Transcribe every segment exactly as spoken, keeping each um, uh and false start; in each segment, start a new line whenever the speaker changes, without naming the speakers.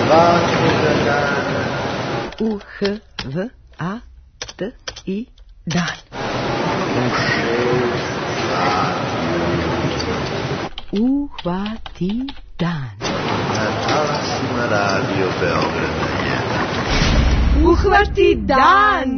svakoga dana.
U H V A T I dan. Uhvati dan.
Na talasima Radio Beograda jedan.
Uhvati dan.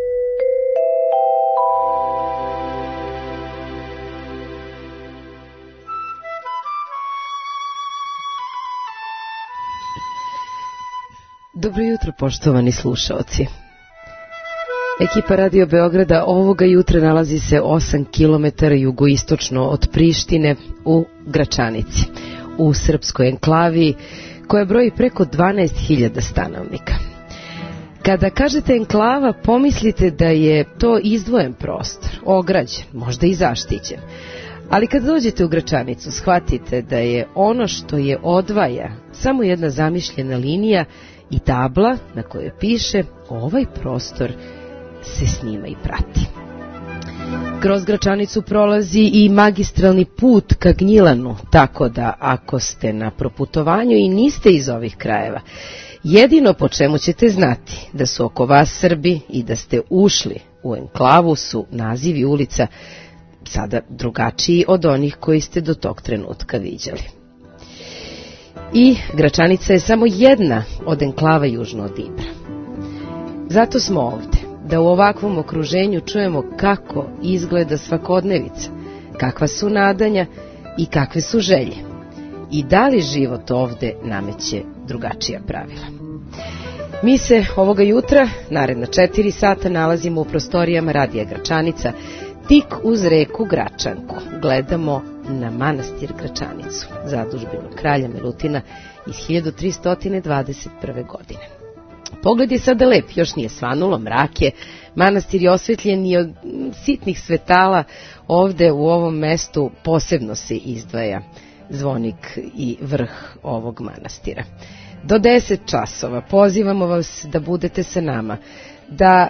Dobro jutro, poštovani slušaoci. Ekipa Radio Beograda ovoga jutra nalazi se osam kilometara jugoistočno od Prištine u Gračanici, u srpskoj enklavi koja broji preko dvanaest hiljada stanovnika. Kada kažete enklava, pomislite da je to izdvojen prostor, ograđen, možda i zaštićen. Ali kad dođete u Gračanicu, shvatite da je ono što je odvaja samo jedna zamišljena linija i tabla na kojoj piše ovaj prostor se snima i prati. Kroz Gračanicu prolazi i magistralni put ka Gnjilanu, tako da ako ste na proputovanju i niste iz ovih krajeva, jedino po čemu ćete znati da su oko vas Srbi i da ste ušli u enklavu su nazivi ulica sada drugačiji od onih koji ste do tog trenutka viđali. I Gračanica je samo jedna od enklava južno od Ibra. Zato smo ovde, da u ovakvom okruženju čujemo kako izgleda svakodnevica, kakva su nadanja i kakve su želje. I da li život ovde nameće drugačija pravila. Mi se ovoga jutra, naredna četiri sata, nalazimo u prostorijama Radija Gračanica, tik uz reku Gračanku. Gledamo na manastir Gračanicu, zadužbinu kralja Milutina iz hiljadu tristo dvadeset prve. godine. Pogled je sada lep, još nije svanulo, mrak je, manastir je osvetljen i od sitnih svetala ovde u ovom mestu posebno se izdvaja zvonik i vrh ovog manastira. Do deset časova pozivamo vas da budete sa nama, da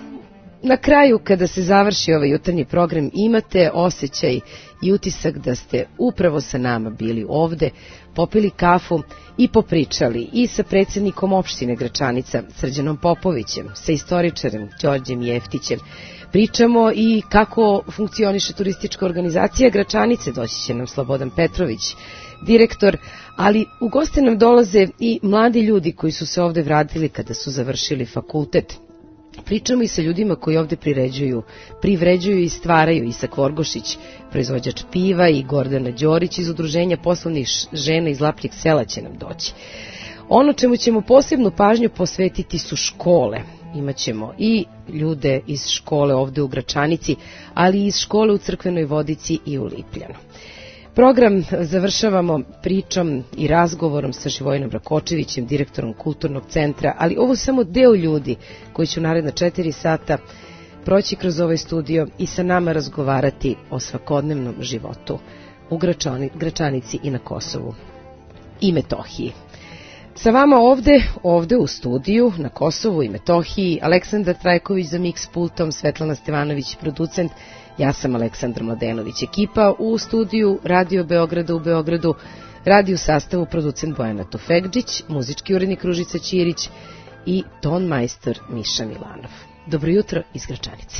na kraju kada se završi ovaj jutarnji program imate osjećaj i utisak da ste upravo sa nama bili ovde, popili kafu i popričali i sa predsjednikom opštine Gračanica Srđanom Popovićem, sa istoričarem Đorđem Jeftićem. Pričamo i kako funkcioniše turistička organizacija Gračanice, doći će nam Slobodan Petrović, direktor, ali u goste nam dolaze i mladi ljudi koji su se ovde vratili kada su završili fakultet. Pričamo i sa ljudima koji ovde priređuju, privređuju i stvaraju. Isak Vorgošić, proizvođač piva, i Gordana Đorić iz Udruženja poslovnih žena iz Lapljeg sela će nam doći. Ono čemu ćemo posebnu pažnju posvetiti su škole. Imaćemo i ljude iz škole ovde u Gračanici, ali i iz škole u Crkvenoj Vodici i u Lipljanu. Program završavamo pričom i razgovorom sa Živojinom Rakočevićem, direktorom Kulturnog centra, ali ovo je samo deo ljudi koji će u naredna četiri sata proći kroz ovaj studio i sa nama razgovarati o svakodnevnom životu u Gračani, Gračanici i na Kosovu i Metohiji. Sa vama ovde, ovde u studiju na Kosovu i Metohiji, Aleksandar Trajković za miks pultom, Svetlana Stevanović producent, ja sam Aleksandar Mladenović. Ekipa u studiju Radio Beograda u Beogradu, radi u sastavu producent Bojana Tofegđić, muzički urednik Ružica Ćirić i ton majstor Miša Milanov. Dobro jutro iz Gračanice.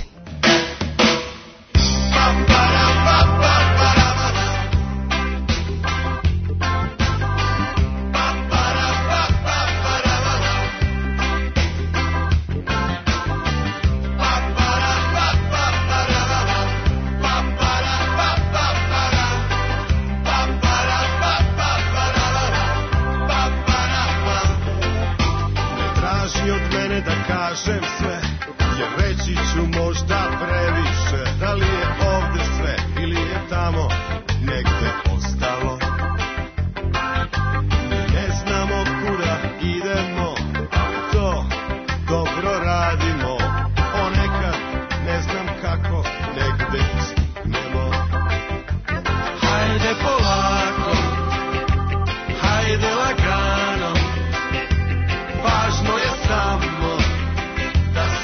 Kažem sve, jer reći ću možda previše. Da li je ovde sve ili je tamo negde ostalo? Mi ne znamo kuda idemo, to dobro radimo. Ponekad ne znam kako negde stignemo. Hajde polako, hajde lagano, važno je samo da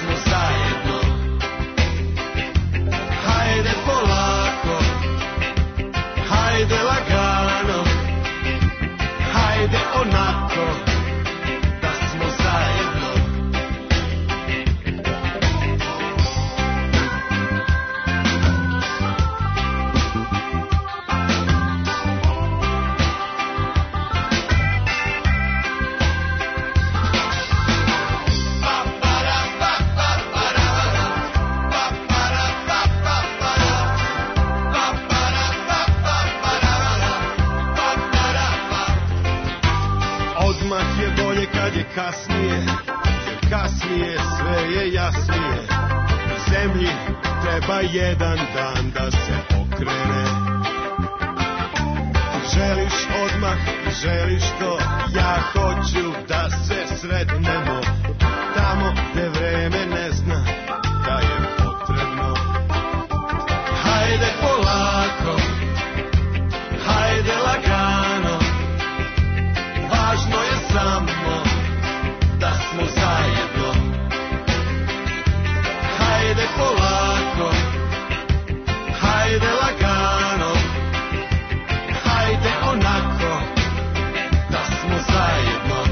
odmah je bolje kad je kasnije, jer kasnije sve je jasnije. Zemlji treba jedan dan da se okrene. Želiš odmah, želiš to, ja hoću da se sretnemo tamo gde vreme ne zna da je potrebno. Hajde polako, hajde lagano, važno je samo da smo zajedno. Hajde polako, hajde lagano, hajde onako da smo zajedno.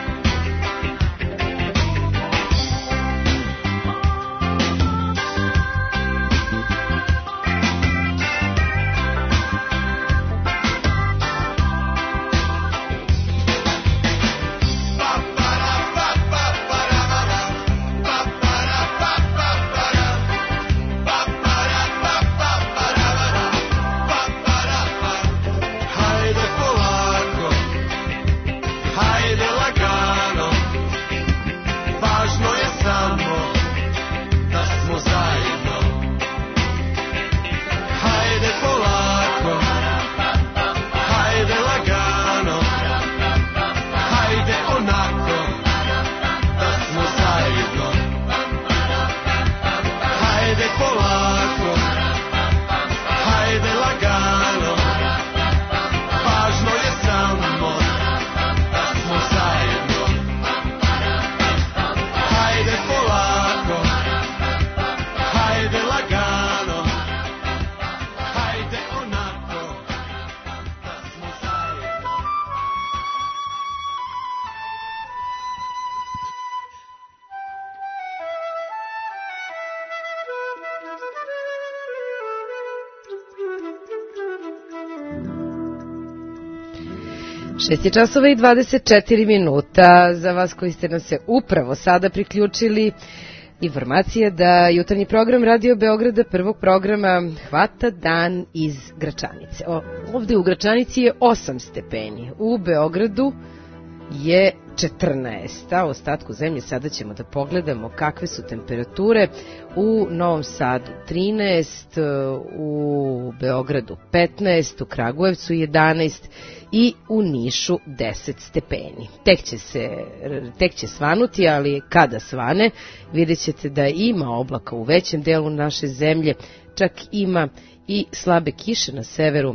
šest je časova i dvadeset četiri minuta. Za vas koji ste nam se upravo sada priključili, informacija da jutarnji program Radio Beograda, prvog programa, hvata dan iz Gračanice. O, ovde u Gračanici je osam stepeni, u Beogradu je četrnaest, a u ostatku zemlje sada ćemo da pogledamo kakve su temperature. U Novom Sadu trinaest, u Beogradu petnaest, u Kragujevcu jedanaest i u Nišu deset stepeni. Tek će, se, tek će svanuti, ali kada svane vidjet ćete da ima oblaka u većem delu naše zemlje, čak ima i slabe kiše na severu.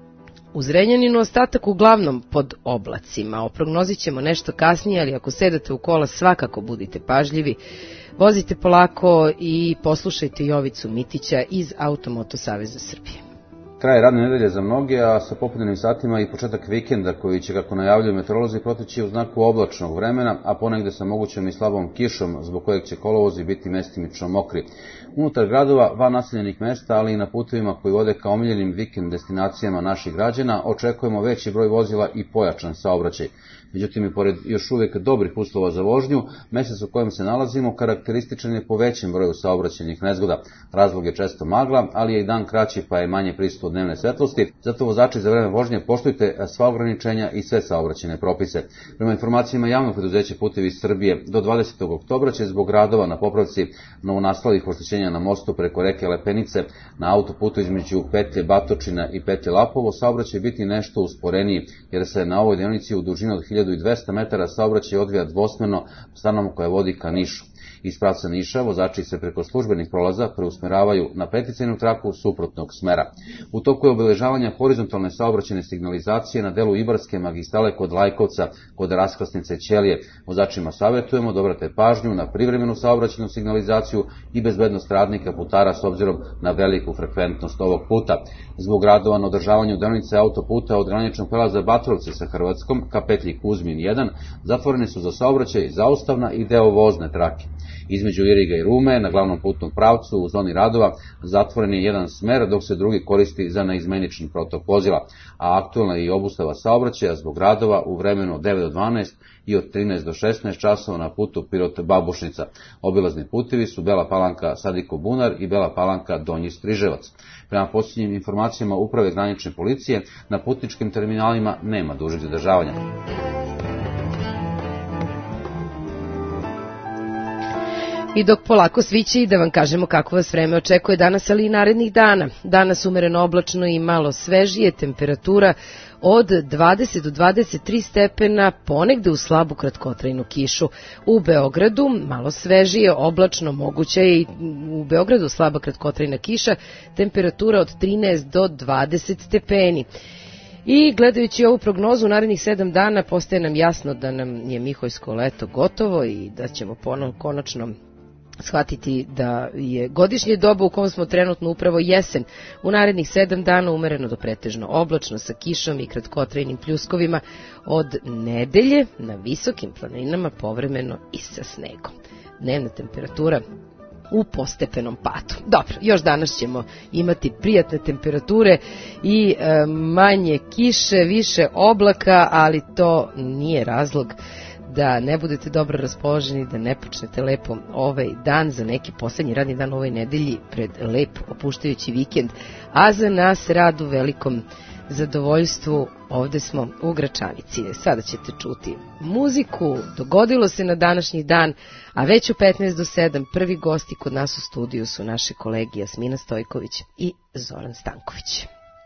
U Zrenjaninu ostatak uglavnom pod oblacima. O prognozi ćemo nešto kasnije, ali ako sedate u kola svakako budite pažljivi. Vozite polako i poslušajte Jovicu Mitića iz Automoto Saveza Srbije.
Kraj radne nedelje za mnoge, a sa popodnevnim satima i početak vikenda koji će, kako najavljuju meteorolozi, proteći u znaku oblačnog vremena, a ponegde sa mogućom i slabom kišom, zbog kojeg će kolovozi biti mestimično mokri. Unutar gradova, van naseljenih mesta, ali i na putevima koji vode ka omiljenim vikend destinacijama naših građana, očekujemo veći broj vozila i pojačan saobraćaj. Međutim, i pored još uvijek dobrih uslova za vožnju, mesec u kojem se nalazimo karakterističan je po većem broju saobraćajnih nezgoda. Razlog je često magla, ali je i dan kraći pa je manje prisustvo dnevne svetlosti, zato vozači za vreme vožnje poštujte sva ograničenja i sve saobraćajne propise. Prema informacijama javnog preduzeća Putevi Srbije, do dvadesetog oktobra će zbog radova na popravci novonastalih oštećenja na mostu preko reke Lepenice na autoputu između petlje Batočina i petlje Lapovo saobraćaj biti nešto usporeniji, jer se na ovoj deonici u dužini od hiljadu dvesta metara saobraćaj odvija dvosmerno stranom koja vodi ka Nišu. Iz pravca Niša vozači se preko službenih prolaza preusmeravaju na peticajnu traku suprotnog smera. U toku je obeležavanja horizontalne saobraćajne signalizacije na delu Ibarske magistrale kod Lajkovca, kod raskrsnice Ćelije. Vozačima savjetujemo da obrate pažnju na privremenu saobraćajnu signalizaciju i bezbednost radnika putara s obzirom na veliku frekventnost ovog puta. Zbog radova na održavanju deonice autoputa od graničnog prelaza Batrovce sa Hrvatskom ka petlji Kuzmin jedan zatvoreni su za saobraćaj zaustavna i deo vozne trake. Između Iriga i Rume, na glavnom putnom pravcu u zoni radova, zatvoren je jedan smer, dok se drugi koristi za neizmenični protok vozila, a aktualna je i obustava saobraćaja zbog radova u vremenu od devet do dvanaest i od trinaest do šesnaest časova na putu Pirot-Babušnica. Obilazni putevi su Bela Palanka Sadiko-Bunar i Bela Palanka Donji Striževac. Prema posljednjim informacijama Uprave granične policije, na putničkim terminalima nema dužeg zadržavanja.
I dok polako sviće i da vam kažemo kako vas vreme očekuje danas, ali i narednih dana. Danas umereno oblačno i malo svežije, temperatura od dvadeset do dvadeset tri stepena, ponegde u slabu kratkotrajnu kišu. U Beogradu malo svežije, oblačno, moguće je i u Beogradu slaba kratkotrajna kiša, temperatura od trinaest do dvadeset stepeni. I gledajući ovu prognozu narednih sedam dana, postaje nam jasno da nam je Mihojsko leto gotovo i da ćemo ponovno konačno shvatiti da je godišnje doba u kom smo trenutno upravo jesen. U narednih sedam dana umereno do pretežno oblačno sa kišom i kratkotrajnim pljuskovima, od nedelje na visokim planinama povremeno i sa snegom. Dnevna temperatura u postepenom padu. Dobro, još danas ćemo imati prijatne temperature i e, manje kiše, više oblaka, ali to nije razlog da ne budete dobro raspoloženi, da ne počnete lepo ovaj dan, za neki poslednji radni dan ovoj nedelji pred lep opuštajući vikend, a za nas rad u velikom zadovoljstvu. Ovde smo u Gračanici. Sada ćete čuti muziku, dogodilo se na današnji dan, a već u petnaest do sedam prvi gosti kod nas u studiju su naše kolege Jasmina Stojković i Zoran Stanković.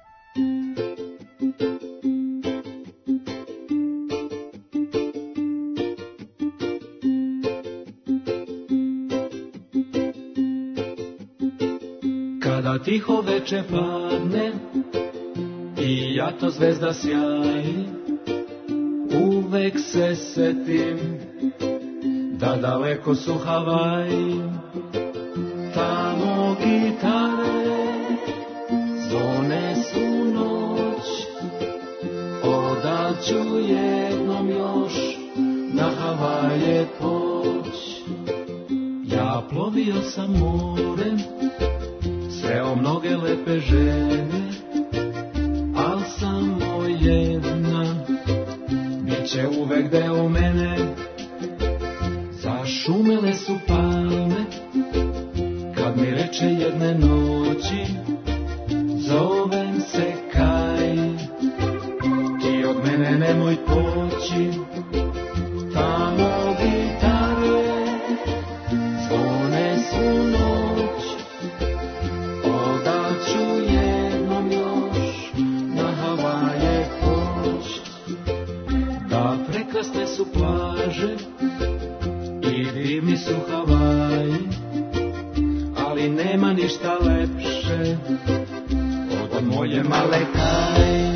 Kada tiho veče padne i jato zvezda sjaji, uvek se setim da daleko su Havaji. Tamo gitare zvone su noć, odal ću jednom još na Havaje poć. Ja plovio sam morem, sreo mnoge lepe žene, al samo jedna biće uvek deo mene. Zašumele su palme kad mi reče jedne noći, zovem se Kaj, ti od mene nemoj poći. Tamo gitare zvone su noć, odal ću jednom još na Havaje poć. Da prekrasne su plaže i divni su Havaji, ali nema ništa lepše od moje male Kaj.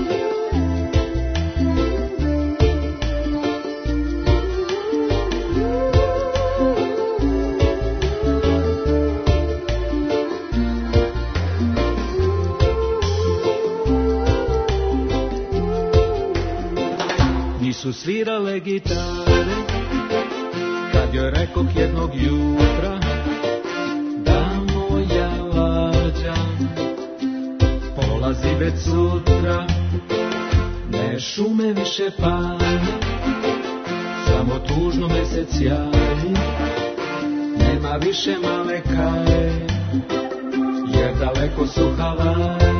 Nisu svirale gitare kad joj rekoh jednog jutra da moja lađa polazi već sutra. Ne šume više pale, samo tužno mesec jaji, nema više male Kaje, jer daleko su Havaji.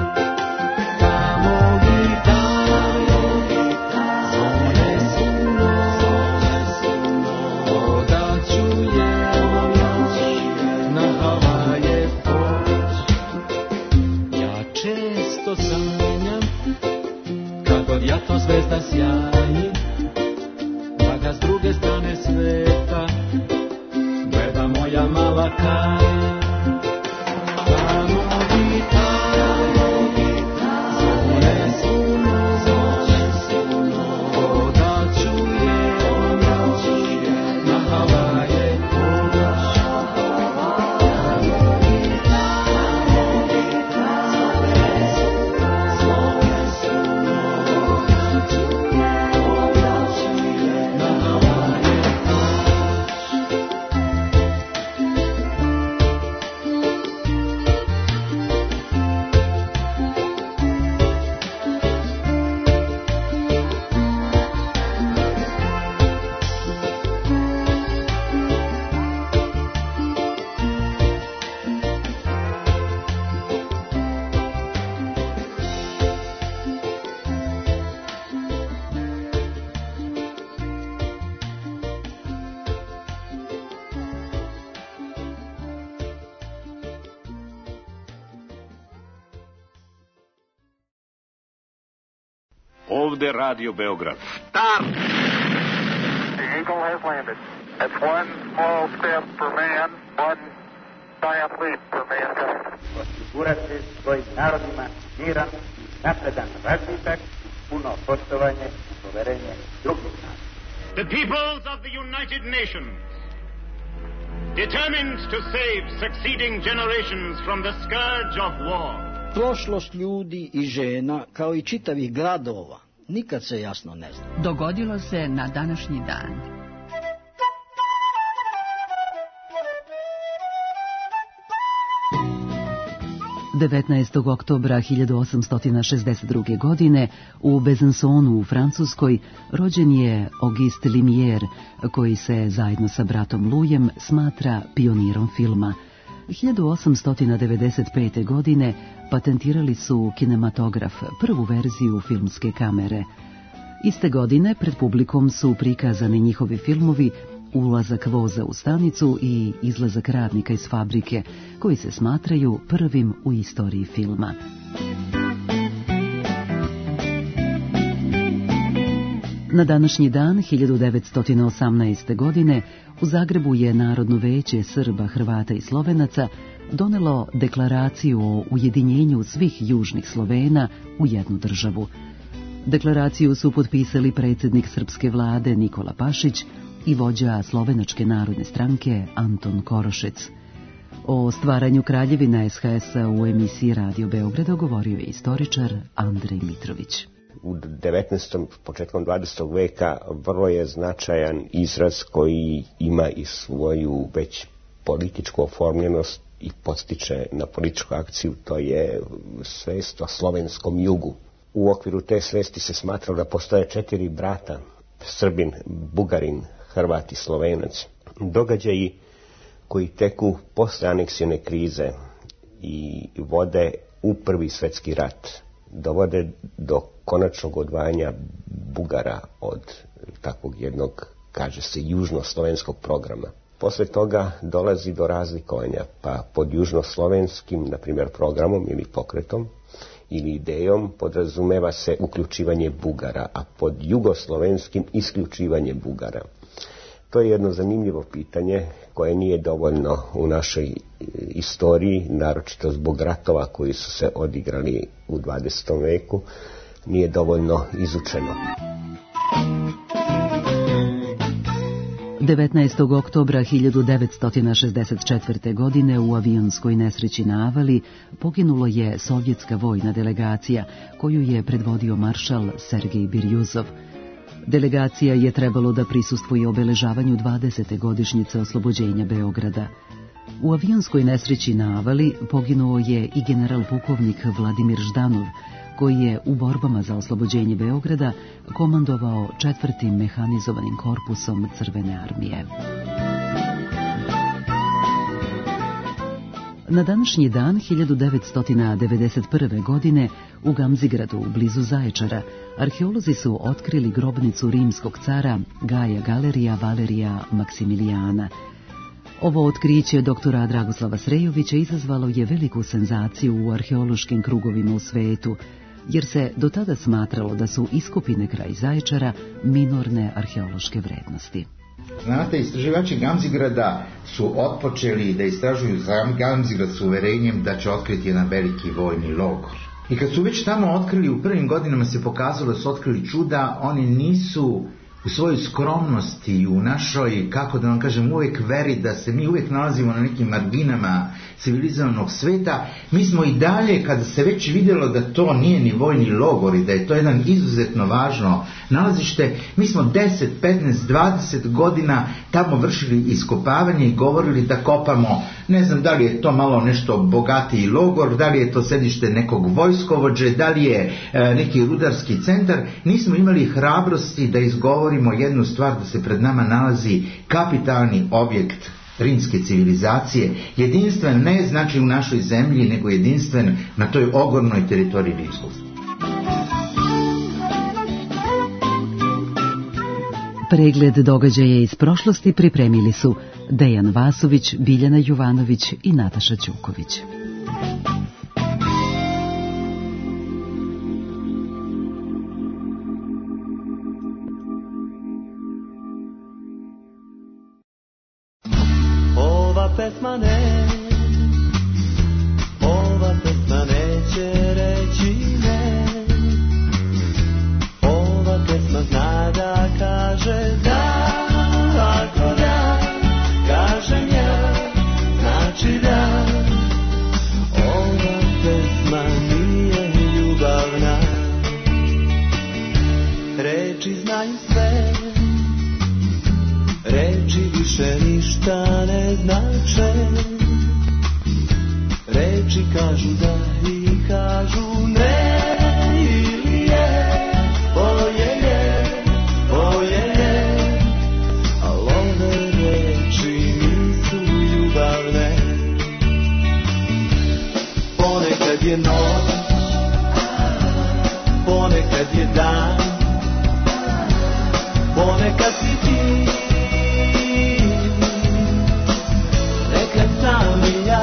Tamo gitare zvone su noć, odal ću jednom još na Havaje poć. Ja često sanjam kako od jato zvezda sjaji, da ga s druge strane sveta gleda moja mala Kaja. Tamo gitare
Ovde Radio Beograd.
Start! The Eagle has landed. That's one small step for man, one giant leap for mankind.
Osigurati svojim narodima miran, napredan razvitak, puno poštovanje i poverenje drugih naroda.
The peoples of the United Nations, determined to save succeeding generations from the scourge of war.
Prošlost ljudi i žena, kao i čitavih gradova, nikad se jasno ne zna.
Dogodilo se na današnji dan. devetnaestog oktobra hiljadu osamsto šezdeset druge. godine u Besançonu u Francuskoj rođen je Auguste Lumière, koji se zajedno sa bratom Louisom smatra pionirom filma. hiljadu osamsto devedeset pete. godine patentirali su kinematograf, prvu verziju filmske kamere. Iste godine pred publikom su prikazani njihovi filmovi Ulazak voza u stanicu i Izlazak radnika iz fabrike, koji se smatraju prvim u istoriji filma. Na današnji dan, hiljadu devetsto osamnaeste. godine, u Zagrebu je Narodno veće Srba, Hrvata i Slovenaca donelo deklaraciju o ujedinjenju svih južnih Slovena u jednu državu. Deklaraciju su potpisali predsjednik srpske vlade Nikola Pašić i vođa Slovenačke narodne stranke Anton Korošec. O stvaranju kraljevina es ha es-a u emisiji Radio Beograda govorio je istoričar Andrej Mitrović.
U devetnaestom. početkom dvadesetog. veka vrlo je značajan izraz koji ima i svoju već političku oformljenost i podstiče na političku akciju, to je svest o slovenskom jugu. U okviru te svesti se smatralo da postoje četiri brata, Srbin, Bugarin, Hrvat i Slovenac. Događaji koji teku posle aneksijone krize i vode u Prvi svjetski rat dovode do konačnog odvajanja Bugara od takvog jednog, kaže se, južnoslovenskog programa. Posle toga dolazi do razlikovanja, pa pod južnoslovenskim, na primjer, programom ili pokretom ili idejom podrazumeva se uključivanje Bugara, a pod jugoslovenskim isključivanje Bugara. To je jedno zanimljivo pitanje koje nije dovoljno u našoj istoriji, naročito zbog ratova koji su se odigrali u dvadesetom. veku, nije dovoljno izučeno.
devetnaestog oktobra hiljadu devetsto šezdeset četvrte. godine u avionskoj nesreći na Avali poginulo je sovjetska vojna delegacija koju je predvodio maršal Sergej Birjuzov. Delegacija je trebalo da prisustvuje obeležavanju dvadesete godišnjice oslobođenja Beograda. U avionskoj nesreći na Avali poginuo je i general pukovnik Vladimir Ždanov, koji je u borbama za oslobođenje Beograda komandovao četvrtim mehanizovanim korpusom Crvene armije. Na današnji dan hiljadu devetsto devedeset prve. godine u Gamzigradu, blizu Zaječara, arheolozi su otkrili grobnicu rimskog cara Gaja Galerija Valerija Maksimilijana. Ovo otkriće doktora Dragoslava Srejovića izazvalo je veliku senzaciju u arheološkim krugovima u svetu, jer se do tada smatralo da su iskopine kraj Zaječara minorne arheološke vrednosti.
Znate, istraživači Gamzigrada su otpočeli da istražuju Gamzigrad s uverenjem da će otkriti jedan veliki vojni logor. I kad su već tamo otkrili, u prvim godinama se pokazalo da su otkrili čuda, oni nisu u svojoj skromnosti i u našoj, kako da vam kažem, uvijek veri da se mi uvijek nalazimo na nekim marginama civilizovanog sveta, mi smo i dalje, kada se već vidjelo da to nije ni vojni logor i da je to jedan izuzetno važno nalazište, mi smo deset, petnaest, dvadeset godina tamo vršili iskopavanje i govorili da kopamo, ne znam da li je to malo nešto bogatiji logor, da li je to sedište nekog vojskovođe, da li je e, neki rudarski centar. Nismo imali hrabrosti da izgovorimo jednu stvar, da se pred nama nalazi kapitalni objekt rimske civilizacije, jedinstven ne znači u našoj zemlji, nego jedinstven na toj ogromnoj teritoriji rimskog.
Pregled događaja iz prošlosti pripremili su Dejan Vasović, Biljana Jovanović i Nataša Ćuković.
pesma ne, ova pesma neće reći ne, ova pesma zna da kaže da, ako da, kažem ja, znači da, ova pesma nije ljubavna, reči znaju sve, reči više ništa ne znače, reči kažu da i kažu ne, ili je, oje je, oje je, al ove reči nisu ljubavne. Ponekad je noć, ponekad je dan, ponekad si ti, nekad sam i ja.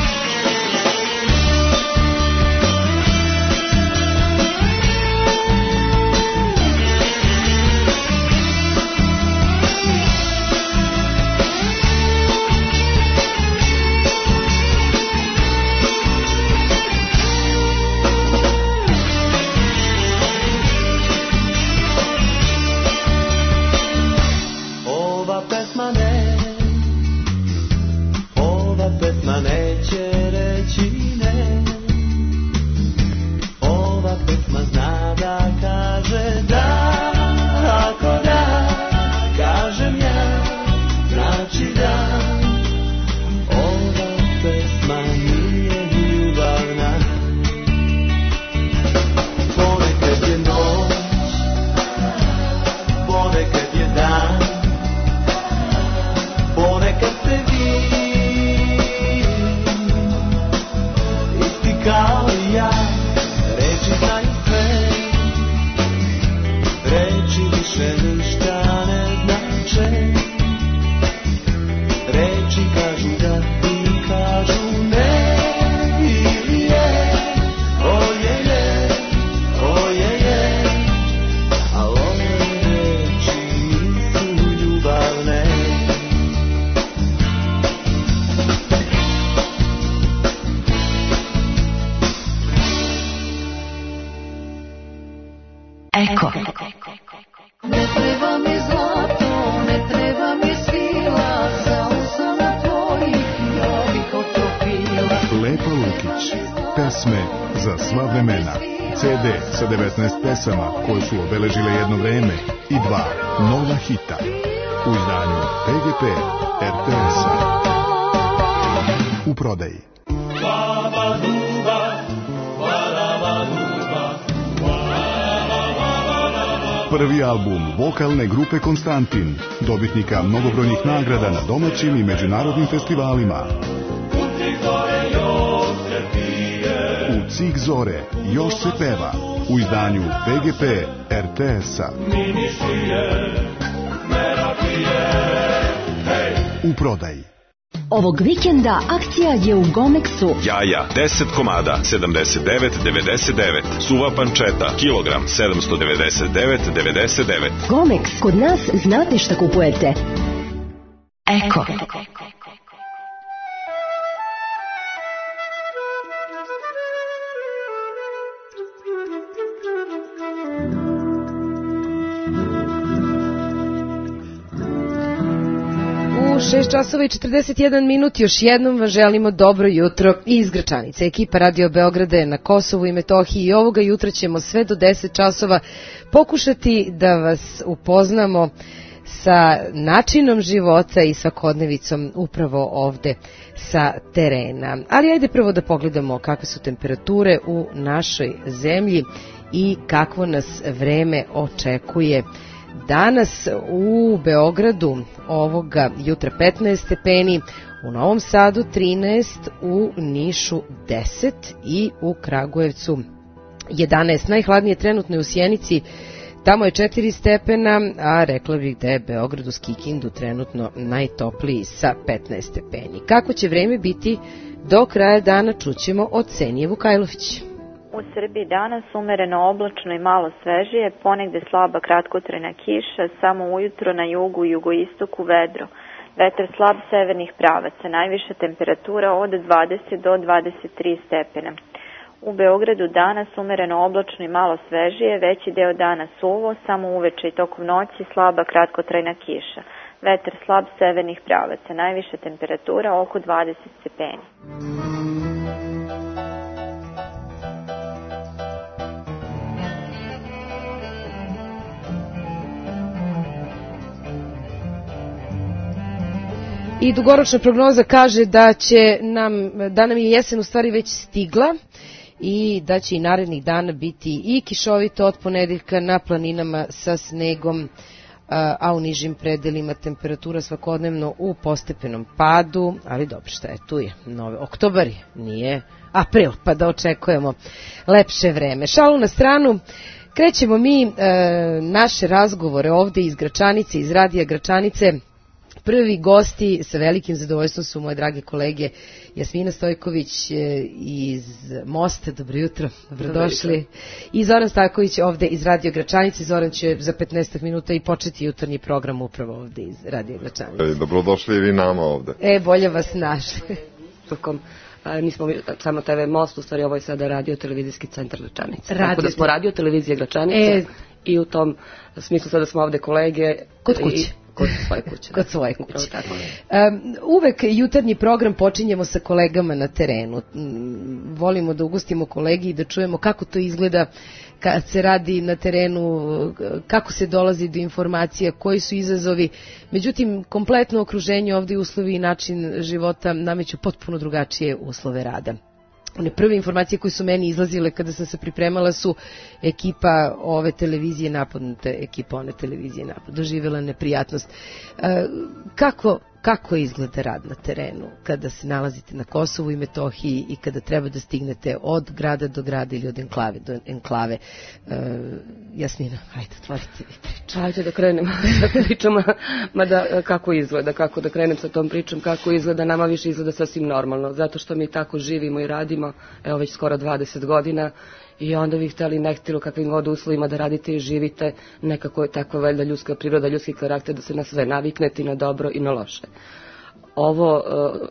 Sa devetnaest pesama koje su obeležile jedno vreme i dva nova hita u izdanju P G P R T S-a. U prodaji. Prvi album vokalne grupe Konstantin, dobitnika mnogobrojnih nagrada na domaćim i međunarodnim festivalima. U Cik zore još se peva u izdanju P G P R T S-a. U prodaji.
Ovog vikenda akcija je u Gomexu.
Jaja deset komada sedamdeset devet devedeset devet. Suva pančeta kilogram sedamsto devedeset devet devedeset devet.
Gomex, kod nas znate šta kupujete. Eko.
šest časova i četrdeset jedan minut, još jednom vam želimo dobro jutro iz Gračanice. Ekipa Radio Beograda je na Kosovu i Metohiji i ovoga jutra ćemo sve do deset časova pokušati da vas upoznamo sa načinom života i svakodnevicom upravo ovde sa terena. Ali ajde prvo da pogledamo kakve su temperature u našoj zemlji i kakvo nas vreme očekuje. Danas u Beogradu ovoga jutra petnaest stepeni, u Novom Sadu trinaest, u Nišu deset i u Kragujevcu jedanaest. Najhladnije trenutno je u Sjenici, tamo je četiri stepena, a rekla bih da je Beograd uz Kikindu trenutno najtopliji sa petnaest stepeni. Kako će vreme biti do kraja dana čućemo od Senije Vukajlović.
U Srbiji danas umereno oblačno i malo svežije, ponegde slaba kratkotrajna kiša, samo ujutro na jugu i jugoistoku vedro. Vetar slab severnih pravaca, najviša temperatura od dvadeset do dvadeset tri stepena. U Beogradu danas umereno oblačno i malo svežije, veći deo dana suvo, samo uveče i tokom noći slaba kratkotrajna kiša. Vetar slab severnih pravaca, najviša temperatura oko dvadeset stepeni.
I dugoročna prognoza kaže da će nam, da nam je jesen u stvari već stigla i da će i narednih dana biti i kišovito od ponedeljka na planinama sa snegom, a u nižim predelima temperatura svakodnevno u postepenom padu, ali dobro, šta je, tu je nove oktobar, nije april, pa da očekujemo lepše vreme. Šalu na stranu, krećemo mi e, naše razgovore ovde iz Gračanice, iz radija Gračanice. Prvi gosti sa velikim zadovoljstvom su moje drage kolege Jasmina Stojković iz Mosta, dobro jutro, dobrodošli, i Zoran Stajković ovde iz Radio Gračanice. Zoran će za petnaest minuta i početi jutarnji program upravo ovde iz Radio Gračanice.
E, dobrodošli i vi nama ovde.
E, bolje vas našli.
Tokom nismo samo T V Most, u stvari ovo je sada radio televizijski centar Gračanice. Radio... Tako da smo radio televizije Gračanice e... i u tom smislu sada smo ovde kolege.
Kod kuće. I...
Kod svoje kuće.
Kod svoje kuće. Um, uvek jutarnji program počinjemo sa kolegama na terenu. Um, volimo da ugostimo kolegi i da čujemo kako to izgleda kad se radi na terenu, kako se dolazi do informacija, koji su izazovi. Međutim, kompletno okruženje ovde, uslovi i način života nameću potpuno drugačije uslove rada. One prve informacije koje su meni izlazile kada sam se pripremala su ekipa ove televizije napadnuta, ekipa one televizije napadnuta, doživjela neprijatnost. E, kako, kako izgleda rad na terenu kada se nalazite na Kosovu i Metohiji i kada treba da stignete od grada do grada ili od enklave do enklave? E, Jasmina, hajde, otvorite vi priču.
Hajde da krenemo sa pričom, mada kako izgleda, kako da krenem sa tom pričom, kako izgleda, nama više izgleda sasvim normalno, zato što mi tako živimo i radimo, evo već skoro dvadeset godina, i onda vi hteli ne htjeli kakvim god uslovima da radite i živite, nekako je takva valjda ljudska priroda, ljudski karakter da se na sve naviknete, i na dobro i na loše. Ovo,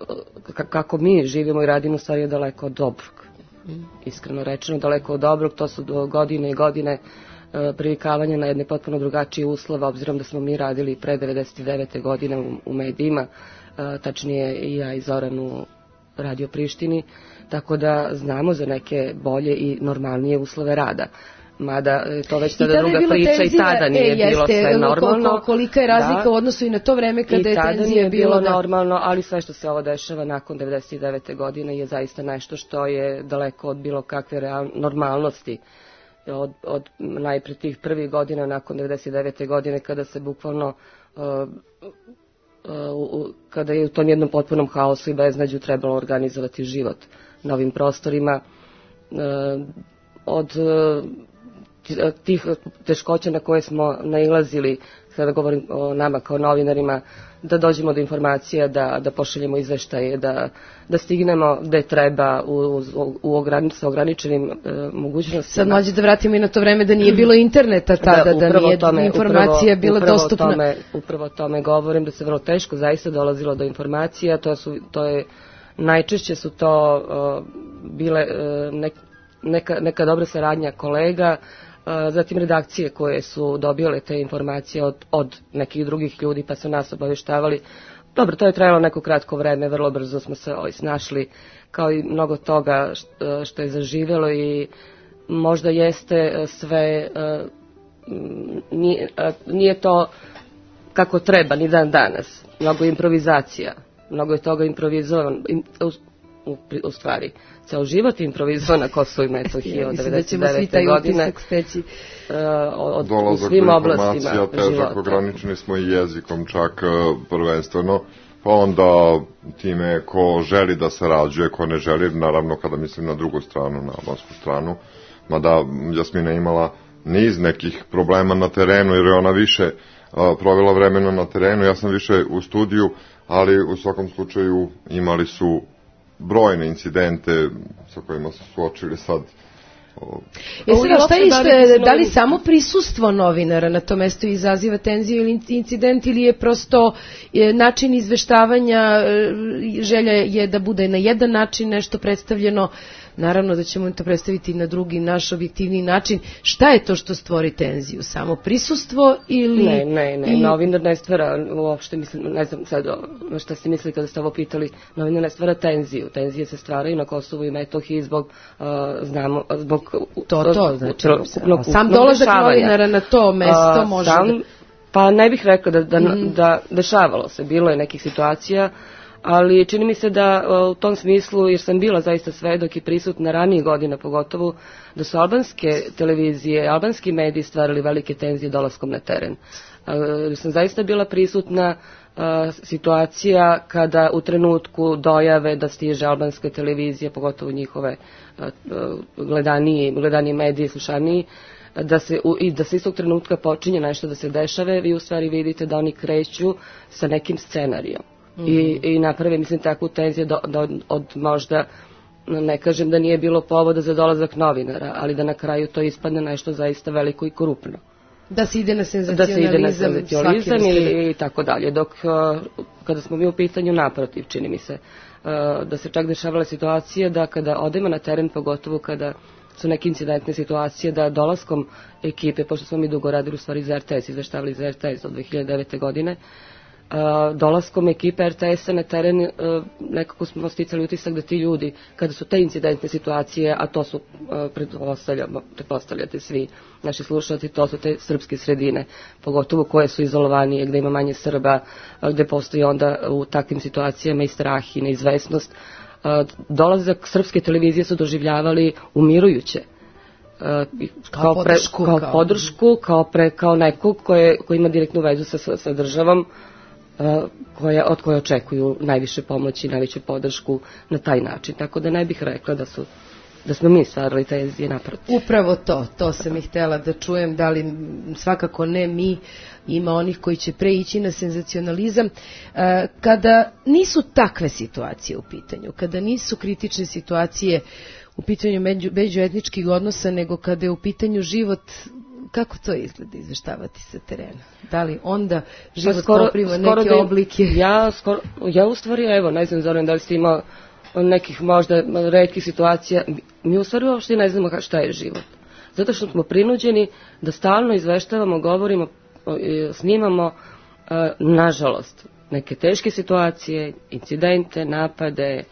kako mi živimo i radimo, stvari je daleko od dobrog. Iskreno rečeno, daleko od dobrog, to su godine i godine privikavanja na jedne potpuno drugačije uslove, obzirom da smo mi radili pre devedeset devete godine u, u medijima, tačnije i ja i Zoran u Radio Prištini, tako da znamo za neke bolje i normalnije uslove rada. Mada to već tada druga priča tenzija, i tada nije e, bilo sve normalno. Koliko,
kolika je razlika da, u odnosu i na to vreme kada je tenzija bilo... I tada nije bilo da... normalno,
ali sve što se ovo dešava nakon devedeset devete godine je zaista nešto što je daleko od bilo kakve real, normalnosti. Od, od najpre tih prvih godina nakon devedeset devete godine kada se bukvalno uh, uh, kada je u tom jednom potpunom haosu i beznađu trebalo organizovati život na ovim prostorima, uh, od uh, tih teškoća na koje smo nailazili, sada govorim o nama kao novinarima, da dođemo do informacija, da, da pošaljemo izveštaje, da, da stignemo gde treba u, u, u ograni, sa ograničenim e, mogućnostima.
Sad mlađe da vratimo i na to vreme da nije bilo interneta tada, da, da nije tome, informacija upravo, bila
upravo
dostupna.
Tome, upravo tome govorim, da se vrlo teško zaista dolazilo do informacija, to, su, to je, najčešće su to uh, bile uh, nek, neka, neka dobra saradnja kolega, zatim redakcije koje su dobile te informacije od, od nekih drugih ljudi pa su nas obavještavali. Dobro, to je trajalo neko kratko vreme, vrlo brzo smo se ovaj, snašli, kao i mnogo toga što, što je zaživjelo, i možda jeste sve, nije, nije to kako treba ni dan danas, mnogo improvizacija, mnogo je toga improvizovano, u, u, u stvari. Ceo život je improvizovan na Kosovu i Metohiji od devedeset devete godine. Uh, od, u svim oblastima života.
Težak, ograničeni smo i jezikom čak uh, prvenstveno, pa onda time ko želi da sarađuje, ko ne želi, naravno kada mislim na drugu stranu, na albansku stranu, mada Jasmina imala niz nekih problema na terenu, jer je ona više uh, provela vremena na terenu, ja sam više u studiju, ali u svakom slučaju imali su brojne incidente sa kojima su suočili sad
E sada, šta je što je, da li samo prisustvo novinara na tom mestu izaziva tenziju ili incident, ili je prosto je, način izveštavanja, želja je da bude na jedan način nešto predstavljeno, naravno da ćemo to predstaviti na drugi, naš objektivni način. Šta je to što stvori tenziju? Samo prisustvo ili...
Ne, ne, ne,
i...
novinar ne stvara, uopšte mislim, ne znam sad na šta ste mislili kada ste ovo pitali, novinar ne stvara tenziju. Tenzije se stvaraju na Kosovu i Metohiji zbog, uh, znamo, zbog...
To, to, znači, sam dolazak novinara na to mesto uh, može
sam,
da...
Pa ne bih rekla da, da,
mm.
da dešavalo se, bilo je nekih situacija, ali čini mi se da u tom smislu, jer sam bila zaista svedok i prisutna ranijih godina pogotovo, da su albanske televizije, albanski mediji stvarali velike tenzije dolaskom na teren. Jer sam zaista bila prisutna situacija kada u trenutku dojave da stiže albanska televizija, pogotovo njihove gledanije, gledanije medije, slušaniji, da se, i da se istog trenutka počinje nešto da se dešave, vi u stvari vidite da oni kreću sa nekim scenarijom. Mm-hmm. I, i naprave, mislim, takvu tenziju do, do, od možda, ne kažem da nije bilo povoda za dolazak novinara, ali da na kraju to ispadne nešto zaista veliko i korupno.
Da se ide na senzacionalizam,
da se ide na senzacionalizam i, i tako dalje. Dok uh, kada smo mi u pitanju naprotiv, čini mi se, uh, da se čak dešavala situacija da kada odemo na teren, pogotovo kada su neke incidentne situacije, da dolaskom ekipe, pošto smo mi dugo radili u stvari za R T S, izveštavali za R T S od dve hiljade devete. godine, Uh, dolaskom ekipe R T S-a na teren uh, nekako smo sticali utisak da ti ljudi, kada su te incidentne situacije, a to su, uh, pretpostavljate svi naši slušalci, to su te srpske sredine, pogotovo koje su izolovanije, gde ima manje Srba, uh, gde postoji onda u takvim situacijama i strah i neizvesnost. Uh, dolazak srpske televizije su doživljavali umirujuće. Uh, kao,
kao podršku,
pre, kao,
kao...
podršku, kao, pre, kao nekog koje, koji ima direktnu vezu sa, sa državom, Koje, od koje očekuju najviše pomoći, najveću podršku na taj način. Tako da ne bih rekla da su da smo mi stvarali tenzije naprotiv.
Upravo to, to sam i htjela da čujem, da li svakako ne mi, ima onih koji će preići na senzacionalizam. Kada nisu takve situacije u pitanju, kada nisu kritične situacije u pitanju među, međuetničkih odnosa, nego kada je u pitanju život, kako to izgleda izveštavati sa terena? Da li onda život pa skoro, poprima neke da, oblike?
Ja, skoro, ja u stvari, evo, ne znam, Zoran, da li ste imao nekih možda retkih situacija, mi u stvari uopšte ne znamo šta je život. Zato što smo prinuđeni da stalno izveštavamo, govorimo, snimamo, nažalost, neke teške situacije, incidente, napade,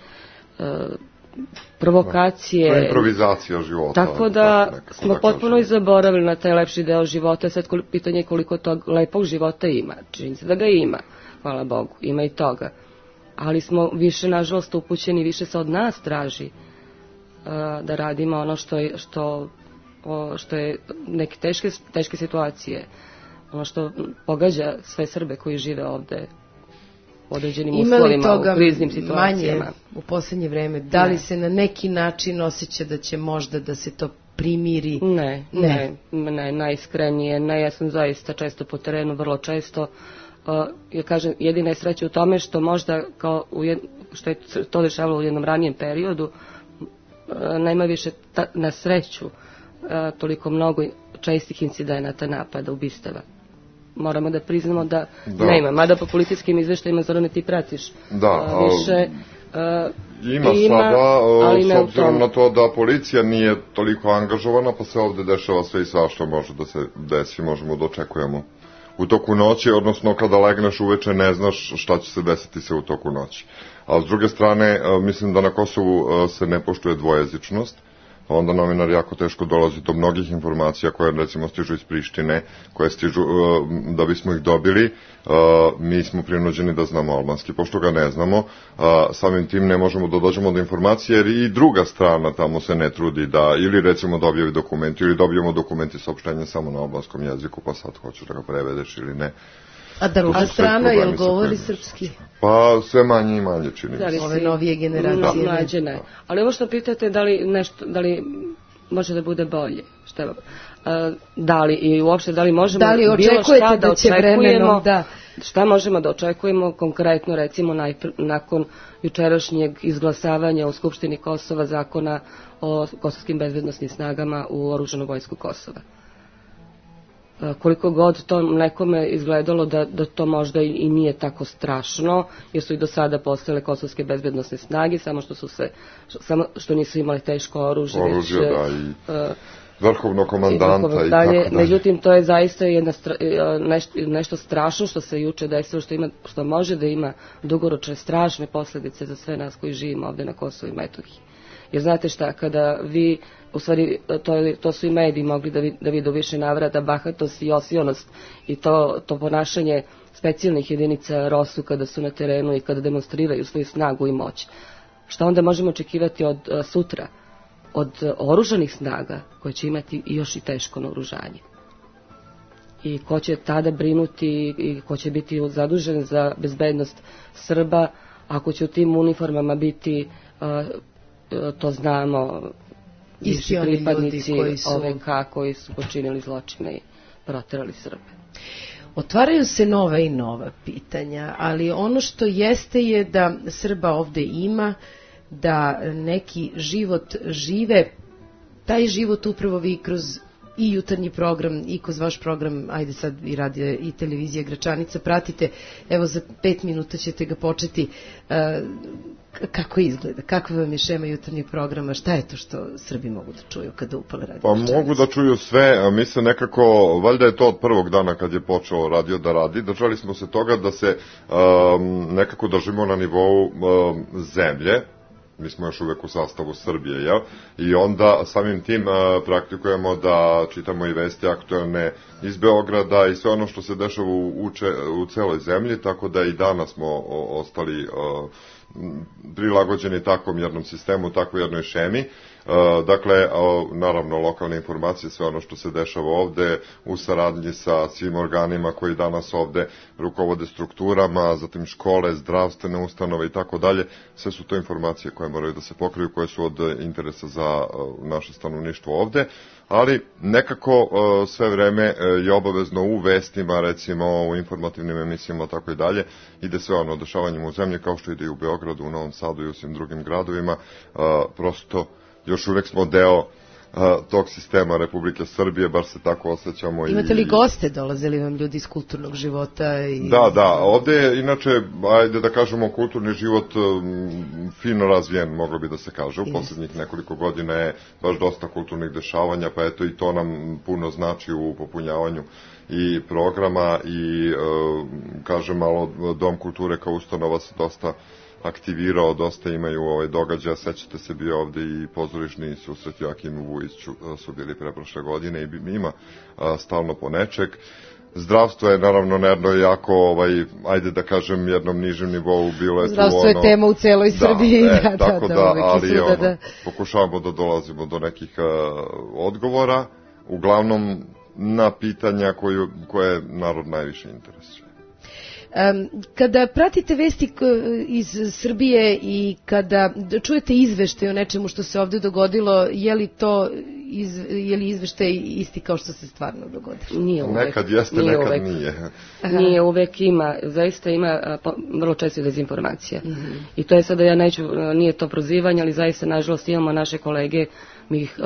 provokacije.
To je improvizacija života.
Tako da smo potpuno i zaboravili na taj lepši deo života. Sad pitanje je koliko tog lepog života ima. Čini se da ga ima, hvala Bogu, ima i toga. Ali smo više, nažalost, upućeni, više se od nas traži uh, da radimo ono što je, što, o, što je neke teške, teške situacije. Ono što pogađa sve Srbe koji žive ovde u određenim uslovima, u kriznim situacijama.
Manje u posljednje vreme? Da li ne. se na neki način osjeća da će možda da se to primiri?
Ne, ne, ne, ne najiskrenije. Ne, ja sam zaista često po terenu, vrlo često. Uh, ja kažem, jedina je sreća u tome što možda, kao u jed, što je to dešavalo u jednom ranijem periodu, uh, nema više ta, na sreću uh, toliko mnogo čestih incidenata, napada, ubistava. Moramo da priznamo da, da. nema, mada po policijskim izveštajima, Zorane, ti pratiš
da,
uh, više...
Uh, ima, ima sada, uh, s obzirom na to da policija nije toliko angažovana, pa se ovde dešava sve i sva što može da se desi, možemo da očekujemo u toku noći, odnosno kada legneš uveče ne znaš šta će se desiti se u toku noći. A s druge strane, uh, mislim da na Kosovu uh, se ne poštuje dvojezičnost, onda novinar jako teško dolazi do mnogih informacija koje recimo stižu iz Prištine, koje stižu, uh, da bismo ih dobili, uh, mi smo prinuđeni da znamo albanski, pošto ga ne znamo, uh, samim tim ne možemo da dođemo do informacije, jer i druga strana tamo se ne trudi da, ili recimo dobijaju dokumenti, ili dobijemo dokumenti saopštenja samo na albanskom jeziku, pa sad hoćeš da ga prevedeš ili ne.
A druga strana, jel govori srpski?
Pa sve manje i manje, čini mi se.
Ove novije generacije.
No, mlađe ne. Ali ovo što pitate, da li nešto, da li može da bude bolje? Šta je, uh, da li i uopšte, da li možemo
da li
bilo šta da,
da
očekujemo
vremenom, da.
Šta možemo da očekujemo konkretno, recimo, najpr- nakon jučerašnjeg izglasavanja u Skupštini Kosova zakona o kosovskim bezbednosnim snagama u oružanu vojsku Kosova? Koliko god to nekome izgledalo da, da to možda i nije tako strašno, jer su i do sada postojale kosovske bezbednosne snage, samo što su se, samo što nisu imali teško oružje,
oružje
već,
da, i
uh,
vrhovnog komandanta i, i tako dalje.
Međutim, to je zaista jedna stra, nešto, nešto strašno što se juče desilo, što, ima, što može da ima dugoročne strašne posljedice za sve nas koji živimo ovde na Kosovu i Metohiji. Jer znate šta, kada vi, u stvari, to, to su i mediji mogli da, vi, da vidu više navrata, bahatost i osionost i to, to ponašanje specijalnih jedinica ROSU kada su na terenu i kada demonstriraju svoju snagu i moć. Šta onda možemo očekivati od uh, sutra? Od uh, oružanih snaga koje će imati još i teško naoružanje. I ko će tada brinuti i ko će biti zadužen za bezbednost Srba, ako će u tim uniformama biti... Uh, to znamo, isti pripadnici koji su... O V K koji su počinili zločine i proterali Srbe.
Otvaraju se nova i nova pitanja, ali ono što jeste je da Srba ovde ima, da neki život žive, taj život upravo vi kroz i jutarnji program i kroz vaš program, ajde sad i radio i televizija Gračanica, pratite, evo za pet minuta ćete ga početi. Uh, kako izgleda, kako vam je šema jutarnjeg programa, šta je to što Srbi mogu da čuju kada upale radio
Pa
Gračanica?
Mogu da čuju sve, a mi se nekako, valjda je to od prvog dana kad je počeo radio da radi, držali smo se toga da se um, nekako držimo na nivou um, zemlje, mi smo još uvek u sastavu Srbije, jel? I onda samim tim uh, praktikujemo da čitamo i vesti aktualne iz Beograda i sve ono što se dešava u, u, če, u celoj zemlji, tako da i danas smo o, ostali uh, prilagođeni takvom jednom sistemu, takvoj jednoj šemi. Dakle, naravno, lokalne informacije, sve ono što se dešava ovde u saradnji sa svim organima koji danas ovde rukovode strukturama, zatim škole, zdravstvene ustanove i tako dalje, sve su to informacije koje moraju da se pokriju, koje su od interesa za naše stanovništvo ovde, ali nekako sve vreme je obavezno u vestima, recimo u informativnim emisijama, tako i dalje, ide sve ono dešavanjem u zemlji, kao što ide i u Beogradu, u Novom Sadu i u svim drugim gradovima, prosto još uvek smo deo uh, tog sistema Republike Srbije, bar se tako osjećamo.
Imate li
i,
goste, dolaze li vam ljudi iz kulturnog života? I...
Da, da, ovde je inače, ajde da kažemo, kulturni život um, fino razvijen, moglo bi da se kaže. U yes. posljednjih nekoliko godina je baš dosta kulturnih dešavanja, pa eto i to nam puno znači u popunjavanju i programa i, uh, kažem, malo Dom kulture kao ustanova se dosta aktivirao, dosta imaju ovaj događaja, sećate se bio ovde i pozorišni susret Joakimu Vujiću su bili preprošle godine i ima a, stalno po nečeg. Zdravstvo je naravno na jednoj jako, ovaj, ajde da kažem, jednom nižem nivou bilo je tu ono...
Zdravstvo je tema u celoj
da,
Srbiji.
E,
da,
tako
da,
da,
da,
ali
suda,
ono,
da.
pokušavamo da dolazimo do nekih uh, odgovora, uglavnom na pitanja koju, koje narod najviše interesuje.
Um, kada pratite vesti iz Srbije i kada čujete izveštaj o nečemu što se ovde dogodilo, je li to iz, je li izveštaj isti kao što se stvarno dogodilo?
Nije uvek.
Nekad jeste,
nije
nekad
uvek.
nije.
Nije uvek, ima, zaista ima vrlo često dezinformacija.
Mm-hmm.
I to je sada, ja neću, nije to prozivanje, ali zaista, nažalost, imamo naše kolege, mi ih,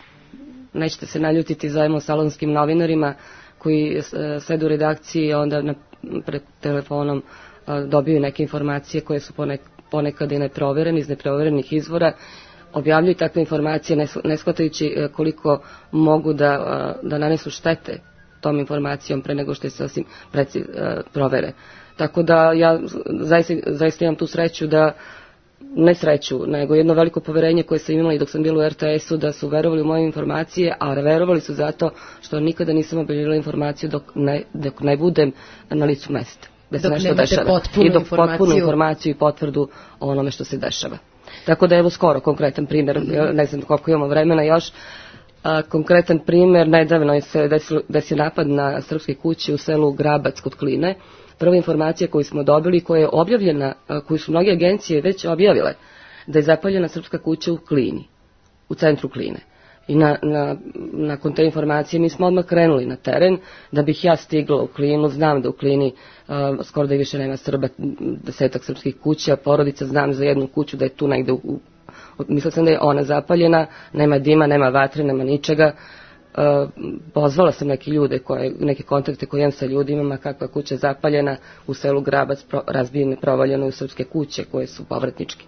nećete se naljutiti, zovemo salonskim novinarima, koji sede u redakciji, onda na, pred telefonom a, dobiju neke informacije koje su ponek, ponekad i neproverene, iz neproverenih izvora, objavljuju takve informacije ne, ne shvatajući koliko mogu da, a, da nanesu štete tom informacijom pre nego što se osim preci, a, provere. Tako da ja zaista, zaista imam tu sreću da ne sreću, nego jedno veliko poverenje koje sam imala i dok sam bila u er te esu, da su verovali u moje informacije, a verovali su zato što nikada nisam objavila informaciju dok ne, dok ne budem na licu mesta. Da se nešto dešava. I dok potpunu informaciju i potvrdu o onome što se dešava. Tako da evo skoro konkretan primjer, ne znam koliko imamo vremena još, a, konkretan primjer, nedavno je se desio, desio napad na srpske kuće u selu Grabac kod Kline. Prva informacija koju smo dobili, koja je objavljena, koju su mnoge agencije već objavile, da je zapaljena srpska kuća u Klini, u centru Kline. I na, na, nakon te informacije mi smo odmah krenuli na teren. Da bih ja stigla u Klinu, znam da u Klini uh, skoro da i više nema Srba, desetak srpskih kuća, porodica, znam za jednu kuću da je tu negde, u, u, mislila sam da je ona zapaljena, nema dima, nema vatre, nema ničega. Uh, pozvala sam neke ljude, koje, neke kontakte koje imam sa ljudima, kakva kuća je zapaljena, u selu Grabac pro, razbijene, provaljene u srpske kuće koje su povratničke.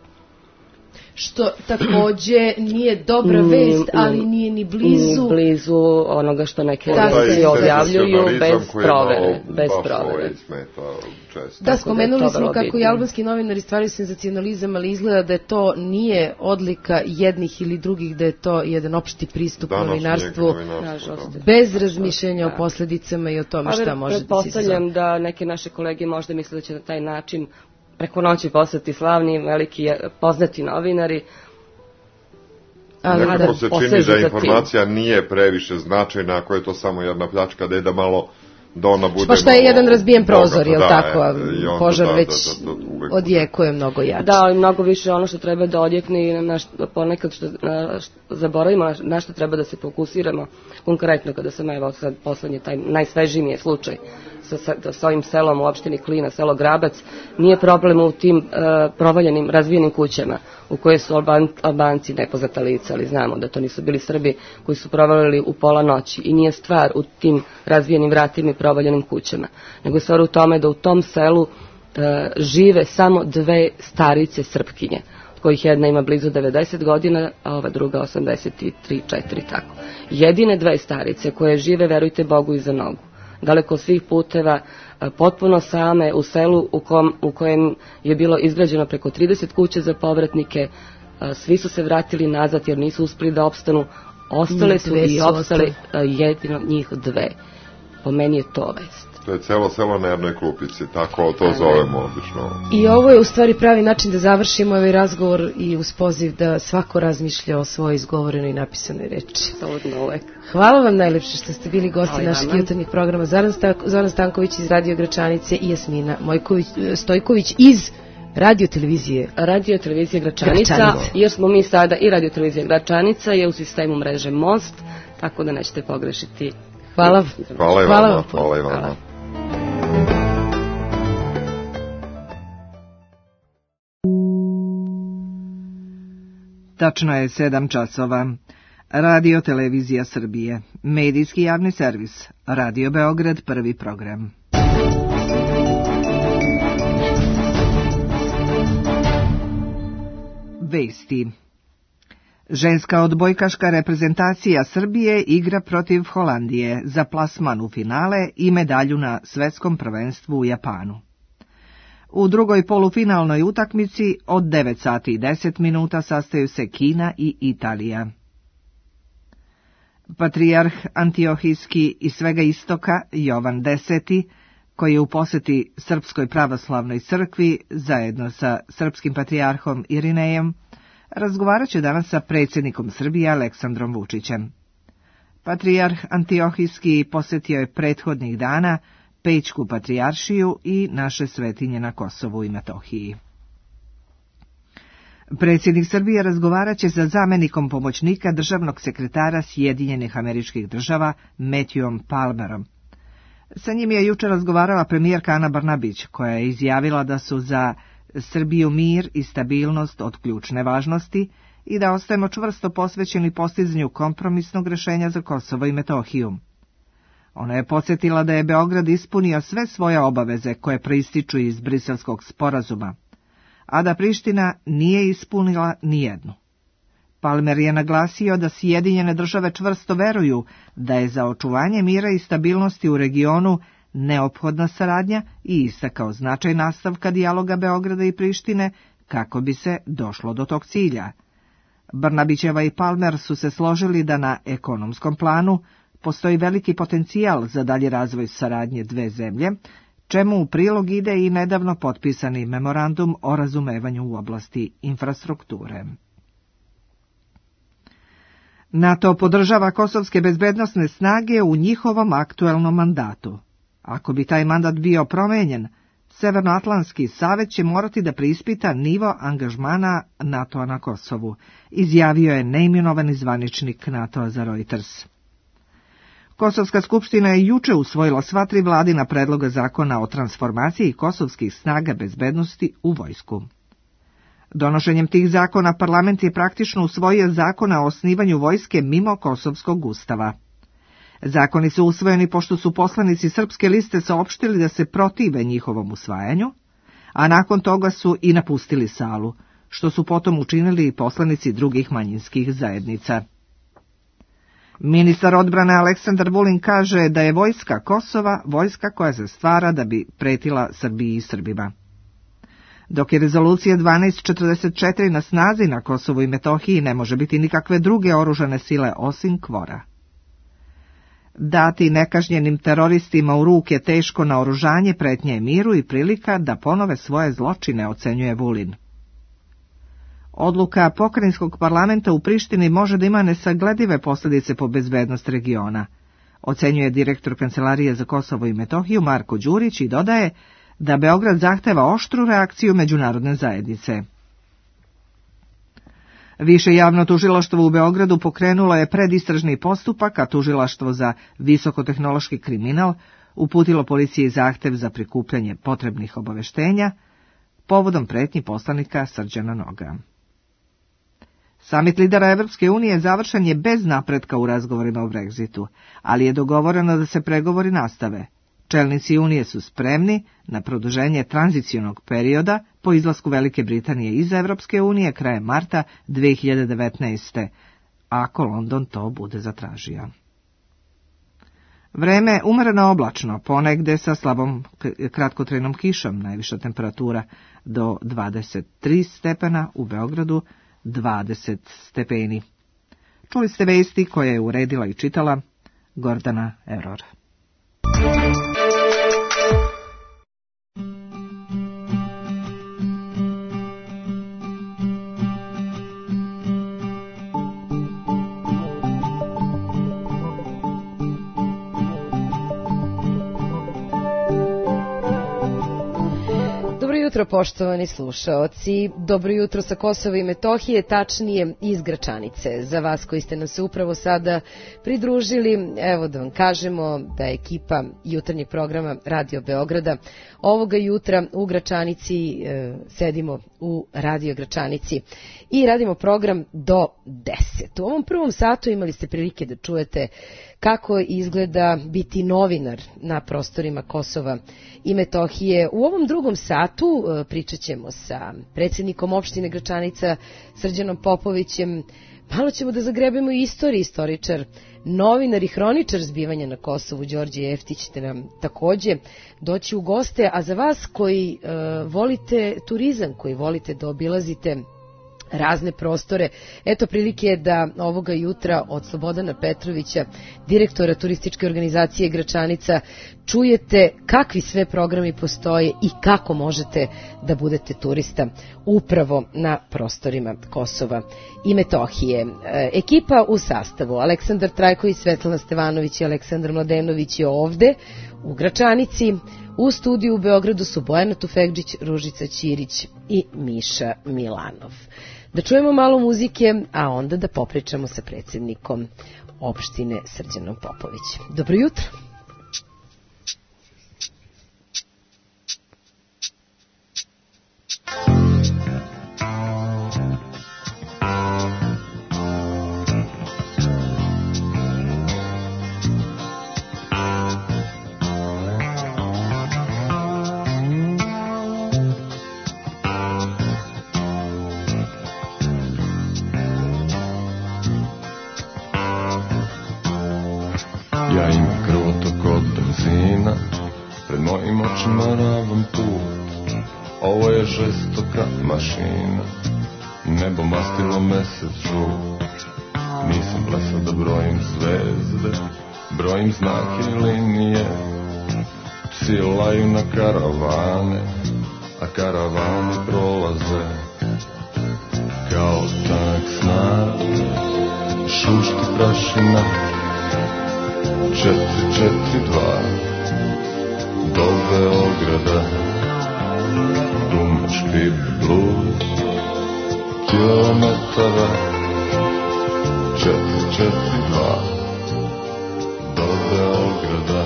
Što takođe nije dobra vest, ali nije ni blizu...
Ni blizu onoga što neke organizacije objavljuju bez provere. Bez provere.
Da, spomenuli smo kako i albanski novinari stvaraju senzacionalizam, ali izgleda da je to nije odlika jednih ili drugih, da je to jedan opšti pristup novinarstvu, bez razmišljenja o posledicama i o tome šta može da se...
Pretpostavljam da neke naše kolege možda misle da će na taj način preko noći postati slavni, veliki, poznati novinari.
Ali nekako se čini da informacija nije previše značajna, ako je to samo jedna pljačka, da je da malo da ona bude...
Pa šta je jedan razbijen prozor, je li tako? Požar već odjekuje mnogo jače.
Da, i mnogo više ono što treba da odjekne i ponekad što zaboravimo na što treba da se fokusiramo. Konkretno kada sam evo sad poslednji, taj najsvežiji mi je slučaj sa, sa, sa ovim selom u opštini Klina, selo Grabac, nije problem u tim uh, provaljenim, razvijenim kućama u koje su Alban, Albanci nepoznata lica, ali znamo da to nisu bili Srbi koji su provalili u pola noći i nije stvar u tim razvijenim vratima i provaljenim kućama, nego je stvar u tome da u tom selu uh, žive samo dve starice Srpkinje, od kojih jedna ima blizu devedeset godina, a ova druga osamdeset tri četiri, tako. Jedine dve starice koje žive, verujte Bogu, iza nogu. Daleko od svih puteva, potpuno same u selu u, kom, u kojem je bilo izgrađeno preko trideset kuća za povratnike. Svi su se vratili nazad jer nisu uspeli da opstanu. Ostale su i opstale jedino njih dve. Po meni je to vest.
To je celo selo na jednoj klupici, tako to zovemo obično.
I ovo je u stvari pravi način da završimo ovaj razgovor i uz poziv da svako razmišlja o svojoj izgovorenoj i napisanoj reči. Hvala vam najlepše što ste bili gosti naših jutarnjih programa. Zoran, Zoran Stanković iz Radio Gračanice i Jasmina Mojković, Stojković iz Radio televizije
Radio televizije Gračanica, Gračanice. Jer smo mi sada i Radio televizija Gračanica je u sistemu mreže Most, tako da nećete pogrešiti.
Hvala.
Hvala i vama. Hvala, hvala i vama. Hvala.
Tačno je sedam časova. Radio televizija Srbije. Medijski javni servis. Radio Beograd, prvi program. Vesti. Ženska odbojkaška reprezentacija Srbije igra protiv Holandije za plasman u finale i medalju na svetskom prvenstvu u Japanu. U drugoj polufinalnoj utakmici od devet sati i deset minuta sastaju se Kina i Italija. Patrijarh Antiohijski iz svega istoka Jovan Deseti, koji je u poseti Srpskoj pravoslavnoj crkvi zajedno sa srpskim patrijarhom Irinejem, razgovarat će danas sa predsjednikom Srbije Aleksandrom Vučićem. Patrijarh Antiohijski posjetio je prethodnih dana Pećku patrijaršiju i naše svetinje na Kosovu i Metohiji. Predsjednik Srbije razgovarat će sa zamenikom pomoćnika državnog sekretara Sjedinjenih Američkih Država Matthewom Palmerom. Sa njim je jučer razgovarala premijerka Ana Brnabić, koja je izjavila da su za Srbiju mir i stabilnost od ključne važnosti i da ostajemo čvrsto posvećeni postizanju kompromisnog rješenja za Kosovo i Metohiju. Ona je podsjetila da je Beograd ispunio sve svoje obaveze koje proističu iz Briselskog sporazuma, a da Priština nije ispunila nijednu. Palmer je naglasio da Sjedinjene Države čvrsto veruju da je za očuvanje mira i stabilnosti u regionu neophodna saradnja i istakao značaj nastavka dijaloga Beograda i Prištine kako bi se došlo do tog cilja. Brnabićeva i Palmer su se složili da na ekonomskom planu postoji veliki potencijal za dalji razvoj saradnje dve zemlje, čemu u prilog ide i nedavno potpisani memorandum o razumevanju u oblasti infrastrukture. NATO podržava kosovske bezbednosne snage u njihovom aktuelnom mandatu. Ako bi taj mandat bio promenjen, Severnoatlantski savez će morati da preispita nivo angažmana NATO-a na Kosovu, izjavio je neimenovani zvaničnik NATO-a za Reuters. Kosovska skupština je juče usvojila sva tri vladina predloga zakona o transformaciji kosovskih snaga bezbednosti u vojsku. Donošenjem tih zakona parlament je praktično usvojio zakona o osnivanju vojske mimo Kosovskog ustava. Zakoni su usvojeni pošto su poslanici Srpske liste saopštili da se protive njihovom usvajanju, a nakon toga su i napustili salu, što su potom učinili i poslanici drugih manjinskih zajednica. Ministar odbrane Aleksandar Vulin kaže da je vojska Kosova vojska koja se stvara da bi pretila Srbiji i Srbima. Dok je rezolucija dvanaest četrdeset četiri na snazi na Kosovu i Metohiji, ne može biti nikakve druge oružane sile osim KFOR-a. Dati nekažnjenim teroristima u ruke teško naoružanje pretnje je miru i prilika da ponove svoje zločine, ocenjuje Vulin. Odluka pokrajinskog parlamenta u Prištini može da ima nesagledive posljedice po bezbednost regiona, ocenjuje direktor Kancelarije za Kosovo i Metohiju Marko Đurić i dodaje da Beograd zahteva oštru reakciju međunarodne zajednice. Više javno tužilaštvo u Beogradu pokrenulo je predistražni postupak, a tužilaštvo za visokotehnološki kriminal uputilo policiji zahtev za prikupljanje potrebnih obaveštenja povodom pretnji poslanika Srđana Noga. Samit lidera Evropske unije završen je bez napretka u razgovorima o Brexitu, ali je dogovoreno da se pregovori nastave. Čelnici Unije su spremni na produženje tranzicionog perioda po izlasku Velike Britanije iz Evropske unije krajem marta dve hiljade devetnaeste. ako London to bude zatražio. Vreme umereno oblačno, ponegde sa slabom kratkotrajnom kišom, najviša temperatura do dvadeset tri stepena, u Beogradu dvadeset stepeni. Čuli ste vesti koje je uredila i čitala Gordana Eror.
Dobro jutro, poštovani slušaoci. Dobro jutro sa Kosova i Metohije, tačnije iz Gračanice. Za vas koji ste nam se upravo sada pridružili, evo da vam kažemo da je ekipa jutarnjeg programa Radio Beograda ovoga jutra u Gračanici, e, sedimo u Radio Gračanici i radimo program do deset. U ovom prvom satu imali ste prilike da čujete kako izgleda biti novinar na prostorima Kosova i Metohije. U ovom drugom satu pričat ćemo sa predsjednikom opštine Gračanica Srđanom Popovićem. Malo ćemo da zagrebemo i istoriju, istoričar, novinar i hroničar zbivanja na Kosovu Đorđe Jeftić će nam takođe doći u goste, a za vas koji uh, volite turizam, koji volite da obilazite razne prostore, eto prilike da ovoga jutra od Slobodana Petrovića, direktora turističke organizacije Gračanica, čujete kakvi sve programi postoje i kako možete da budete turista upravo na prostorima Kosova i Metohije. E, ekipa u sastavu Aleksandar Trajković, Svetlana Stevanović i Aleksandar Mladenović je ovde u Gračanici. U studiju u Beogradu su Bojana Tufegđić, Ružica Ćirić i Miša Milanov. Da čujemo malo muzike, a onda da popričamo sa predsjednikom opštine Srđanom Popovićem. Dobro jutro!
Ja imam krvotok od benzina, pred mojim očima ravan put. Ovo je žestoka mašina, nebo mastilo mesec žut. Nisam blesav da brojim zvezde, brojim znake i linije. Psi laju na karavane, a karavani prolaze. Kao tanak snag, šušti prašina. Četiri, četiri, dva, do Beograda, kilometara, četiri četiri dva do Beograda.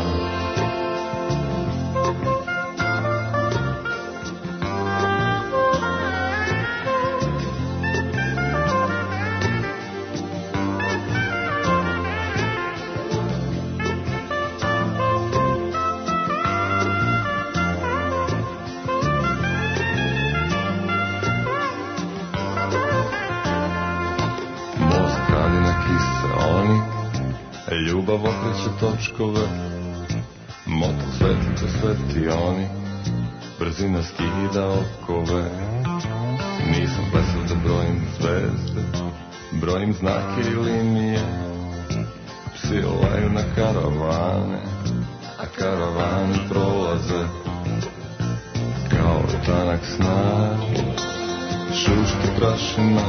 Ljubav okreće točkove, motor svetlice svetioni, brzina skida okove. Nisam blesav da brojim zvezde, brojim znake i linije. Psi laju na karavane, a karavani prolaze kao tanak snag, šušti prašina.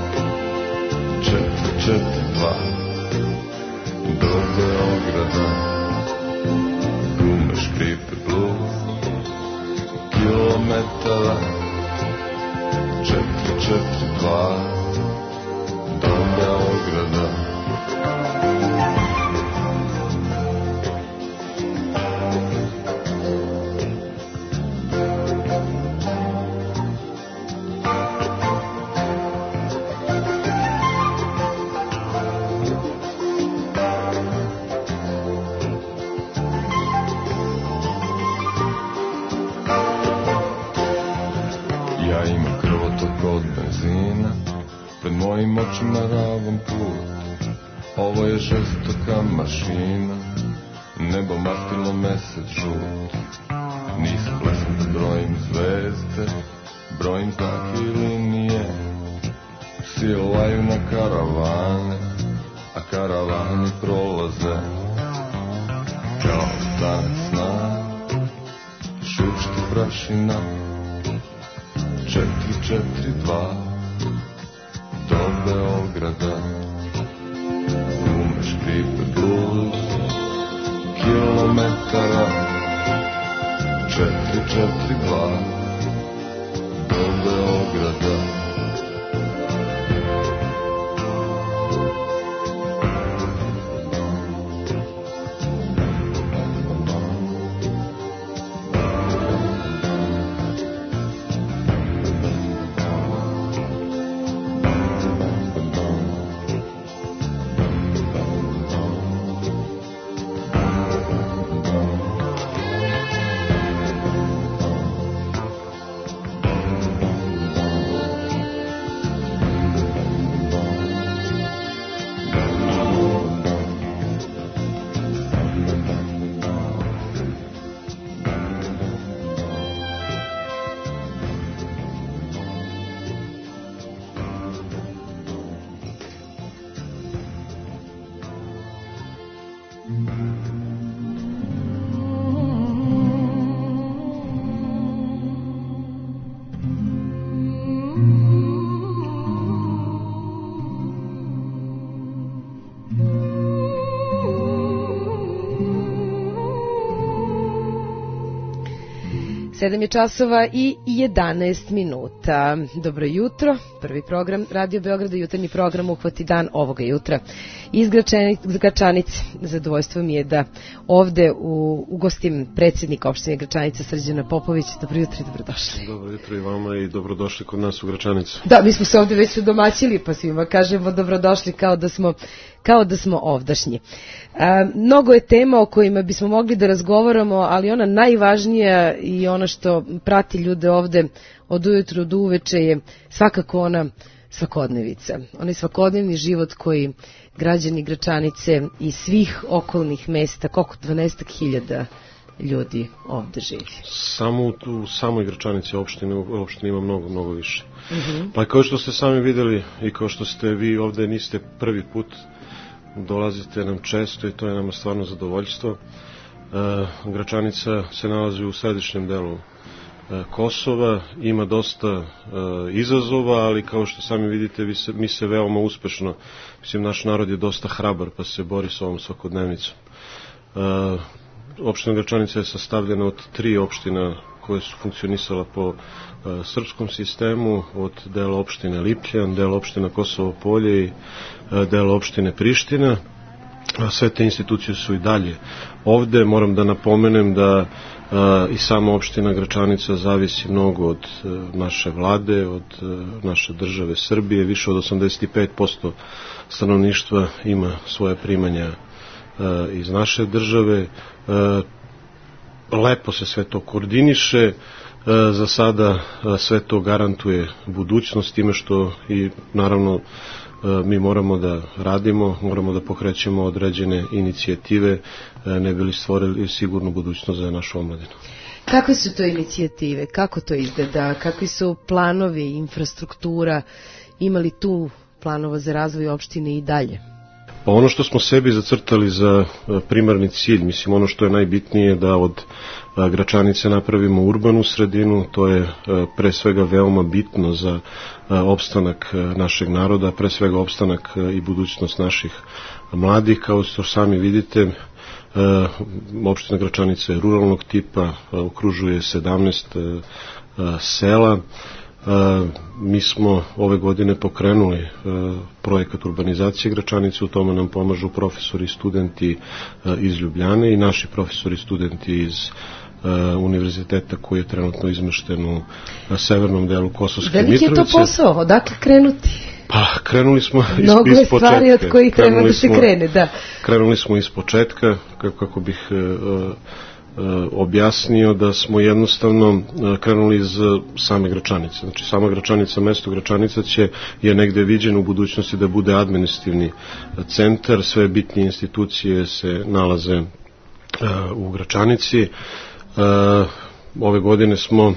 Četiri četiri dva do Beograda, gume škripe bluz, kilometara, četiri četiri dva do Beograda. Mojim očima ravan put, ovo je žestoka mašina, nebo mastilo mesec žut. Nisam blesav da brojim zvezde, brojim znake i linije. Psi laju na karavane, a karavani prolaze kao tanak sna, šušti prašina. Četiri četiri dva do Beograda, gume škripe bluz, kilometara, četiri četiri dva do Beograda.
Sedam je časova i jedanaest minuta. Dobro jutro, prvi program Radio Beograda, jutarnji program Uhvati dan ovoga jutra. Iz Gračanice, zadovoljstvo mi je da ovde u, ugostim predsjednika opštine Gračanice Srđana Popovića. Dobro jutro i dobrodošli.
Dobro jutro i vama i dobrodošli kod nas u Gračanicu.
Da, mi smo se ovde već udomaćili, pa svima kažemo dobrodošli kao da smo kao da smo ovdašnji. A, mnogo je tema o kojima bismo mogli da razgovaramo, ali ona najvažnija i ona što prati ljude ovde od ujutru do uveče je svakako ona svakodnevica. Onaj svakodnevni život koji građani Gračanice i svih okolnih mesta, koliko dvanaest hiljada ljudi ovde živi.
Samo u, u samoj Gračanici opštine, opštine ima mnogo, mnogo više.
Mm-hmm.
Pa kao što ste sami videli i kao što ste vi ovde niste prvi put, dolazite nam često i to je nama stvarno zadovoljstvo. E, Gračanica se nalazi u središnjem delu e, Kosova, ima dosta e, izazova, ali kao što sami vidite vi se, mi se veoma uspešno, mislim naš narod je dosta hrabar pa se bori s ovom svakodnevnicom. E, opština Gračanica je sastavljena od tri opština koje su funkcionisala po srpskom sistemu, od dela opštine Lipljan, dela opština Kosovo Polje i dela opštine Priština. Sve te institucije su i dalje ovde. Moram da napomenem da i sama opština Gračanica zavisi mnogo od naše vlade, od naše države Srbije. Više od osamdeset pet posto stanovništva ima svoje primanja iz naše države. Lepo se sve to koordiniše. Za sada sve to garantuje budućnost, time što i naravno mi moramo da radimo, moramo da pokrećemo određene inicijative, ne bi li stvorili sigurnu budućnost za našu omladinu.
Kakve su to inicijative? Kako to izgleda? Kakvi su planovi, infrastruktura? Ima li tu planova za razvoj opštine i dalje?
Pa ono što smo sebi zacrtali za primarni cilj, mislim ono što je najbitnije da od Gračanice napravimo urbanu sredinu, to je pre svega veoma bitno za opstanak našeg naroda, pre svega opstanak i budućnost naših mladih. Kao što sami vidite, opština Gračanica je ruralnog tipa, okružuje sedamnaest sela. Mi smo ove godine pokrenuli projekat urbanizacije Gračanice, u tome nam pomažu profesori i studenti iz Ljubljane i naši profesori i studenti iz univerziteta koji je trenutno izmešten u severnom delu Kosovske Mitrovice.
Veliki je to posao, odakle krenuti?
Pa, krenuli smo iz,
Mnogo
iz
je
početka.
stvari od kojih treba da se krene, da.
Krenuli smo iz početka, kako, kako bih e, e, objasnio da smo jednostavno krenuli iz same Gračanice. Znači, sama Gračanica, mesto Gračanica će, je negde viđeno u budućnosti da bude administrativni centar, sve bitnije institucije se nalaze e, u Gračanici. Ove godine smo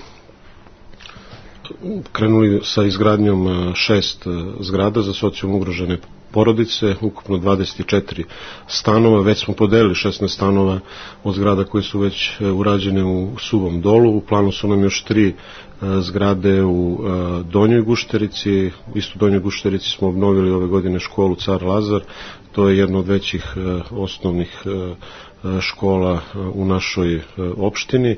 krenuli sa izgradnjom šest zgrada za socijalno ugrožene porodice, ukupno dvadeset četiri stanova, već smo podelili šesnaest stanova od zgrada koje su već urađene u Suvom Dolu, u planu su nam još tri zgrade u Donjoj Gušterici, isto u Donjoj Gušterici smo obnovili ove godine školu Car Lazar, to je jedna od većih osnovnih škola u našoj opštini.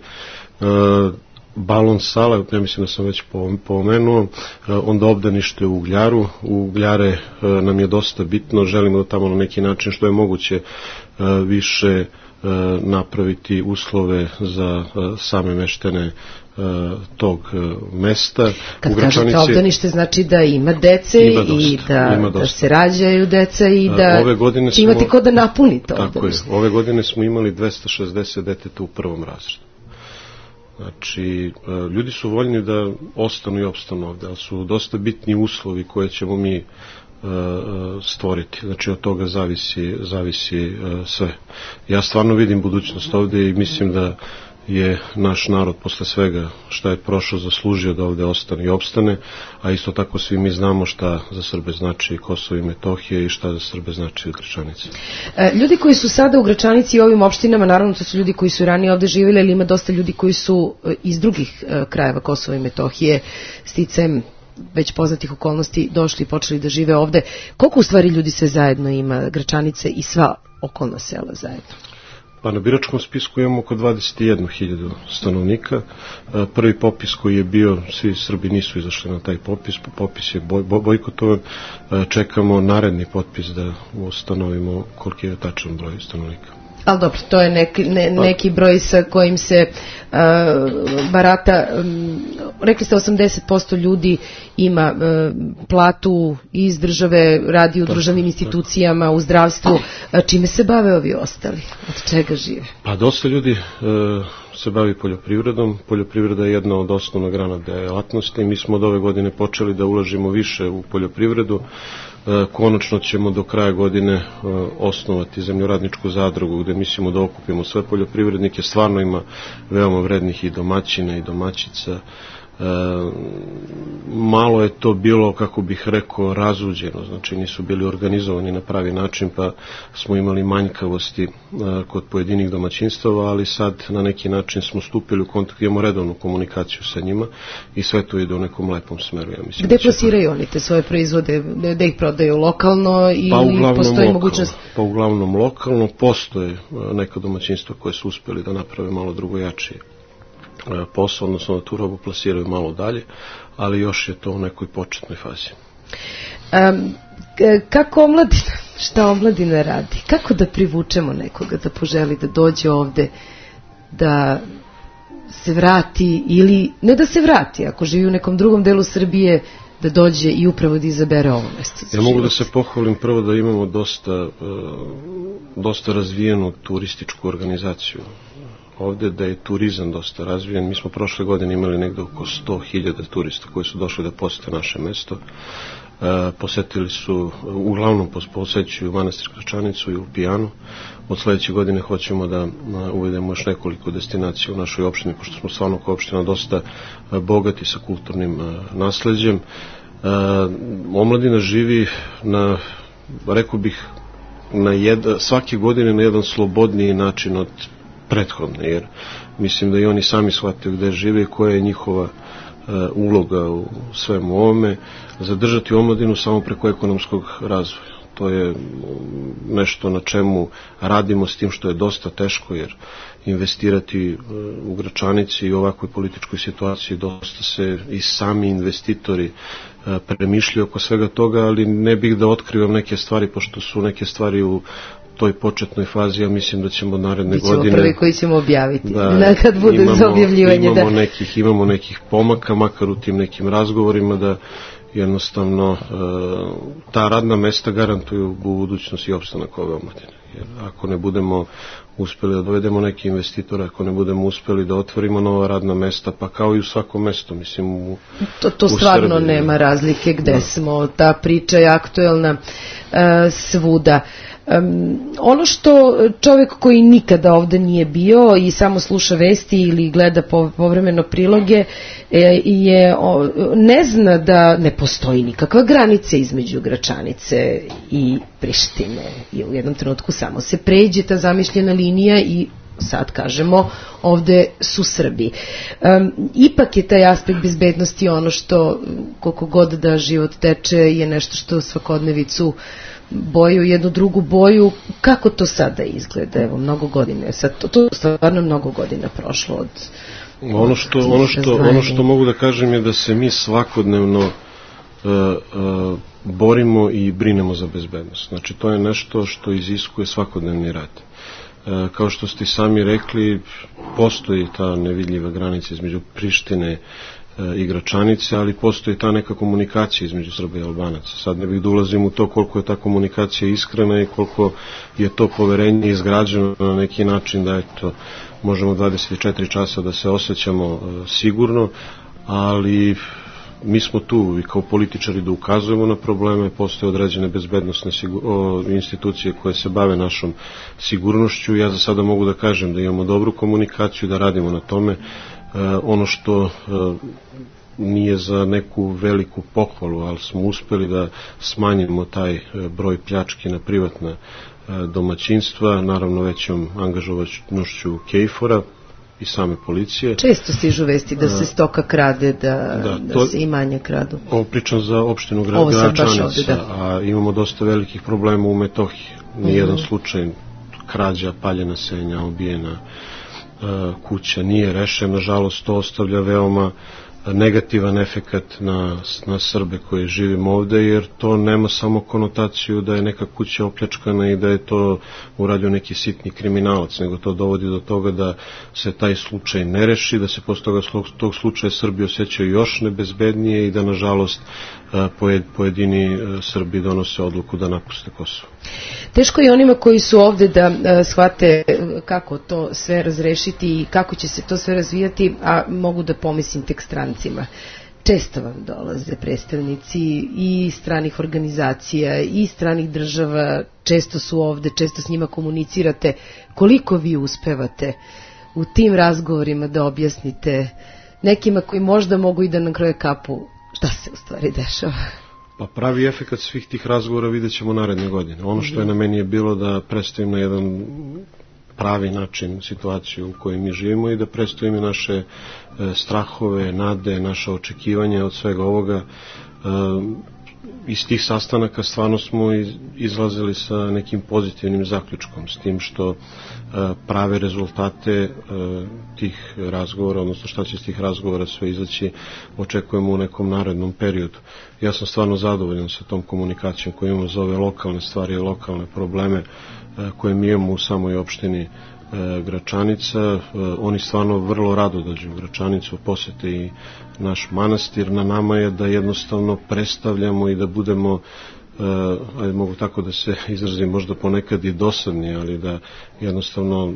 Balon sala, ja mislim da sam već pomenuo, onda obdanište u Ugljaru. U Ugljare nam je dosta bitno, želimo da tamo na neki način što je moguće više napraviti uslove za same meštene tog mesta.
Kad kažete obdanište, znači da ima dece ima dosta, i da, da se rađaju deca i da će imati ko da napuni to obdanište.
Ove godine smo imali dvesta šezdeset deteta u prvom razredu. Znači, ljudi su voljni da ostanu i opstanu ovde, ali su dosta bitni uslovi koje ćemo mi stvoriti. Znači, od toga zavisi, zavisi sve. Ja stvarno vidim budućnost ovde i mislim da je naš narod posle svega šta je prošao zaslužio da ovde ostane i opstane, a isto tako svi mi znamo šta za Srbe znači Kosovo i Metohija i šta za Srbe znači Gračanica.
Ljudi koji su sada u Gračanici i ovim opštinama, naravno to su ljudi koji su ranije ovde živjeli, ali ima dosta ljudi koji su iz drugih krajeva Kosova i Metohije sticajem već poznatih okolnosti došli i počeli da žive ovde. Koliko u stvari ljudi sve zajedno ima Gračanice i sva okolna sela zajedno?
Pa na biračkom spisku imamo oko dvadeset jednu hiljadu stanovnika. Prvi popis koji je bio, svi Srbi nisu izašli na taj popis, popis je boj, bojkotovan. Čekamo naredni popis da ustanovimo koliki je tačan broj stanovnika.
Ali dobro, to je neki, ne, neki broj sa kojim se uh, barata, um, rekli ste osamdeset posto ljudi ima uh, platu iz države, radi u državnim institucijama, u zdravstvu. Čime se bave ovi ostali? Od čega žive?
Pa dosta ljudi uh, se bavi poljoprivredom. Poljoprivreda je jedna od osnovna grana delatnosti. Mi smo od ove godine počeli da ulažimo više u poljoprivredu. Konačno ćemo do kraja godine osnovati zemljoradničku zadrugu gde mislimo da okupimo sve poljoprivrednike. Stvarno ima veoma vrednih i domaćina i domaćica. E, malo je to bilo, kako bih rekao, razuđeno, znači nisu bili organizovani na pravi način, pa smo imali manjkavosti e, kod pojedinih domaćinstava, ali sad na neki način smo stupili u kontakt, imamo redovnu komunikaciju sa njima i sve to ide u nekom lepom smeru. Ja mislim.
Gde plasiraju oni te svoje proizvode, da ih prodaju lokalno ili pa postoji
lokalno,
mogućnost?
Pa uglavnom lokalno, postoje neka domaćinstva koje su uspeli da naprave malo drugojačije posao, odnosno da tu robu plasiraju malo dalje, ali još je to u nekoj početnoj fazi.
Um, kako omladina, šta omladina radi? Kako da privučemo nekoga da poželi da dođe ovde, da se vrati ili ne da se vrati, ako živi u nekom drugom delu Srbije, da dođe i upravo da izabere ovo mesto.
Ja mogu da se pohvalim prvo da imamo dosta, dosta razvijenu turističku organizaciju ovde, da je turizam dosta razvijen. Mi smo prošle godine imali negde oko sto hiljada turista koji su došli da posete naše mesto. Posetili su, uglavnom posećuju manastir Gračanicu i Ulpijanu. Od sledeće godine hoćemo da uvedemo još nekoliko destinacija u našoj opštini, pošto smo stvarno kao opština dosta bogati sa kulturnim nasleđem. Omladina živi na, rekao bih, na jedna, svake godine na jedan slobodniji način od prethodne, jer mislim da i oni sami shvataju gde žive i koja je njihova uloga u svemu ovome, zadržati omladinu samo preko ekonomskog razvoja. To je nešto na čemu radimo, s tim što je dosta teško, jer investirati u Gračanici i u ovakvoj političkoj situaciji dosta se i sami investitori premišljaju oko svega toga, ali ne bih da otkrivam neke stvari, pošto su neke stvari u toj početnoj fazi, ja mislim da ćemo naredne
Bićemo
godine...
Bićemo prvi koji ćemo objaviti,
da,
kad bude
imamo,
za objavljivanje.
Imamo,
da.
nekih, imamo nekih pomaka, makar u tim nekim razgovorima, da jednostavno ta radna mesta garantuju u budućnosti i opstanak ove omladine. Jer ako ne budemo uspeli da dovedemo neke investitore, ako ne budemo uspeli da otvorimo nova radna mesta, pa kao i u svakom mestu, mislim, u,
to, to
u
stvarno
Srbiji.
Nema razlike gde da. smo, ta priča je aktuelna uh, svuda. Um, ono što čovjek koji nikada ovde nije bio i samo sluša vesti ili gleda povremeno priloge e, je, o, ne zna da ne postoji nikakva granica između Gračanice i Prištine i u jednom trenutku samo se pređe ta zamišljena linija i sad kažemo ovde su Srbi. Um, ipak je taj aspekt bezbednosti ono što koliko god da život teče je nešto što svakodnevicu boju, jednu drugu boju. Kako to sada izgleda? Evo, mnogo godina je sad, to, to stvarno mnogo godina prošlo od...
Ono što, ono što, ono što mogu da kažem je da se mi svakodnevno uh, uh, borimo i brinemo za bezbednost. Znači, to je nešto što iziskuje svakodnevni rad. Uh, kao što ste sami rekli, postoji ta nevidljiva granica između Prištine i Gračanice, ali postoji ta neka komunikacija između Srba i Albanaca. Sad ne bih da ulazim u to koliko je ta komunikacija iskrena i koliko je to poverenje izgrađeno na neki način da eto, možemo dvadeset četiri časa da se osjećamo sigurno, ali mi smo tu i kao političari da ukazujemo na probleme, postoje određene bezbednosne institucije koje se bave našom sigurnošću. Ja za sada mogu da kažem da imamo dobru komunikaciju, da radimo na tome. Uh, ono što uh, nije za neku veliku pohvalu, ali smo uspeli da smanjimo taj uh, broj pljački na privatna uh, domaćinstva, naravno većom angažovanošću KFOR-a i same policije.
Često stižu vesti da se stoka krade, da, da, da
to,
se imanje kradu.
Ovo pričam za opštinu Gra, Gračanica, da. A imamo dosta velikih problema u Metohiji. Nijedan mm-hmm. slučaj krađa, paljena senja, obijena kuća nije rešen, nažalost to ostavlja veoma negativan efekat na, na Srbe koji živimo ovde, jer to nema samo konotaciju da je neka kuća opljačkana i da je to uradio neki sitni kriminalac, nego to dovodi do toga da se taj slučaj ne reši, da se posle toga tog slučaja Srbi osjećaju još nebezbednije i da nažalost pojedini Srbi donose odluku da napuste Kosovo.
Teško je onima koji su ovde da uh, shvate kako to sve razrešiti i kako će se to sve razvijati, a mogu da pomislim tek strancima. Često vam dolaze predstavnici i stranih organizacija i stranih država, često su ovde, često s njima komunicirate. Koliko vi uspevate u tim razgovorima da objasnite nekima koji možda mogu i da nam kroje kapu šta se u stvari dešava?
Pa pravi efekat svih tih razgovora vidjet ćemo naredne godine. Ono što je na meni je bilo da predstavim na jedan pravi način situaciju u kojoj mi živimo i da predstavim naše e, strahove, nade, naše očekivanja od svega ovoga. E, iz tih sastanaka stvarno smo izlazili sa nekim pozitivnim zaključkom, s tim što prave rezultate tih razgovora, odnosno šta će iz tih razgovora sve izaći, očekujemo u nekom narednom periodu. Ja sam stvarno zadovoljan sa tom komunikacijom koju imamo za ove lokalne stvari i lokalne probleme koje mi imamo u samoj opštini Gračanica. Oni stvarno vrlo rado dođu u Gračanicu, posete i naš manastir. Na nama je da jednostavno predstavljamo i da budemo, ajde mogu tako da se izrazim, možda ponekad i dosadni, ali da jednostavno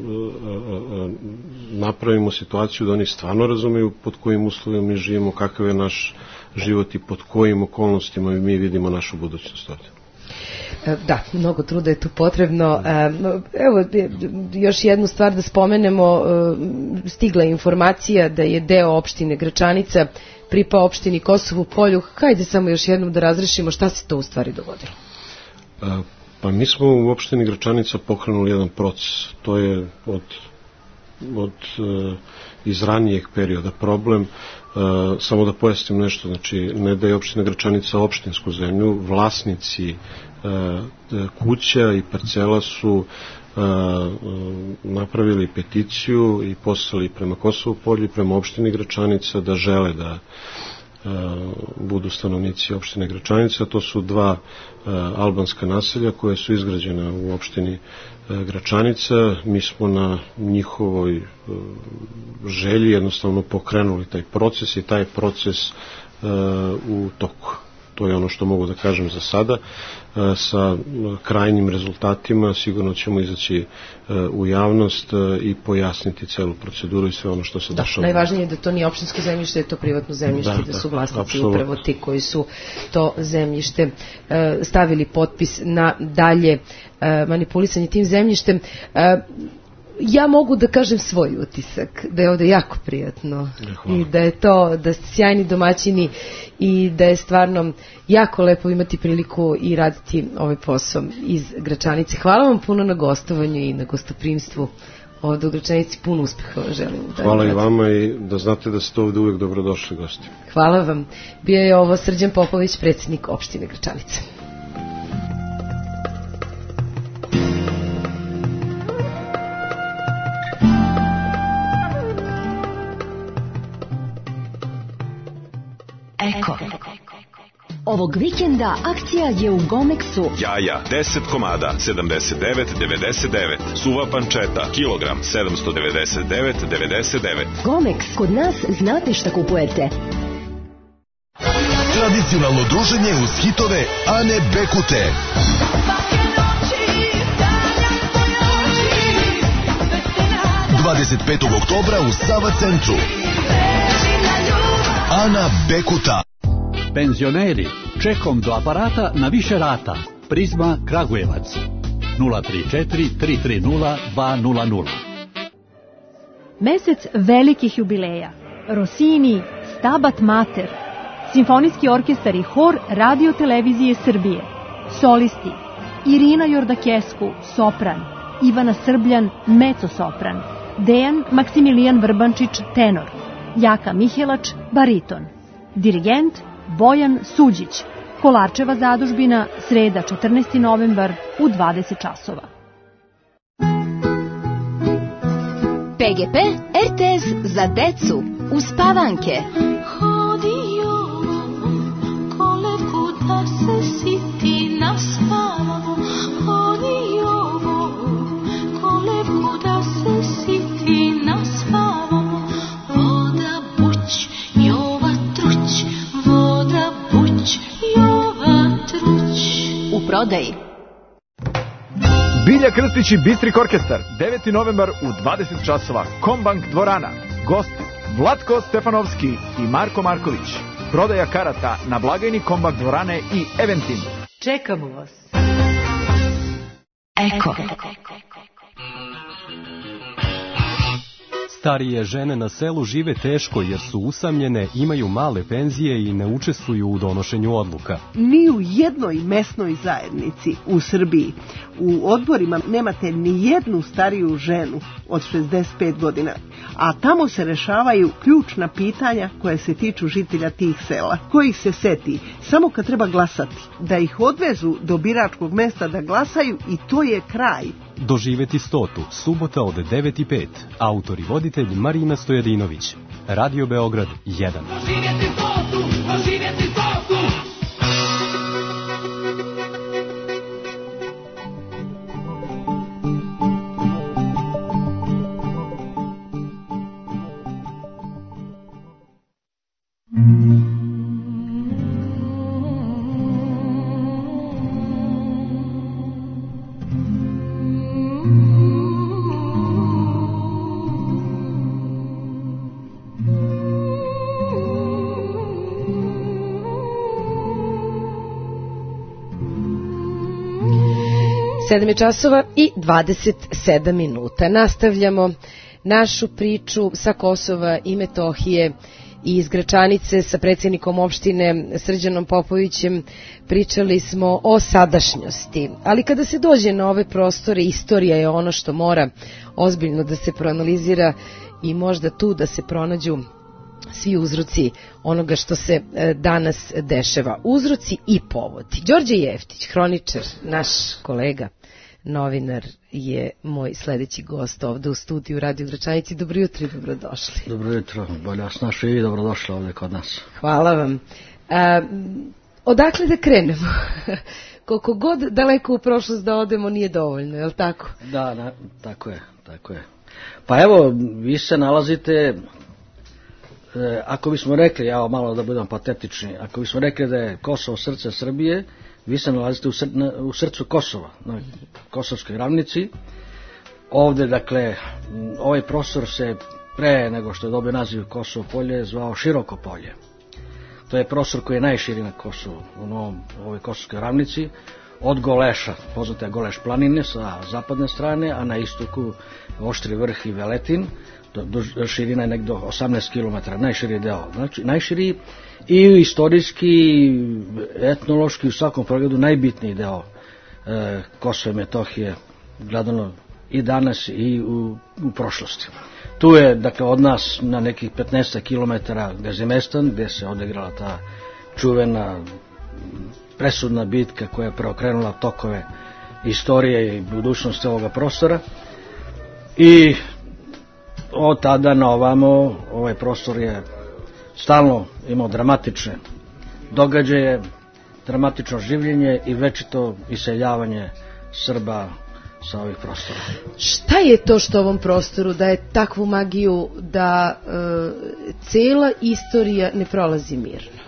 napravimo situaciju da oni stvarno razumeju pod kojim uslovima mi živimo, kakav je naš život i pod kojim okolnostima mi vidimo našu budućnost ovdje.
Da, mnogo truda je tu potrebno. Evo, još jednu stvar da spomenemo, stigla je informacija da je deo opštine Gračanica pripao opštini Kosovu Polju. Hajde samo još jednom da razrešimo šta se to u stvari dogodilo.
Pa mi smo u opštini Gračanica pokrenuli jedan proces. To je od, od iz ranijeg perioda problem. Samo da pojasnim nešto, znači ne da je opština Gračanica opštinsku zemlju, vlasnici kuća i parcela su napravili peticiju i poslali prema Kosovu Polju i prema opštini Gračanica da žele da budu stanovnici opštine Gračanica. To su dva albanska naselja koje su izgrađena u opštini Gračanica. Mi smo na njihovoj želji jednostavno pokrenuli taj proces i taj proces u toku. To je ono što mogu da kažem za sada. Sa krajnjim rezultatima sigurno ćemo izaći u javnost i pojasniti celu proceduru i sve ono što se
da,
dešava.
Najvažnije je da to nije opštinsko zemljište, je to privatno zemljište, da, da, da su vlasnici apsolutno upravo ti koji su to zemljište stavili potpis na dalje manipulisanje tim zemljištem. Ja mogu da kažem svoj utisak, da je ovde jako prijatno i da je to, da ste sjajni domaćini i da je stvarno jako lepo imati priliku i raditi ovaj posao iz Gračanice. Hvala vam puno na gostovanju i na gostoprimstvu ovde u Gračanici, puno uspeha želim.
Hvala i vama i da znate da ste ovde uvijek dobrodošli gosti.
Hvala vam. Bio je ovo Srđan Popović, predsjednik opštine Gračanice.
Eko. Ovog vikenda akcija je u Gomexu.
Jaja, deset komada, sedamdeset devet devedeset devet. Suva pančeta, kilogram, sedamsto devedeset devet devedeset devet.
Gomex, kod nas znate šta kupujete.
Tradicionalno druženje uz hitove Ane Bekute. dvadeset petog oktobra u Sava centru. Ana Bekuta.
Penzioneri, čekom do aparata na više rata. Prizma Kragujevac. nula tri četiri tri tri nula dva nula nula.
Mesec velikih jubileja. Rossini, Stabat Mater. Simfonijski orkestar i hor Radio Televizije Srbije. Solisti. Irina Jordakesku, sopran. Ivana Srbljan, mezzo-sopran. Dejan Maksimilijan Vrbančić, tenor. Jaka Mihelač, bariton. Dirigent Bojan Suđić. Kolarčeva zadužbina, sreda četrnaesti novembar u dvadeset časova.
P G P R T S za decu. Uspavanke.
Hodio kolevku da se siti naspavamo. Hodio kolevku da se siti naspavamo. Voda buć, Jova truć. Voda buć, Jova truć.
U prodaji.
Bilja Krstić i Bistrik orkestar. deveti novembar u dvadeset časova. Kombank dvorana. Gosti Vlatko Stefanovski i Marko Marković. Prodaja karata na blagajni Kombank dvorane i Eventim.
Čekamo vas.
Eko.
Starije žene na selu žive teško jer su usamljene, imaju male penzije i ne učestvuju u donošenju odluka.
Ni u jednoj mesnoj zajednici u Srbiji u odborima nemate ni jednu stariju ženu od šezdeset pet godina, a tamo se rešavaju ključna pitanja koja se tiču žitelja tih sela, kojih se seti samo kad treba glasati, da ih odvezu do biračkog mesta da glasaju i to je kraj.
Doživeti stotu, subota od devet i pet. Autor i voditelj Marina Stojadinović. Radio Beograd jedan.
Doživjeti stotu, doživjeti stotu.
sedam je časova i dvadeset sedam minuta. Nastavljamo našu priču sa Kosova i Metohije i iz Gračanice sa predsjednikom opštine Srđanom Popovićem. Pričali smo o sadašnjosti, ali kada se dođe na ove prostore, istorija je ono što mora ozbiljno da se proanalizira i možda tu da se pronađu svi uzroci onoga što se danas dešava. Uzroci i povodi. Đorđe Jeftić, hroničar, naš kolega, novinar, je moj sledeći gost ovde u studiju Radio Gračanici. Dobro jutro i dobrodošli.
Dobro jutro, bolje vas našli i dobrodošli ovde kod nas.
Hvala vam. A, odakle da krenemo? Koliko god daleko u prošlost da odemo nije dovoljno, je li tako?
Da, da, tako je, tako je. Pa evo, vi se nalazite... Ako bismo rekli, evo malo da budem patetični, ako bismo rekli da je Kosovo srce Srbije, vi se nalazite u, sr na, u srcu Kosova, na Kosovskoj ravnici. Ovde, dakle, ovaj prostor se pre nego što je dobio naziv Kosovo polje zvao Široko polje. To je prostor koji je najširi na Kosovu, u novom, ovoj Kosovskoj ravnici, od Goleša, poznate je Goleš planine sa zapadne strane, a na istoku Oštri vrh i Veletin. Do, do, širina je nekdo osamnaest kilometara, najširi deo, znači najširi i istorijski, etnološki, u svakom pogledu najbitniji deo e, Kosova i Metohije, gledano i danas i u, u prošlosti. Tu je, dakle, od nas na nekih petnaest kilometara Gazimestan, gde se odigrala ta čuvena presudna bitka koja je preokrenula tokove istorije i budućnosti ovoga prostora. I od tada na ovamo ovaj prostor je stalno imao dramatične događaje, dramatično življenje i večito iseljavanje Srba sa ovih prostora.
Šta je to što ovom prostoru daje takvu magiju da e, cela istorija ne prolazi mirno?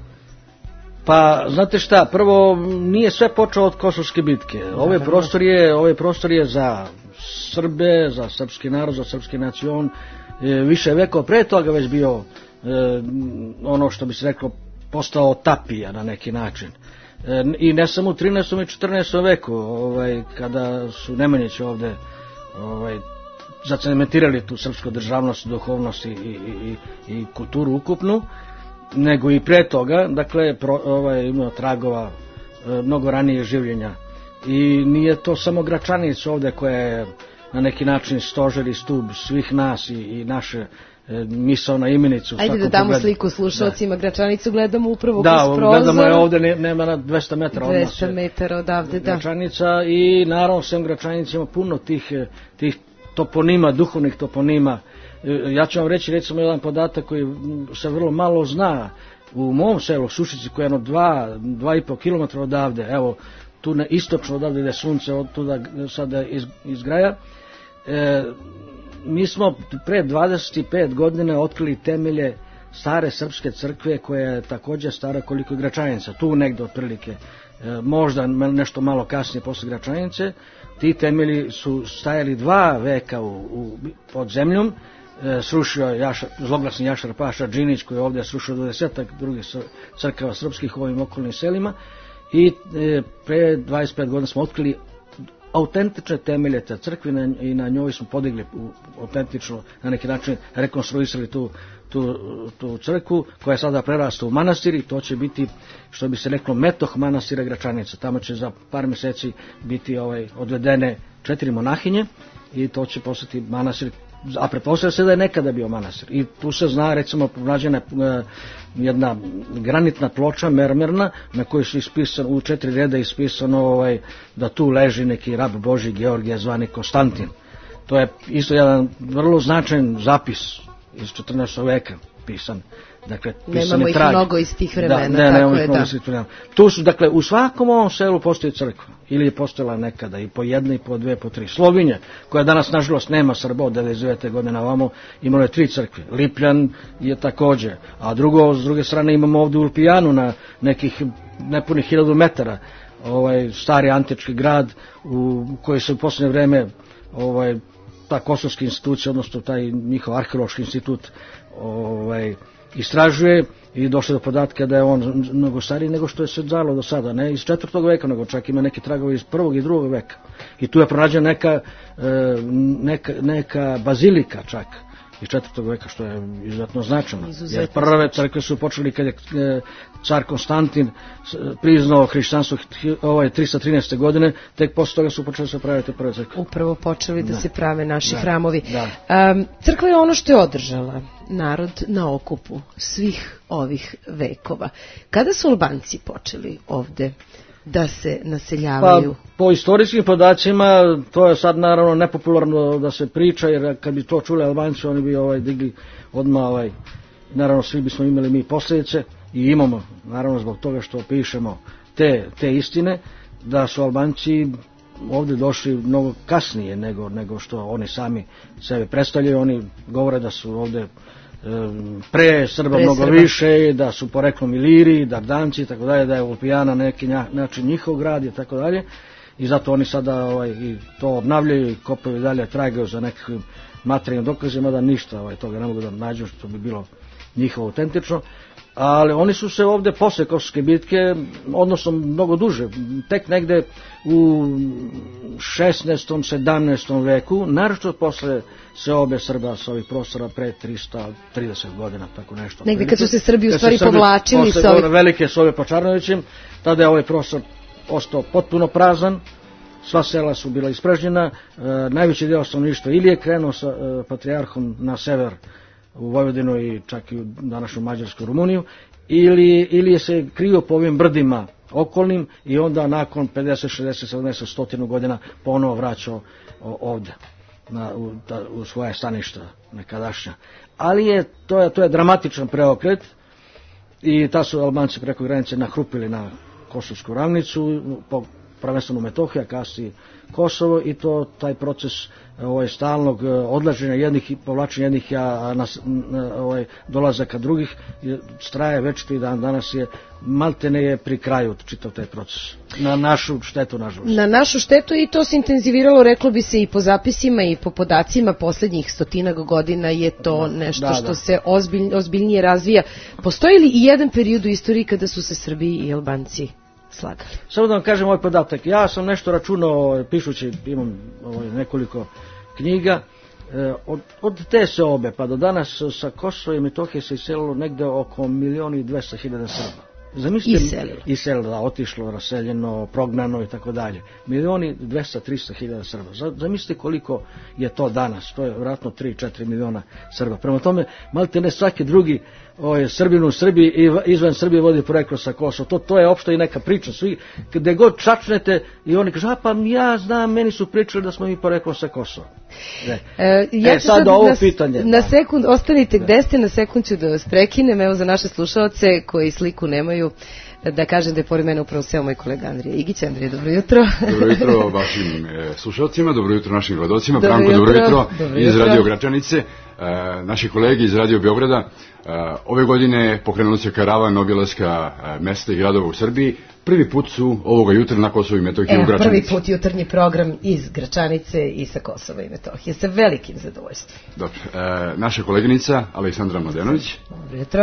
Pa, znate šta, prvo nije sve počelo od Kosovske bitke. Ovaj prostor je, ovaj prostor je za Srbe, za srpski narod, za srpski nacion, više vekova pre toga već bio e, ono što bi se reklo postao tapija na neki način. E, I ne samo u trinaestom i četrnaestom veku, ovaj, kada su Nemanjići ovde ovaj, zacementirali tu srpsku državnost, duhovnost i, i, i, i kulturu ukupnu, nego i pre toga, dakle, pro, ovaj, imao tragova e, mnogo ranije življenja. I nije to samo Gračanic ovde koja je na neki način stožer i stub svih nas i, i naše e, misaona imenicu.
Ajde da damo pogled... sliku slušalcima. Da. Gračanicu gledamo upravo
da,
kroz prozor.
Da, gledamo je ovde, ne, nema na dvesta metara od nas.
dvesta metara odavde, da.
Gračanica i naravno sem Gračanica ima puno tih, tih toponima, duhovnih toponima. Ja ću vam reći recimo jedan podatak koji se vrlo malo zna. U mom selu Sušici koja je jedno dva, dva i po kilometra odavde, evo, tu na istočno odavde gde sunce od tuda sada iz, izgraja, e, mi smo pre dvadeset pet godina otkrili temelje stare srpske crkve koja je takođe stara koliko Gračanica, tu negde otprilike, e, možda nešto malo kasnije posle Gračanice. Ti temelji su stajali dva veka u, u, pod zemljom, e, srušio Jaša, zloglasni Jašar Paša Džinić koji je ovdje srušio dvadesetak drugih crkava srpskih u ovim okolnim selima. I e, pre dvadeset pet godina smo otkrili autentične temelje te crkve na, i na njoj smo podigli u, autentično, na neki način rekonstruisali tu, tu, tu crkvu koja je sada prerasta u manastir i to će biti, što bi se reklo, metoh manastira Gračanica. Tamo će za par mjeseci biti ovaj, odvedene četiri monahinje i to će postati manastir, a pretpostavlja se da je nekada bio manastir. I tu se zna, recimo, pronađena je jedna granitna ploča mermerna na kojoj su ispisano, u četiri reda ispisano ovaj, da tu leži neki rab Božji Georgije zvani Konstantin. To je isto jedan vrlo značajan zapis iz četrnaestog veka pisan. Dakle,
nemamo ih
trag.
Mnogo iz tih vremena.
Da, ne,
tako je, da.
Mnogo tu su, dakle, u svakom ovom selu postoji crkva. Ili je postojala nekada i po jedne, i po dve, po tri. Slovinje, koja danas, nažalost, nema Srba od devedeset devete godine na ovamo, imalo je tri crkve. Lipljan je također. A drugo, s druge strane, imamo ovdje u Ulpijanu na nekih nepunih hiljadu metara. Ovaj, stari antički grad u koji se u posljednje vreme ovaj, ta kosovska institucija, odnosno taj njihov arheološki institut ovaj, istražuje i došlo do podatka da je on mnogo stariji nego što je se znalo do sada, ne iz četvrtog veka, nego čak ima neki tragovi iz prvog i drugog veka. I tu je pronađena neka, neka, neka bazilika čak iz četvrtog veka, što je izuzetno značajno. Jer prve crkve su počeli kad je car Konstantin priznao hrišćanstvo ovaj, tristo trinaeste. godine, tek posle toga su počeli se praviti prve crkve.
Upravo počeli da, da se prave naši
da.
hramovi.
Da.
Um, crkva je ono što je održala narod na okupu svih ovih vekova. Kada su Albanci počeli ovde da se naseljavaju?
Pa, po istorijskim podacima, to je sad naravno nepopularno da se priča, jer kad bi to čuli Albanci, oni bi ovaj, digli odmah, ovaj, naravno svi bismo imali mi posljedice i imamo, naravno zbog toga što pišemo te, te istine, da su Albanci ovdje došli mnogo kasnije nego, nego što oni sami sebe predstavljaju. Oni govore da su ovdje pre Srba pre mnogo Srba. više, da su poreklom Iliri, Dardanci i tako dalje, da je Ulpijana na neki način njihov grad i tako dalje. I zato oni sada ovaj, i to obnavljaju i kopaju i dalje tragaju za nekakvim materijalnim dokazima, da ništa ovaj, toga ne mogu da nađu što bi bilo njihovo autentično. Ali oni su se ovdje posle Kosovske bitke, odnosno mnogo duže, tek negde u šesnaestom. sedamnaestom veku, naročito posle seobe Srba sa ovih prostora pre tristo trideset godina, tako nešto.
Negde kad su se Srbi u stvari povlačili
sa ovih... velike seobe pod Čarnovićem, tada je ovaj prostor ostao potpuno prazan, sva sela su bila ispražnjena, e, najveći deo stanovništva ili je krenuo sa e, patrijarhom na sever u Vojvodinu i čak i u današnju Mađarsku, Rumuniju, ili, ili je se krio po ovim brdima okolnim i onda nakon pedeset, šezdeset, sedamdeset, sto godina ponovo vraćao ovdje na, u, da, u svoje staništa nekadašnja. Ali je to, je to je dramatičan preokret i ta su Albanci preko granice nahrupili na Kosovsku ravnicu, po prvenstveno Metohija, kasnije Kosovo, i to taj proces ovaj, stalnog odlaženja jednih i povlačenja jednih, a na, na, ovaj, dolazaka drugih traje već i dan danas je maltene je pri kraju čitav taj proces. Na našu štetu, nažalost.
Na našu štetu, i to se intenziviralo, reklo bi se, i po zapisima i po podacima posljednjih stotinak godina je to nešto da, što da. se ozbilj, ozbiljnije razvija. Postoji li i jedan period u istoriji kada su se Srbi i Albanci slagali?
Samo da vam kažem ovaj podatak. Ja sam nešto računao, pišući, imam ovaj, nekoliko knjiga, od, od te seobe pa do danas sa Kosova i Metohije se iselilo negde oko milion i dvesta hiljada Srba. Zamislite,
iselilo.
Iselilo, da, otišlo, raseljeno, prognano i tako dalje. Milioni dvesta, trista hiljada Srba. Zamislite koliko je to danas. To je vjerojatno tri do četiri miliona Srba. Prema tome, malite ne svaki drugi ovaj, Srbin u Srbiji i izvan Srbije vodi poreklo sa Kosova. To, to je opšto i neka priča. Svi, gde god čačnete i oni kažu, a pa ja znam, meni su pričali da smo mi poreklo sa Kosova.
E, ja
e, sad ovo
na,
pitanje.
Na sekund, ostanite da. gde ste, na sekund ću da vas prekinem, evo za naše slušaoce koji sliku nemaju, da kažem da je pored mene upravo seo moj kolega Andrija Igić. Andrija, dobro jutro.
Dobro jutro vašim e, slušalcima, dobro jutro našim gledocima. Branko, dobro jutro, dobro jutro iz Radio Gračanice, e, naši kolegi iz Radio Beograda. E, ove godine pokrenula se karavan obilaska e, mesta i gradova u Srbiji. Prvi put su ovoga jutra na Kosovo i Metohiji u Gračanici.
Prvi put jutarnji program iz Gračanice i sa Kosova i Metohije, sa velikim zadovoljstvom.
Dobro, e, naša koleginica Aleksandra Mladenović.
Dobro jutro.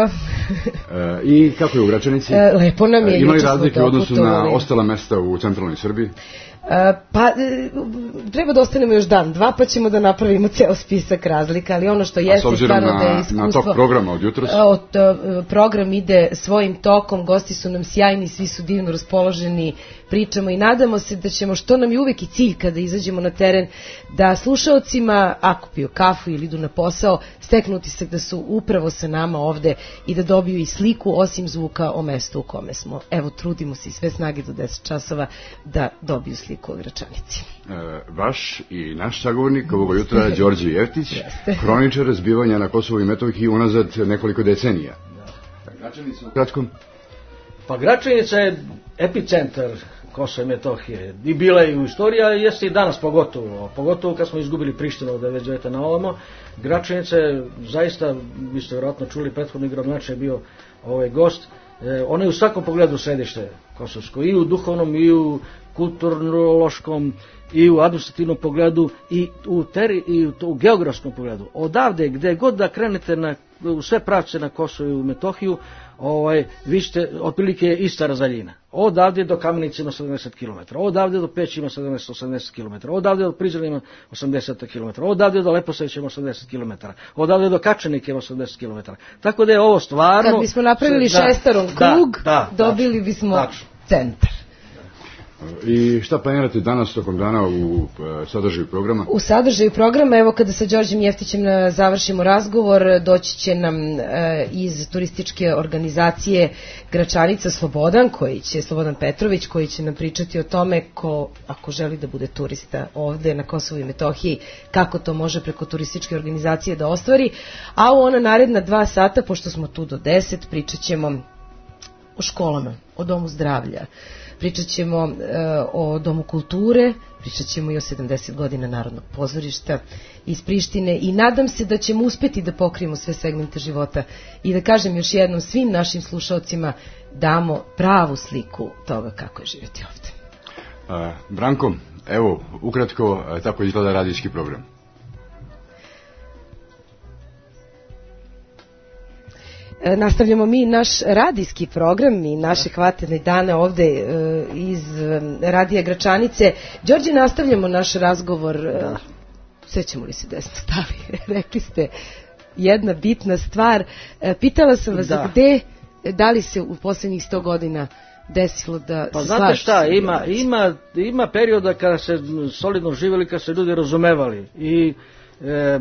e, I kako je u Gračanici?
E, lepo nam je.
E, ima li razlike u odnosu na ostala mesta u centralnoj Srbiji?
Pa treba da ostanemo još dan, dva, pa ćemo da napravimo ceo spisak razlika, ali ono što jeste stvarno da je iskustvo...
Na tok programa od jutros?
Od, program ide svojim tokom, gosti su nam sjajni, svi su divno raspoloženi, pričamo i nadamo se da ćemo, što nam je uvek i cilj kada izađemo na teren, da slušaocima, ako piju kafu ili idu na posao, steknu utisak da su upravo sa nama ovde i da dobiju i sliku osim zvuka o mestu u kome smo. Evo, trudimo se i sve snage do deset časova da dobiju sliku o Gračanici.
E, vaš i naš sagovornik ovoga jutra Đorđe Jeftić, kroničar zbivanja na Kosovu i Metohiji unazad nekoliko decenija. Gračanica u kratkom?
Pa Gračanica je epicentar Kosova i Metohije. I bila je u istoriji, a jeste i danas pogotovo. Pogotovo kad smo izgubili Prištinu od devedeset devete na ovamo. Gračanica je zaista, vi ste vjerojatno čuli, prethodni gradonačelnik je bio ovaj gost. E, ona je u svakom pogledu središte kosovsko. I u duhovnom, i u kulturološkom, i u administrativnom pogledu, i u, teri, i u, u geografskom pogledu. Odavde, gde god da krenete na, u sve pravce na Kosovo i u Metohiju, ovaj, vi ćete otprilike ista razdaljina. Odavde do Kamenice ima sedamdeset kilometara, odavde do Peći ima sedamdeset osamdeset kilometara, odavde do Prizrena ima osamdeset kilometara, odavde do Leposavića ima osamdeset kilometara, odavde do Kačanika ima osamdeset kilometara. Tako da je ovo stvarno...
Kad bismo napravili da, šestaron krug, da, da, dobili bismo tačno. Centar.
I šta planirate danas tokom dana u sadržaju programa?
U sadržaju programa, evo kada sa Đorđem Jeftićem završimo razgovor, doći će nam e, iz turističke organizacije Gračanica Slobodan, koji će, Slobodan Petrović, koji će nam pričati o tome ko, ako želi da bude turista ovde na Kosovu i Metohiji, kako to može preko turističke organizacije da ostvari. A u ona naredna dva sata, pošto smo tu do deset, pričat ćemo o školama, o domu zdravlja, pričat ćemo uh, o Domu kulture, pričat ćemo i o sedamdeset godina Narodnog pozorišta iz Prištine i nadam se da ćemo uspeti da pokrijemo sve segmente života i da kažem još jednom svim našim slušalcima damo pravu sliku toga kako je živjeti ovde.
Uh, Branko, evo, ukratko, tako izgleda radijski program.
Nastavljamo mi naš radijski program i naše hvatene dane ovde e, iz radija Gračanice. Đorđe, nastavljamo naš razgovor. Da. Sećamo li se da smo stali? Rekli ste jedna bitna stvar. E, pitala sam vas da. Gde, da li se u posljednjih sto godina desilo da
pa
se
znate šta, ima, ima, ima perioda kada se solidno živjeli, kada se ljudi razumevali i e,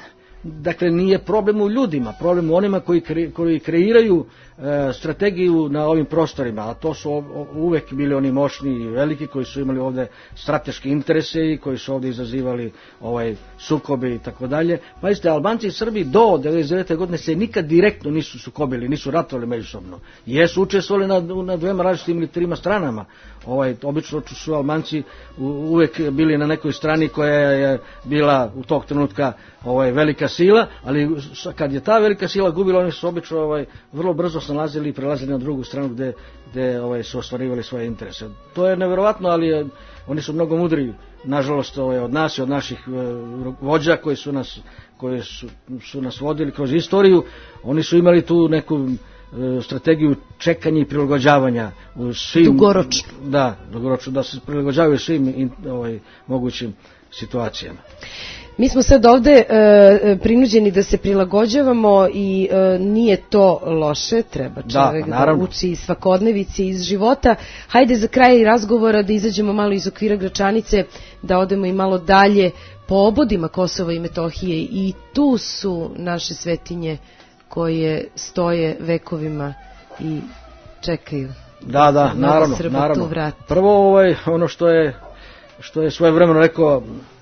dakle, nije problem u ljudima, problem u onima koji, kre, koji kreiraju e, strategiju na ovim prostorima, a to su uvek bili oni moćni i veliki koji su imali ovde strateške interese i koji su ovde izazivali ovaj sukobe i tako dalje. Pazite, Albanci i Srbi do devedeset devete godine se nikad direktno nisu sukobili, nisu ratovali međusobno. Jesu učestvovali na, na dvema različitim ili trima stranama. Ovaj, obično su Albanci uvek bili na nekoj strani koja je bila u tog trenutka ovaj, velika sila, ali kad je ta velika sila gubila, oni su obično ovaj, vrlo brzo snalazili i prelazili na drugu stranu gde, gde ovaj, su ostvarivali svoje interese. To je neverovatno, ali je, oni su mnogo mudri, nažalost, ovaj, od nas i od naših eh, vođa koji su nas, koji su, su nas vodili kroz istoriju. Oni su imali tu neku strategiju čekanja i prilagođavanja u svim,
dugoročno.
Da, dugoročno, da se prilagođavaju svim ovaj, mogućim situacijama.
Mi smo sad ovde e, prinuđeni da se prilagođavamo i e, nije to loše, treba čovjek da, da uči iz svakodnevice, iz života. Hajde za kraj razgovora da izađemo malo iz okvira Gračanice, da odemo i malo dalje po obodima Kosova i Metohije i tu su naše svetinje koje stoje vekovima i čekaju.
Da, da, naravno, naravno. Prvo ovaj, ono što je, što je svojevremeno rekao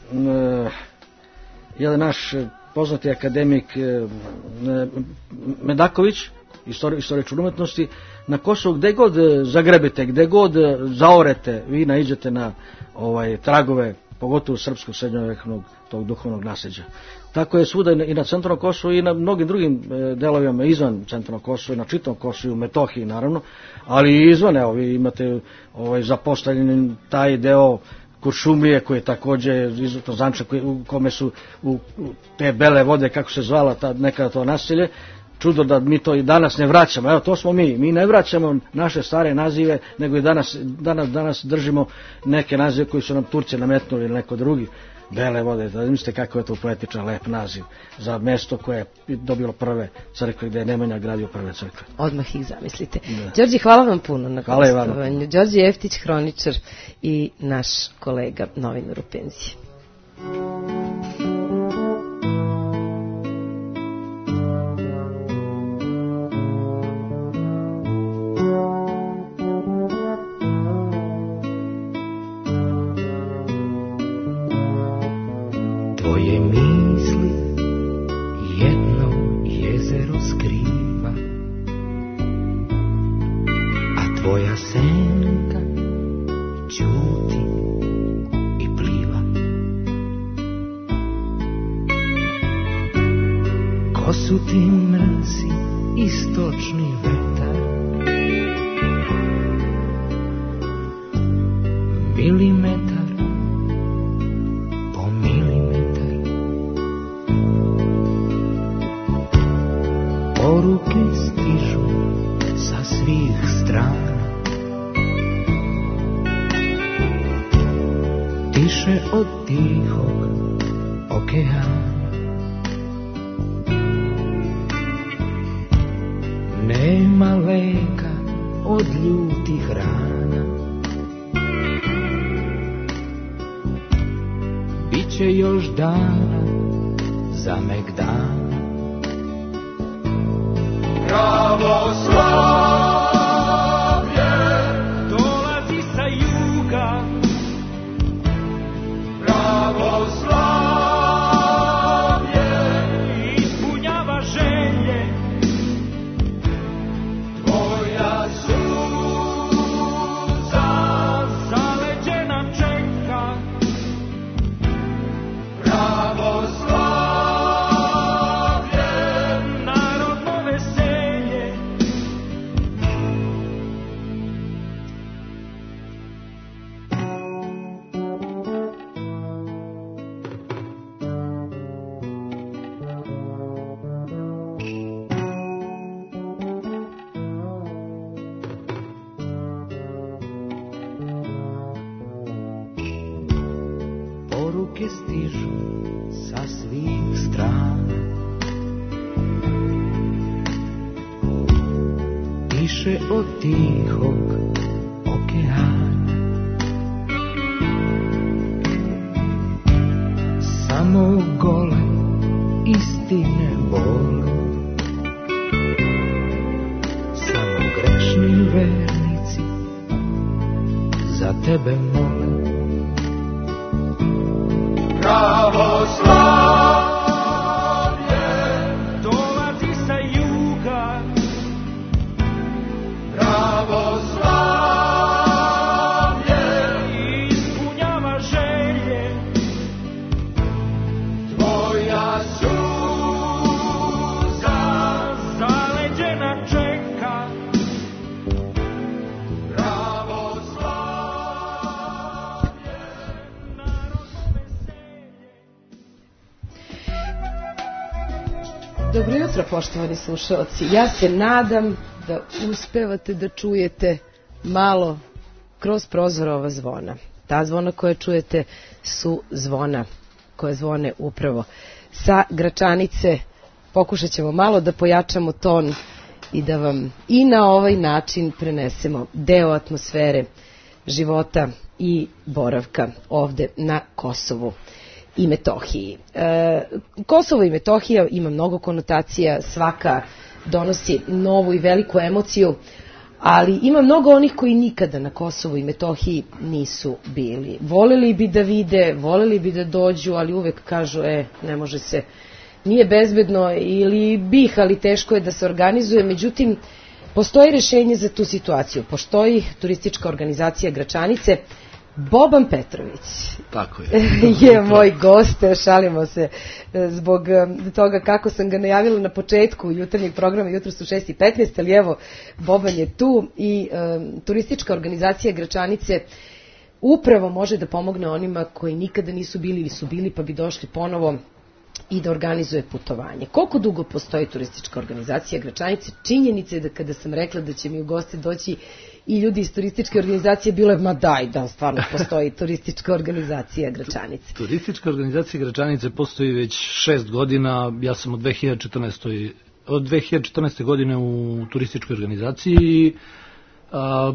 e, jedan naš poznati akademik e, Medaković, istoričar umetnosti, na Kosovu gde god zagrebete, gde god zaorete, vi naiđete na ovaj, tragove, pogotovo srpskog srednjovekovnog tog duhovnog nasljeđa. Tako je svuda i na centralnom Kosovu i na mnogim drugim delovima izvan centralnog Kosova i na čitavom Kosovu i u Metohiji naravno, ali i izvan, evo vi imate ovaj, zapostavljen taj deo Kuršumlije koji je takođe izuzetno značajan, u kome su u, u te bele vode, kako se zvala ta, nekada to naselje, čudo da mi to i danas ne vraćamo. Evo, to smo mi. Mi ne vraćamo naše stare nazive, nego i danas, danas, danas držimo neke nazive koji su nam Turci nametnuli ili neko drugi. Bele vode, da mislite kako je to poetičan, lep naziv za mesto koje je dobilo prve crkve, gde je Nemanja gradio prve crkve.
Odmah ih zamislite. Da. Đorđe, hvala vam puno na gostovanju. Đorđe Jeftić, hroničar i naš kolega, novinar u penziji.
Tvoje misli jedno jezero skriva, a tvoja senka ćuti i pliva. Ko su ti mrzi istočni vetar, milimetar po milimetar. Poruke stižu sa svih strana, tiše od tihog okeana. Nema leka od ljutih rana, biće još dana za megdana. Pravoslavlje dolazi sa juga, pravoslavlje ispunjava želje, tvoja suza zaleđena čeka, pravoslavlje narodno veselje. Poruke stižu sa svih strana, tiše od tihog okeana. Samo gole istine bole, samo grešni vernici za tebe mole. Pravoslavlje dolazi sa juga, pravoslavlje ispunjava želje, tvoja suza zaleđena čeka, pravoslavlje narodno veselje.
Dobro jutro, poštovani slušalci. Ja se nadam da uspevate da čujete malo kroz prozor ova zvona. Ta zvona koje čujete su zvona koje zvone upravo sa Gračanice. Pokušat ćemo malo da pojačamo ton i da vam i na ovaj način prenesemo deo atmosfere života i boravka ovde na Kosovu i Metohiji. E, Kosovo i Metohija ima mnogo konotacija, svaka donosi novu i veliku emociju, ali ima mnogo onih koji nikada na Kosovu i Metohiji nisu bili. Voleli bi da vide, voleli bi da dođu, ali uvek kažu, e, ne može se, nije bezbedno ili bih, ali teško je da se organizuje. Međutim, postoji rešenje za tu situaciju. Postoji turistička organizacija Gračanice. Boban Petrović
Tako je.
je moj gost, šalimo se zbog toga kako sam ga najavila na početku jutarnjeg programa, jutro su šest i petnaest, ali evo, Boban je tu i um, turistička organizacija Gračanice upravo može da pomogne onima koji nikada nisu bili ili su bili pa bi došli ponovo i da organizuje putovanje. Koliko dugo postoji turistička organizacija Gračanice? Činjenica je da kada sam rekla da će mi u goste doći i ljudi iz turističke organizacije, bilo je, ma daj, da stvarno postoji turistička organizacija Gračanice.
Turistička organizacija Gračanice postoji već šest godina, ja sam od dve hiljade četrnaeste. od dve hiljade četrnaeste. godine u turističkoj organizaciji i a,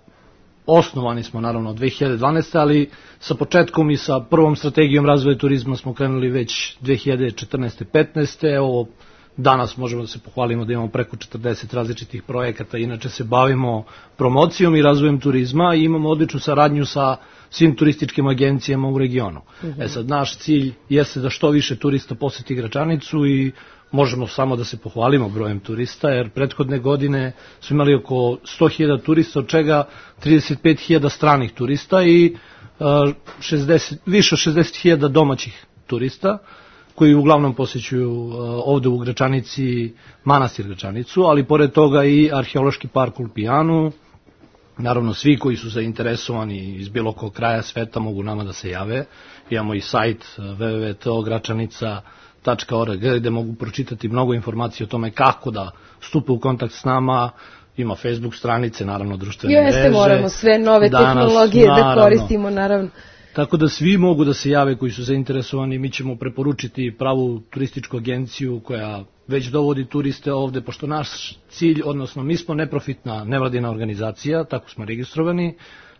osnovani smo naravno od dve hiljade dvanaeste. ali sa početkom i sa prvom strategijom razvoja turizma smo krenuli već dve hiljade četrnaeste. petnaeste. Evo, danas možemo da se pohvalimo da imamo preko četrdeset različitih projekata, inače se bavimo promocijom i razvojem turizma i imamo odličnu saradnju sa svim turističkim agencijama u regionu. Uh-huh. E sad, naš cilj jeste da što više turista poseti Gračanicu i možemo samo da se pohvalimo brojem turista, jer prethodne godine smo imali oko sto hiljada turista, od čega trideset pet hiljada stranih turista i uh, šezdeset, više od šezdeset hiljada domaćih turista, koji uglavnom posjećuju uh, ovde u Gračanici manastir Gračanicu, ali pored toga i arheološki park Ulpijanu. Naravno, svi koji su zainteresovani iz bilo kog kraja sveta mogu nama da se jave. Imamo i sajt w w w tačka gračanica tačka org gde mogu pročitati mnogo informacije o tome kako da stupe u kontakt s nama. Ima Facebook stranice, naravno društvene
jo,
mreže.
Jeste, moramo sve nove danas, tehnologije naravno, da koristimo, naravno.
Tako da svi mogu da se jave koji su zainteresovani. Mi ćemo preporučiti pravu turističku agenciju koja već dovodi turiste ovde, pošto naš cilj, odnosno mi smo neprofitna nevladina organizacija, tako smo registrovani,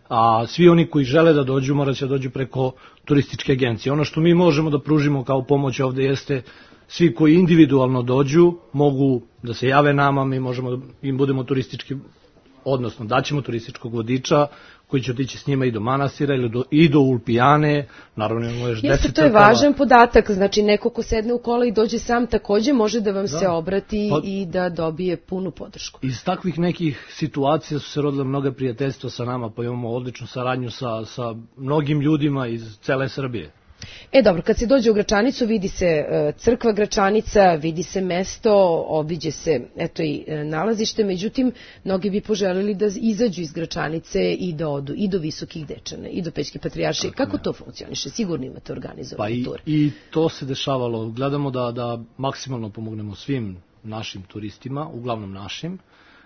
a svi oni koji žele da dođu morat će da dođu preko turističke agencije. Ono što mi možemo da pružimo kao pomoć ovde jeste svi koji individualno dođu mogu da se jave nama, mi možemo da im budemo turistički, odnosno daćemo turističkog vodiča koji će otići s njima i do manastira ili do, i do Ulpijane, naravno imamo još deset.
Jeste, to je važan podatak, znači neko ko sedne u kola i dođe sam takođe može da vam da. se obrati pa, i da dobije punu podršku.
Iz takvih nekih situacija su se rodile mnoga prijateljstva sa nama, pa imamo odličnu saradnju sa, sa mnogim ljudima iz cele Srbije.
E dobro, kad se dođe u Gračanicu vidi se crkva Gračanica, vidi se mesto, obiđe se eto i nalazište, međutim mnogi bi poželili da izađu iz Gračanice i da odu i do Visokih Dečana i do Pećke Patrijaršije. Kako to funkcioniše? Sigurno imate organizovane
pa i,
ture.
I to se dešavalo. Gledamo da, da maksimalno pomognemo svim našim turistima, uglavnom našim,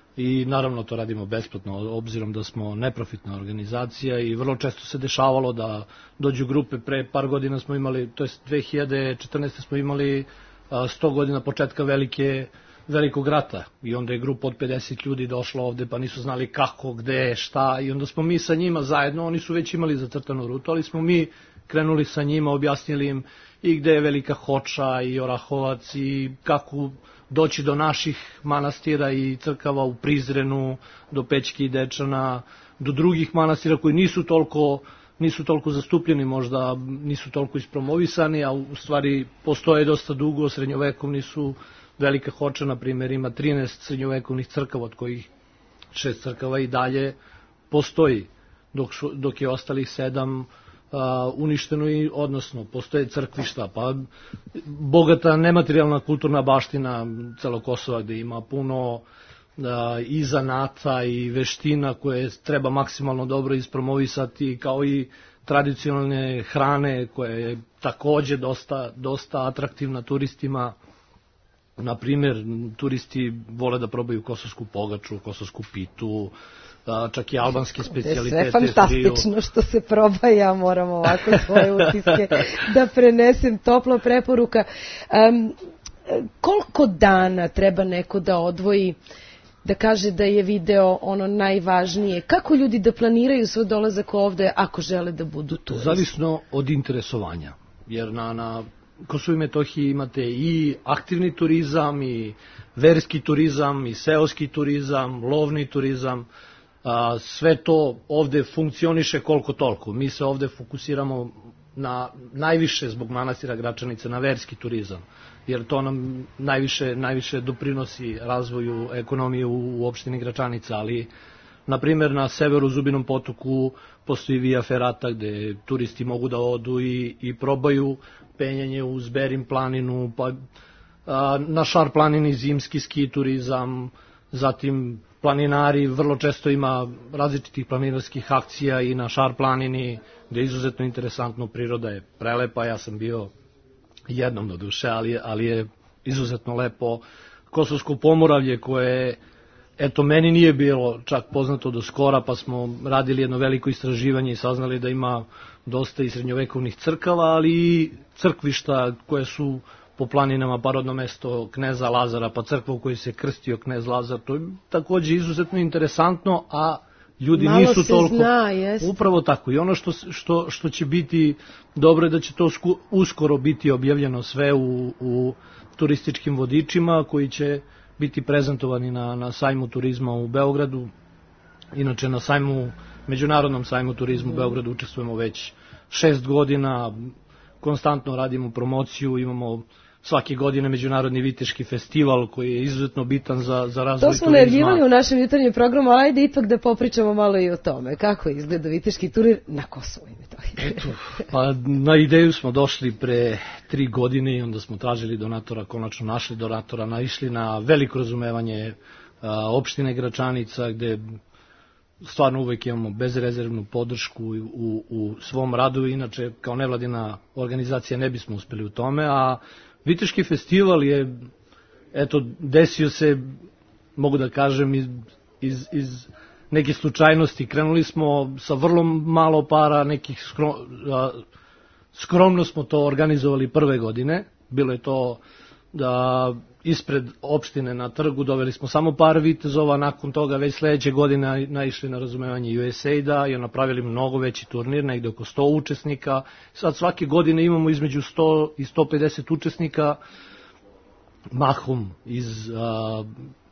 i naravno to radimo besplatno, obzirom da smo neprofitna organizacija i vrlo često se dešavalo da dođu grupe. Pre par godina smo imali, to je dve hiljade četrnaeste. smo imali sto godina početka velike, velikog rata i onda je grupa od pedeset ljudi došla ovde pa nisu znali kako, gde, šta i onda smo mi sa njima zajedno, oni su već imali zacrtanu rutu, ali smo mi krenuli sa njima, objasnili im i gde je Velika Hoča i Orahovac i kako doći do naših manastira i crkava u Prizrenu, do Pećke i Dečana, do drugih manastira koji nisu toliko, nisu toliko zastupljeni, možda nisu toliko ispromovisani, a u stvari postoje dosta dugo, srednjovekovni su. Velika Hoča, na primjer, ima trinaest srednjovekovnih crkava, od kojih šest crkava i dalje postoji, dok, šu, dok je ostalih sedam Uh, uništeno i odnosno postoje crkvišta, pa bogata nematerijalna kulturna baština celog Kosova gde ima puno uh, i zanata i veština koje treba maksimalno dobro ispromovisati, kao i tradicionalne hrane koja je takođe dosta, dosta atraktivna turistima. Na primjer, turisti vole da probaju kosovsku pogaču, kosovsku pitu, čak i albanske specijalitete.
Sve fantastično što se proba, ja moram ovako svoje utiske da prenesem, topla preporuka. Um, koliko dana treba neko da odvoji, da kaže da je video ono najvažnije? Kako ljudi da planiraju svoj dolazak ovde ako žele da budu turisti?
Zavisno od interesovanja, jer na, na Kosovu i Metohiji imate i aktivni turizam, i verski turizam, i seoski turizam, lovni turizam. A, sve to ovde funkcioniše koliko toliko. Mi se ovde fokusiramo na najviše zbog manastira Gračanice na verski turizam, jer to nam najviše, najviše doprinosi razvoju ekonomije u, u opštini Gračanica, ali na primjer na severu Zubinom potoku postoji Via Ferrata gde turisti mogu da odu i, i probaju penjanje uz Berin planinu, pa a, na Šar planini zimski ski turizam, zatim planinari, vrlo često ima različitih planinarskih akcija i na Šar planini, gde je izuzetno interesantno, priroda je prelepa. Ja sam bio jednom do duše, ali, ali je izuzetno lepo Kosovsko Pomoravlje koje, eto, meni nije bilo čak poznato do skora, pa smo radili jedno veliko istraživanje i saznali da ima dosta i srednjovekovnih crkava, ali i crkvišta koje su po planinama, pa rodno mesto kneza Lazara, pa crkva u kojoj se krstio knez Lazar. To je takođe izuzetno interesantno, a ljudi
malo
nisu toliko...
Zna, jest.
Upravo tako. I ono što, što, što će biti dobro je da će to sku, uskoro biti objavljeno sve u, u turističkim vodičima koji će biti prezentovani na, na sajmu turizma u Beogradu. Inače, na sajmu, međunarodnom sajmu turizmu u Beogradu učestvujemo već šest godina, konstantno radimo promociju, imamo svake godine Međunarodni viteški festival koji je izuzetno bitan za, za razvoj turizma.
To smo najavljivali u našem jutarnjem programu, ali ajde ipak da popričamo malo i o tome. Kako izgleda viteški turir na Kosovu i Metohiji?
Eto, pa na ideju smo došli pre tri godine i onda smo tražili donatora, konačno našli donatora, naišli na veliko razumevanje a, opštine Gračanica, gde stvarno uvek imamo bezrezervnu podršku u, u svom radu, inače kao nevladina organizacija ne bismo uspeli u tome, a Viteški festival je, eto, desio se, mogu da kažem, iz, iz, iz neke slučajnosti. Krenuli smo sa vrlo malo para, nekih skrom, skromno smo to organizovali prve godine. Bilo je to da ispred opštine na trgu doveli smo samo par vitezova, nakon toga već sledeće godine naišli na razumevanje U S A I-da i napravili mnogo veći turnir, negde oko sto učesnika. Sad svake godine imamo između sto i sto pedeset učesnika, mahom iz a,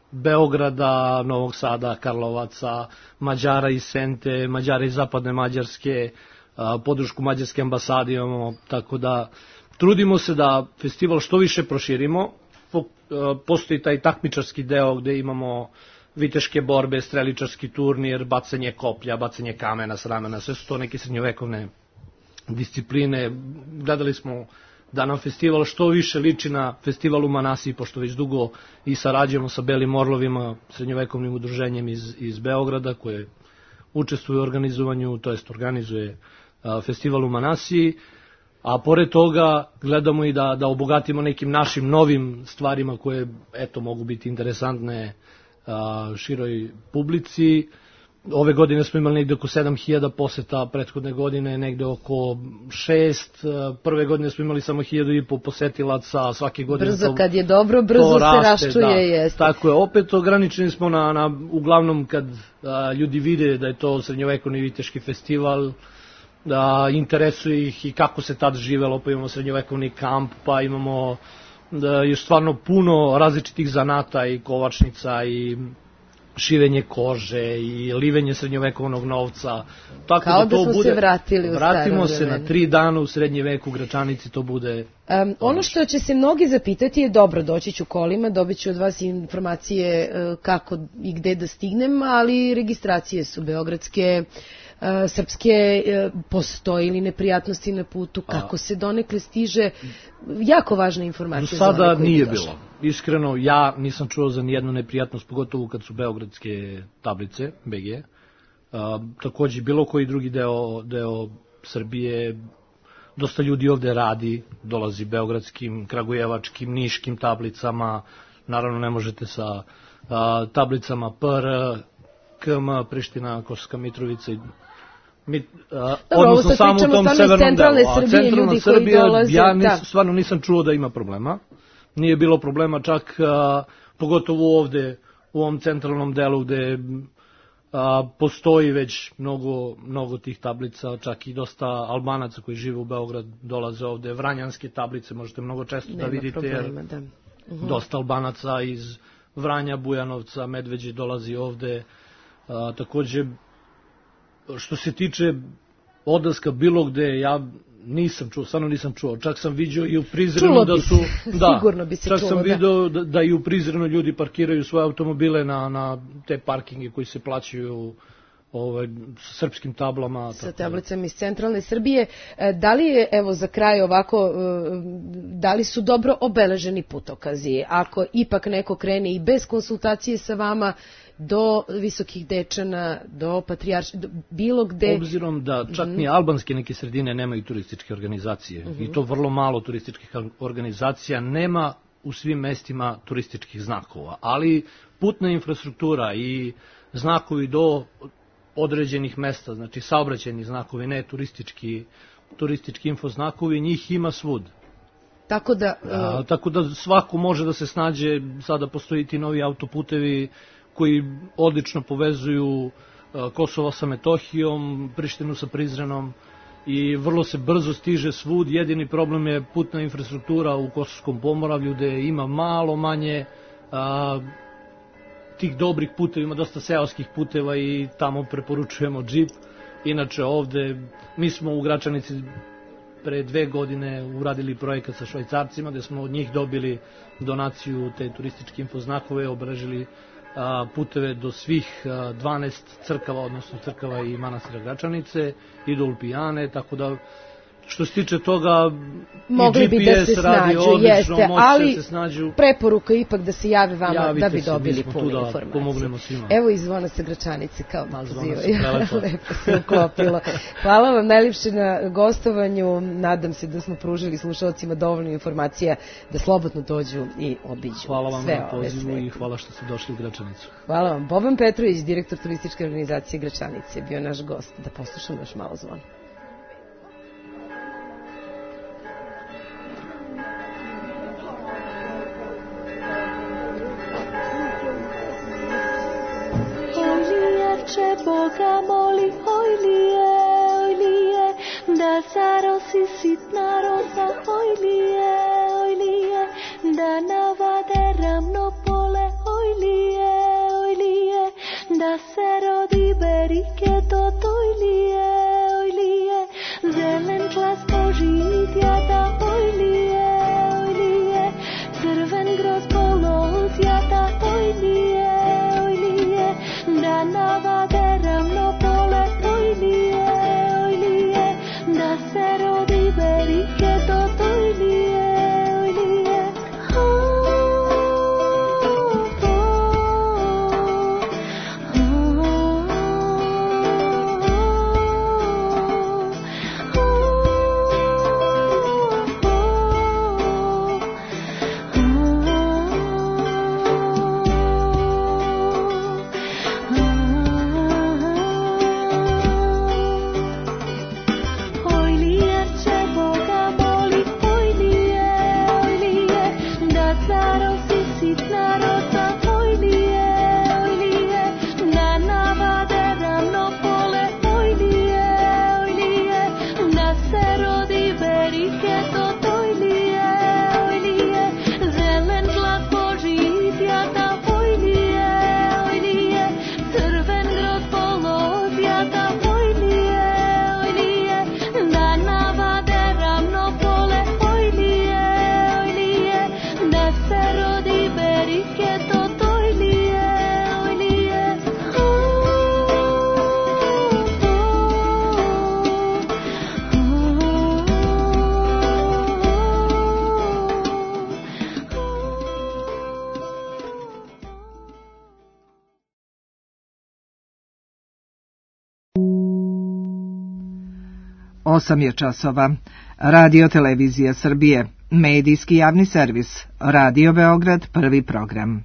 Beograda, Novog Sada, Karlovaca, Mađara iz Sente, Mađara iz Zapadne Mađarske, a, podršku Mađarske ambasade imamo, tako da trudimo se da festival što više proširimo. Postoji taj takmičarski deo gde imamo viteške borbe, streličarski turnir, bacanje koplja, bacanje kamena s ramena, sve su to neke srednjovekovne discipline. Gledali smo da nam festival što više liči na festival u Manasiji, pošto već dugo i sarađujemo sa Belim Orlovima, srednjovekovnim udruženjem iz, iz Beograda, koje učestvuje u organizovanju, to jest organizuje a, festival u Manasiji. A pored toga gledamo i da, da obogatimo nekim našim novim stvarima koje, eto, mogu biti interesantne a, široj publici. Ove godine smo imali negde oko sedam hiljada poseta, prethodne godine negde oko šest, prve godine smo imali samo hiljadu i po posetilaca, svake godine
brzo
to,
kad je dobro, brzo se
raste,
raščuje,
da,
jeste.
Tako je, opet ograničeni smo na, na uglavnom kad a, ljudi vide da je to srednjovekovni viteški festival, da interesuje ih i kako se tad živelo, pa imamo srednjovekovni kamp, pa imamo da, još stvarno puno različitih zanata i kovačnica i šivenje kože i livenje srednjovekovnog novca. Tako
kao
da,
da
to
smo
bude,
se vratili u staro
vratimo se
vreme.
na tri dana u srednje veku u Gračanici, to bude...
Um, ono što će se mnogi zapitati je dobro, doći ću kolima, dobit ću od vas informacije uh, kako i gde da stignem, ali registracije su beogradske, uh, srpske, uh, postoji li neprijatnosti na putu, kako se donekle stiže, jako važna informacija.
Do sada
za one koji
nije
bi došli.
bilo. Iskreno, ja nisam čuo za nijednu neprijatnost, pogotovo kad su beogradske tablice, B G. A, takođe, bilo koji drugi deo, deo Srbije, dosta ljudi ovde radi, dolazi beogradskim, kragujevačkim, niškim tablicama, naravno ne možete sa a, tablicama P R, K M, Priština, Kosovska Mitrovica i Mi, a,
Dobro,
odnosno samo u tom severnom delu, a
Srbije,
centralna
ljudi
Srbija,
koji dolaze,
ja nis,
da.
stvarno nisam čuo da ima problema. Nije bilo problema čak, a, pogotovo ovde, u ovom centralnom delu gde a, postoji već mnogo, mnogo tih tablica, čak i dosta Albanaca koji žive u Beograd dolaze ovde, vranjanske tablice možete mnogo često
Nema
da vidite,
problema,
jer
da. Uh-huh.
dosta Albanaca iz Vranja, Bujanovca, Medveđe dolazi ovde, a, takođe. Što se tiče odlaska bilo gde, ja nisam čuo, stvarno nisam čuo. Čak sam vidio i u Prizrenu da su... Da,
sigurno bi se
čak
čulo,
sam
da.
vidio da, da i u Prizrenu ljudi parkiraju svoje automobile na, na te parkinge koji se plaćaju ovaj, sa srpskim tablama.
Sa tablicama iz centralne Srbije. Da li je, evo za kraj ovako, da li su dobro obeleženi putokazi? Ako ipak neko krene i bez konsultacije sa vama, do Visokih Dečana, do Patrijarša, bilo gde...
Obzirom da čak ni albanske neke sredine nemaju turističke organizacije, mm-hmm. i to vrlo malo turističkih organizacija, nema u svim mestima turističkih znakova, ali putna infrastruktura i znakovi do određenih mesta, znači saobraćajni znakovi, ne turistički, turistički infoznakovi, njih ima svud.
Tako da... Uh...
A, tako da svako može da se snađe, sada postoji ti novi autoputevi koji odlično povezuju Kosovo sa Metohijom, Prištinu sa Prizrenom i vrlo se brzo stiže svud. Jedini problem je putna infrastruktura u Kosovskom pomoravlju gde ima malo manje a, tih dobrih puteva, ima dosta seoskih puteva i tamo preporučujemo džip. Inače ovde, mi smo u Gračanici pre dve godine uradili projekat sa Švajcarcima gde smo od njih dobili donaciju te turističke infoznakove, obeležili puteve do svih dvanaest crkava, odnosno crkava i manastira Gračanice i do Ulpijane, tako da što se tiče toga
mogli
i G P S
bi da se
radi
snađu,
odlično,
jeste,
ali
se
snađu.
Preporuka ipak da se javi vama
Javite
da bi
se,
dobili punu
da
informaciju.
Pomognemo svima.
Evo i zvona sa Gračanice kao
da
pozivaju. Lepo se uklopilo. Hvala vam najljepše na gostovanju. Nadam se da smo pružili slušalcima dovoljno informacija da slobodno dođu i obiđu.
Hvala vam
sve
na pozivu i hvala što ste došli u Gračanicu.
Hvala vam. Boban Petrović, direktor turističke organizacije Gračanice, bio naš gost. Da poslušamo još malo zvona.
Boga moli, oj lije, oj lije, da zarosi sitna rosa, oj lije, oj lije, da navade ravno pole, oj lije, oj lije, da se rodi berike to, oj lije, oj lije, zelen klas požitjata, oj lije, oj lije, crven groz polozjata, oj lije, oj lije, da navade ravno pole, oj lije, oj lije, da se rodi berike do, oj lije, oj lije.
Osam je časova. Radio Televizija Srbije, medijski javni servis, Radio Beograd, prvi program.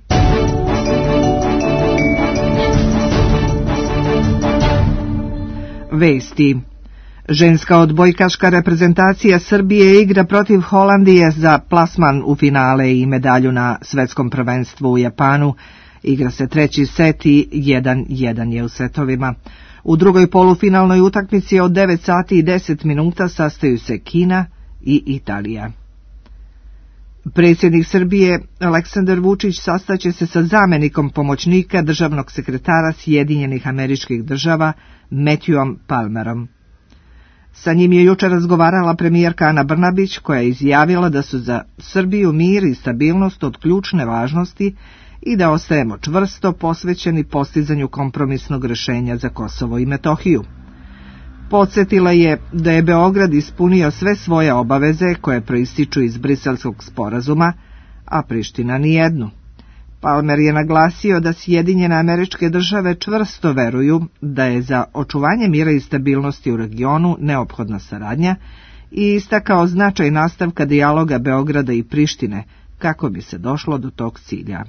Vesti. Ženska odbojkaška reprezentacija Srbije igra protiv Holandije za plasman u finale i medalju na svetskom prvenstvu u Japanu. Igra se treći set i jedan jedan je u setovima. U drugoj polufinalnoj utakmici od devet sati i deset minuta sastaju se Kina i Italija. Predsjednik Srbije Aleksandar Vučić sastaće se sa zamenikom pomoćnika državnog sekretara Sjedinjenih Američkih Država Matthewom Palmerom. Sa njim je jučer razgovarala premijerka Ana Brnabić, koja je izjavila da su za Srbiju mir i stabilnost od ključne važnosti i da ostajemo čvrsto posvećeni postizanju kompromisnog rešenja za Kosovo i Metohiju. Podsjetila je da je Beograd ispunio sve svoje obaveze koje proističu iz Briselskog sporazuma, a Priština nijednu. Palmer je naglasio da Sjedinjene Američke Države čvrsto veruju da je za očuvanje mira i stabilnosti u regionu neophodna saradnja i istakao značaj nastavka dijaloga Beograda i Prištine kako bi se došlo do tog cilja.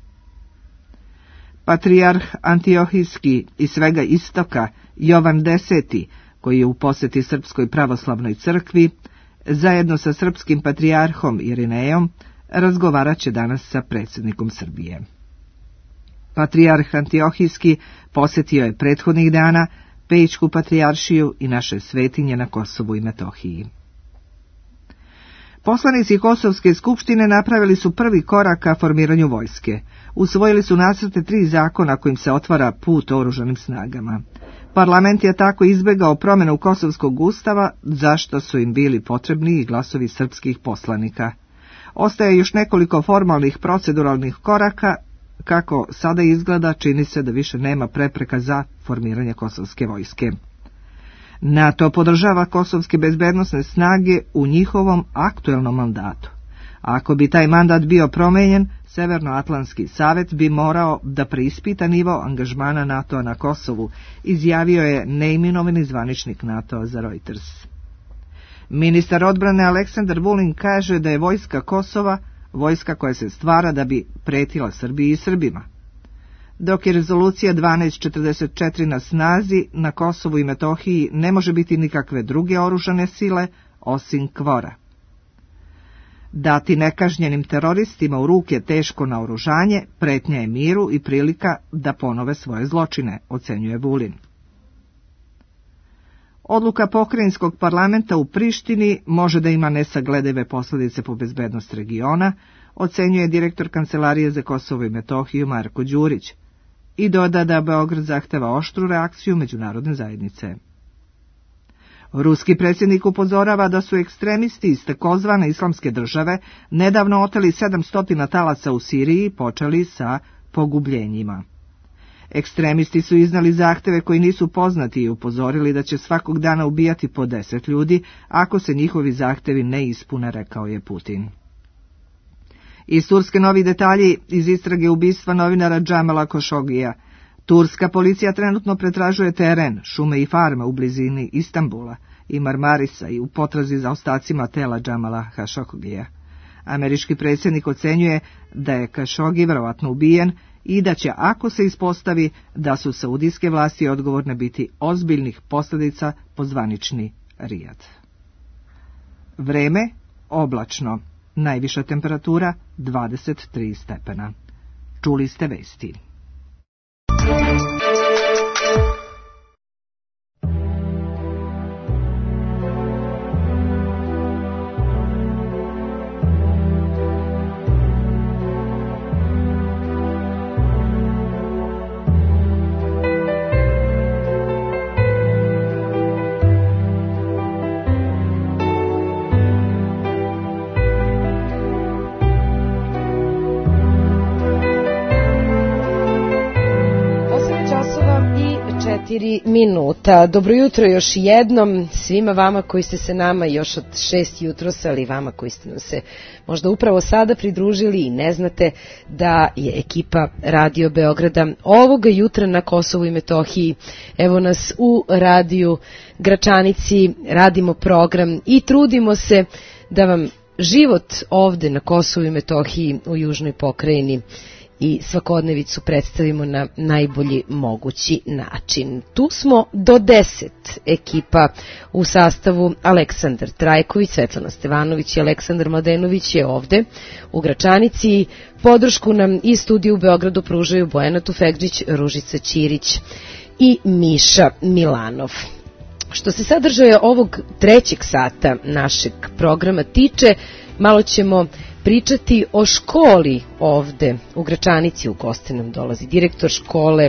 Patrijarh Antiohijski i svega istoka Jovan Deseti, koji je u poseti Srpskoj pravoslavnoj crkvi, zajedno sa srpskim patrijarhom Irinejom, razgovarat će danas sa predsjednikom Srbije. Patrijarh Antiohijski posjetio je prethodnih dana Pećku patrijaršiju i naše svetinje na Kosovu i Metohiji. Poslanici Kosovske skupštine napravili su prvi korak ka formiranju vojske. Usvojili su nacrte tri zakona kojim se otvara put oružanim snagama. Parlament je tako izbegao promjenu Kosovskog ustava, zašto su im bili potrebni i glasovi srpskih poslanika. Ostaje još nekoliko formalnih proceduralnih koraka, kako sada izgleda čini se da više nema prepreka za formiranje kosovske vojske. NATO podržava kosovske bezbednosne snage u njihovom aktuelnom mandatu. Ako bi taj mandat bio promenjen, Severnoatlantski savjet bi morao da preispita nivo angažmana NATO-a na Kosovu, izjavio je neimenovani zvaničnik NATO-a za Reuters. Ministar odbrane Aleksandar Vulin kaže da je vojska Kosova vojska koja se stvara da bi pretila Srbiji i Srbima. Dok je rezolucija dvanaest četrdeset četiri na snazi, na Kosovu i Metohiji ne može biti nikakve druge oružane sile osim KFOR-a. Dati nekažnjenim teroristima u ruke teško naoružanje pretnja je miru i prilika da ponove svoje zločine, ocenjuje Vulin. Odluka pokrajinskog parlamenta u Prištini može da ima nesagledive posljedice po bezbednost regiona, ocenjuje direktor Kancelarije za Kosovo i Metohiju Marko Đurić, i doda da Beograd zahteva oštru reakciju međunarodne zajednice. Ruski predsjednik upozorava da su ekstremisti iz takozvane islamske države nedavno oteli sedamsto talaca u Siriji i počeli sa pogubljenjima. Ekstremisti su iznali zahteve koji nisu poznati i upozorili da će svakog dana ubijati po deset ljudi ako se njihovi zahtevi ne ispune, rekao je Putin. Iz Turske novi detalji iz istrage ubistva novinara Džamala Košogija. Turska policija trenutno pretražuje teren, šume i farme u blizini Istanbula i Marmarisa i u potrazi za ostacima tela Džamala Hašogija. Američki predsjednik ocenjuje da je Kašogi vjerovatno ubijen i da će, ako se ispostavi da su saudijske vlasti odgovorne, biti ozbiljnih posljedica po zvanični Rijad. Vreme oblačno, najviša temperatura dvadeset tri stepena. Čuli ste vesti.
Minuta. Dobro jutro još jednom svima vama koji ste se nama još od šest jutros, ali vama koji ste nam se možda upravo sada pridružili i ne znate da je ekipa Radio Beograda ovoga jutra na Kosovu i Metohiji. Evo nas u radiju Gračanici, radimo program i trudimo se da vam život ovde na Kosovu i Metohiji u južnoj pokrajini i svakodnevicu predstavimo na najbolji mogući način. Tu smo do deset ekipa u sastavu. Aleksandar Trajković, Svetlana Stevanović i Aleksandar Mladenović je ovde u Gračanici. Podršku nam i studiju u Beogradu pružaju Bojana Tufekđić, Ružica Ćirić i Miša Milanov. Što se sadržaja ovog trećeg sata našeg programa tiče, malo ćemo pričati o školi ovde u Gračanici. U goste nam dolazi direktor škole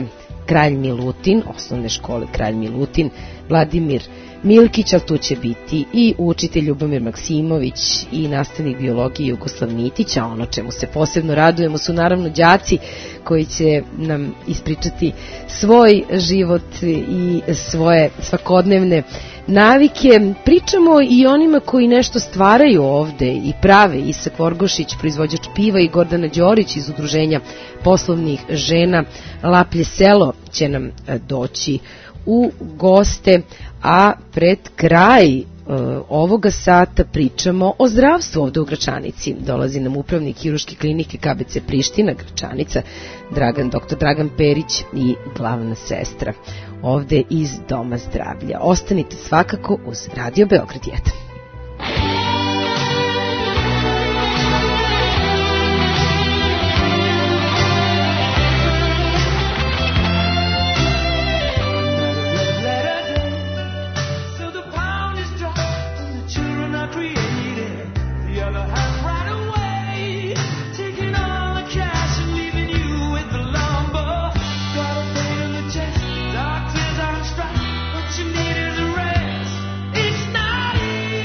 Kralj Milutin, osnovne škole Kralj Milutin, Vladimir Milkić, ali tu će biti i učitelj Ljubomir Maksimović i nastavnik biologije Jugoslav Nitić, a ono čemu se posebno radujemo su naravno đaci koji će nam ispričati svoj život i svoje svakodnevne navike. Pričamo i onima koji nešto stvaraju ovde i prave. Isak Vorgošić, proizvođač piva, i Gordana Đorić iz Udruženja poslovnih žena Laplje selo će nam doći u goste, a pred kraj e, ovoga sata pričamo o zdravstvu ovde u Gračanici. Dolazi nam upravnik Hiruške klinike K B C Priština, Gračanica, Dragan, doktor Dragan Perić i glavna sestra ovde iz Doma zdravlja. Ostanite svakako uz Radio Beograd jedan.
Doctors on strike, what you need is a rest. It's not easy.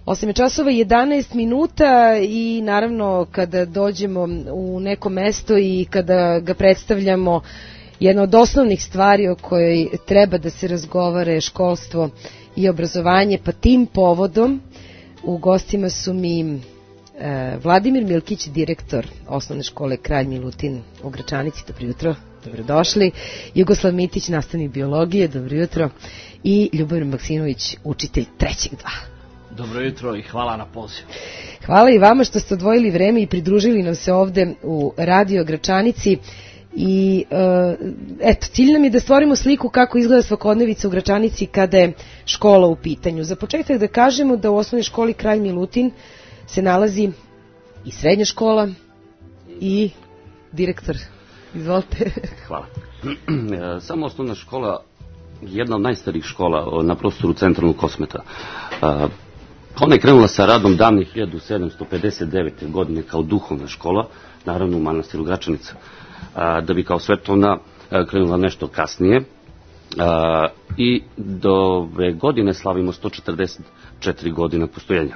osam časova i jedanaest minuta i naravno kada dođemo u neko mesto i kada ga predstavljamo, jedna od osnovnih stvari o kojoj treba da se razgovara je školstvo i obrazovanje, pa tim povodom u gostima su mi e, Vladimir Milkić, direktor osnovne škole Kralj Milutin u Gračanici, dobro jutro, dobrodošli, Jugoslav Mitić, nastavnik biologije, dobro jutro, i Ljubomir Maksimović, učitelj trećeg dva.
Dobro jutro i hvala na pozivu.
Hvala i vama što ste odvojili vreme i pridružili nam se ovde u Radio Gračanici. I uh, eto, cilj nam je da stvorimo sliku kako izgleda svakodnevica u Gračanici kada je škola u pitanju. Za početak da kažemo da u osnovnoj školi Kralj Milutin se nalazi i srednja škola i direktor. Izvolite.
Hvala. Samo osnovna škola, jedna od najstarijih škola na prostoru centralnog Kosmeta. Ona je krenula sa radom davne hiljadu sedamsto pedeset devete. godine kao duhovna škola, naravno u manastiru Gračanica. Da bi kao svetovna krenula nešto kasnije. I do ove godine slavimo sto četrdeset četiri godina postojenja.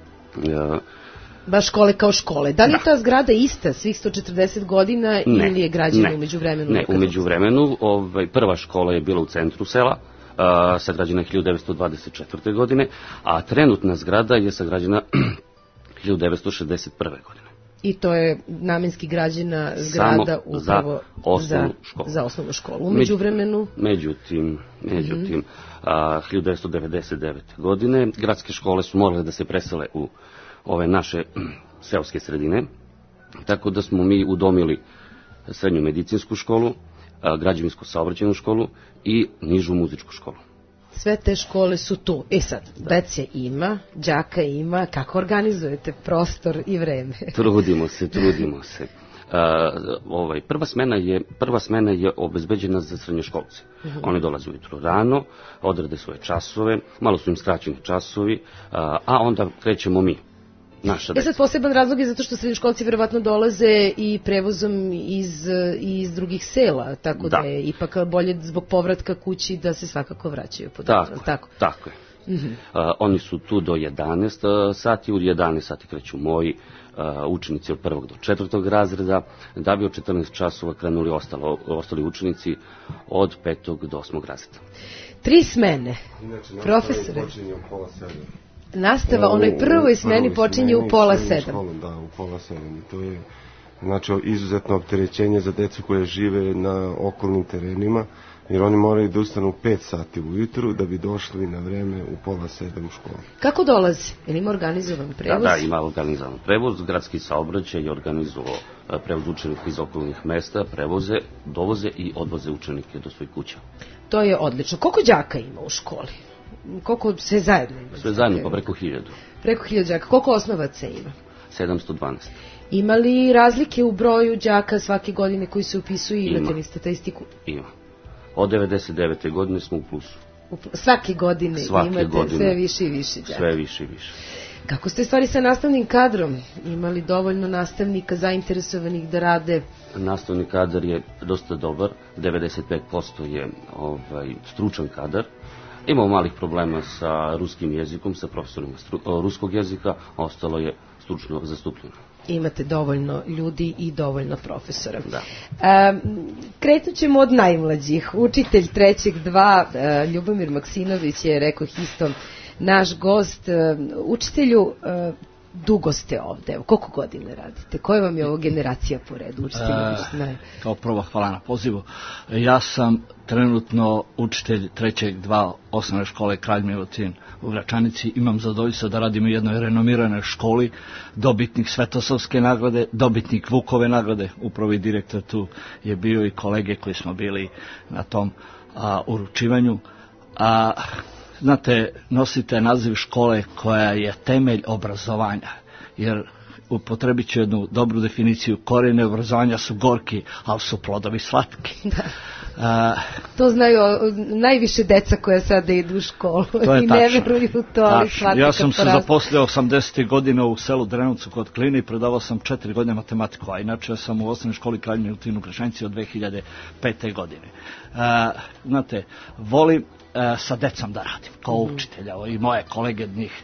Baš škole kao škole. Da li je ta zgrada ista svih sto četrdeset godina ne, ili je građena ne, umeđu vremenu?
Ne, umeđu vremenu. Ovaj, prva škola je bila u centru sela, uh, sagrađena hiljadu devetsto dvadeset četvrte. godine, a trenutna zgrada je sagrađena hiljadu devetsto šezdeset prve. godine.
I to je namenski građena zgrada samo upravo
za osnovnu školu.
Za osnovnu školu. Umeđu vremenu?
Međutim, međutim mm-hmm. uh, hiljadu devetsto devedeset devete. godine gradske škole su morale da se presele u ove naše seoske sredine, tako da smo mi udomili srednju medicinsku školu, građevinsku saobraćajnu školu i nižu muzičku školu.
Sve te škole su tu. E sad, da. Dece ima, đaka ima, kako organizujete prostor i vreme?
Trudimo se, trudimo se. Uh, ovaj, prva, smena je, prva smena je obezbeđena za srednjoškolce. Uh-huh. Oni dolaze ujutro rano, odrade svoje časove, malo su im skraćeni časovi, uh, a onda krećemo mi.
E sad poseban razlog je zato što srednjoškolci verovatno dolaze i prevozom iz, iz drugih sela, tako da. da je ipak bolje zbog povratka kući da se svakako vraćaju po danu.
Tako, tako. tako je. Mm-hmm. Uh, oni su tu do jedanaest sati, u jedanaest sati kreću moji uh, učenici od prvog do četvrtog razreda, da bi od četrnaest časova krenuli ostalo, ostali učenici od petog do osmog razreda.
Tri smene.
Inače,
profesore.
Počinje u pola sedam.
Nastava, onoj prvoj smeni počinje u pola sedam.
Školom, da, u pola sedam. To je znači izuzetno opterećenje za decu koje žive na okolnim terenima, jer oni moraju da ustanu u pet sati ujutru da bi došli na vreme u pola sedam u školu.
Kako dolazi? Je li ima organizovan prevoz?
Da, da, ima organizovan prevoz. Gradski saobraćaj je organizovao prevoz učenika iz okolnih mesta, prevoze, dovoze i odvoze učenike do svojih kuća.
To je odlično. Koliko đaka ima u školi? Koliko sve zajedno ima?
Sve zajedno pa preko hiljadu.
Preko hiljadu đaka. Koliko osnovaca ima?
sedamsto dvanaest.
Ima li razlike u broju đaka svake godine koji se upisuju i imate li statistiku?
Ima. Od devedeset devete. godine smo u plusu.
U pl- svake godine
svake
imate
godine,
sve više i više đaka.
Sve više i više.
Kako ste stvari sa nastavnim kadrom? Ima li dovoljno nastavnika zainteresovanih da rade?
Nastavni kadar je dosta dobar. devedeset pet posto je ovaj, stručan kadar. Imamo malih problema sa ruskim jezikom, sa profesorima stru- ruskog jezika, a ostalo je stručno zastupljeno.
Imate dovoljno ljudi i dovoljno profesora.
Da.
E, kretnut ćemo od najmlađih. Učitelj trećeg dva, e, Ljubomir Maksimović je, rekao isto, naš gost. E, učitelju, e, dugo ste ovde. Koliko godine radite? Koja vam je ovo generacija po redu?
E, kao prvo, hvala na pozivu. Ja sam trenutno učitelj trećeg dva osnovne škole Kralj Milutin u Gračanici. Imam zadovoljstvo da radim u jednoj renomiranoj školi, dobitnik Svetosavske nagrade, dobitnik Vukove nagrade. Upravo i direktor tu je bio i kolege koji smo bili na tom a, uručivanju. A, znate, nosite naziv škole koja je temelj obrazovanja, jer upotrebit ću jednu dobru definiciju, korijene obrazovanja su gorki, ali su plodovi slatki.
Da. A, to znaju najviše deca koja sada idu u školu i ne veruju u to, ali slatki.
Ja sam se zaposlio osamdesetih godina u selu Drenovcu kod Kline i predavao sam četiri godine matematiku, a inače sam u osnovnoj školi Kralj Milutin u Gračanici od dve hiljade pete. godine. A, znate, volim a, sa decom da radim, kao učitelja, i moje kolege njih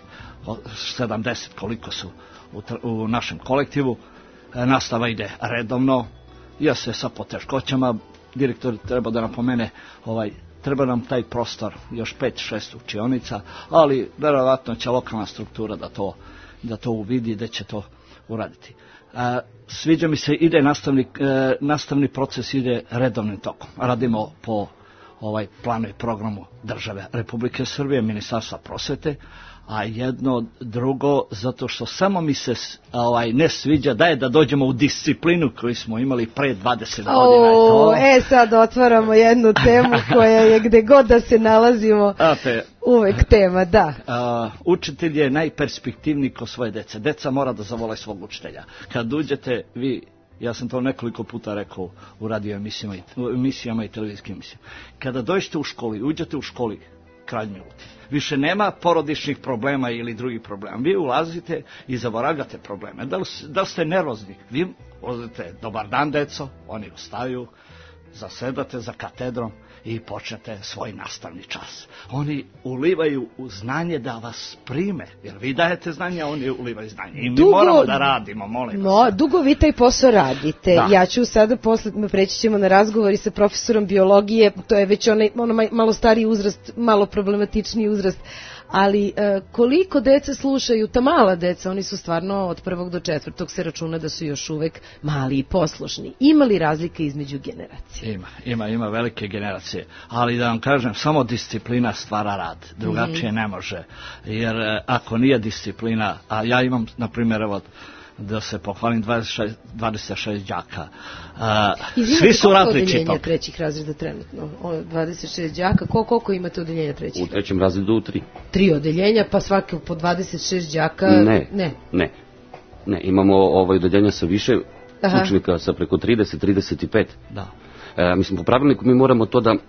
sedamdeset koliko su u, u našem kolektivu. E, nastava ide redovno, ja se sa poteškoćama, direktor treba da napomene, ovaj, treba nam taj prostor, još pet šest učionica, ali verovatno će lokalna struktura da to, da to uvidi, da će to uraditi. E, sviđa mi se, ide nastavni, e, nastavni proces ide redovnim tokom. Radimo po ovaj planu i programu države Republike Srbije, Ministarstva prosvete, a jedno drugo zato što samo mi se ovaj ne sviđa da je da dođemo u disciplinu koju smo imali pre dvadeset godina.
O, e sad otvaramo jednu temu koja je gde god da se nalazimo.
Ate,
uvek tema, da.
A, učitelj je najperspektivniji kod svoje dece. Deca mora da zavole svog učitelja. Kad uđete vi, ja sam to nekoliko puta rekao u radio emisijama i, u emisijama i televizijskim emisijama. Kada dođete u školi, uđete u školi Kralj Milutin, više nema porodičnih problema ili drugih problema. Vi ulazite i zaboravljate probleme. Da li, da li ste nervozni? Vi ulazite, dobar dan deco, oni ustaju, zasedate za katedrom i počnete svoj nastavni čas. Oni ulivaju u znanje da vas prime, jer vi dajete znanje, a oni ulivaju znanje. I mi dugo, moramo da radimo, molim
no, vas. Dugo vi taj posao radite. Da. Ja ću sada, posle, preći ćemo na razgovor i sa profesorom biologije, to je već onaj ono malo stariji uzrast, malo problematičniji uzrast, ali e, koliko deca slušaju, ta mala deca, oni su stvarno od prvog do četvrtog se računa da su još uvek mali i poslušni. Ima li razlike između generacije?
Ima, ima, ima velike generacije, ali da vam kažem, samo disciplina stvara rad, drugačije mm. ne može, jer e, ako nije disciplina, a ja imam, na primjer, evo, da se pohvalim dvadeset šest, dvadeset šest đaka. A, svi su različiti.
Koliko odeljenja trećih razreda trenutno? O, dvadeset šest đaka. Ko, koliko imate odeljenja trećih?
U trećem razredu tri.
Tri odeljenja, pa svake po dvadeset šest đaka?
Ne, ne. Ne, ne. Imamo ovaj odeljenja sa više Aha. učenika, sa preko trideset, trideset pet.
Da.
E, mislim, po pravilniku mi moramo to da e,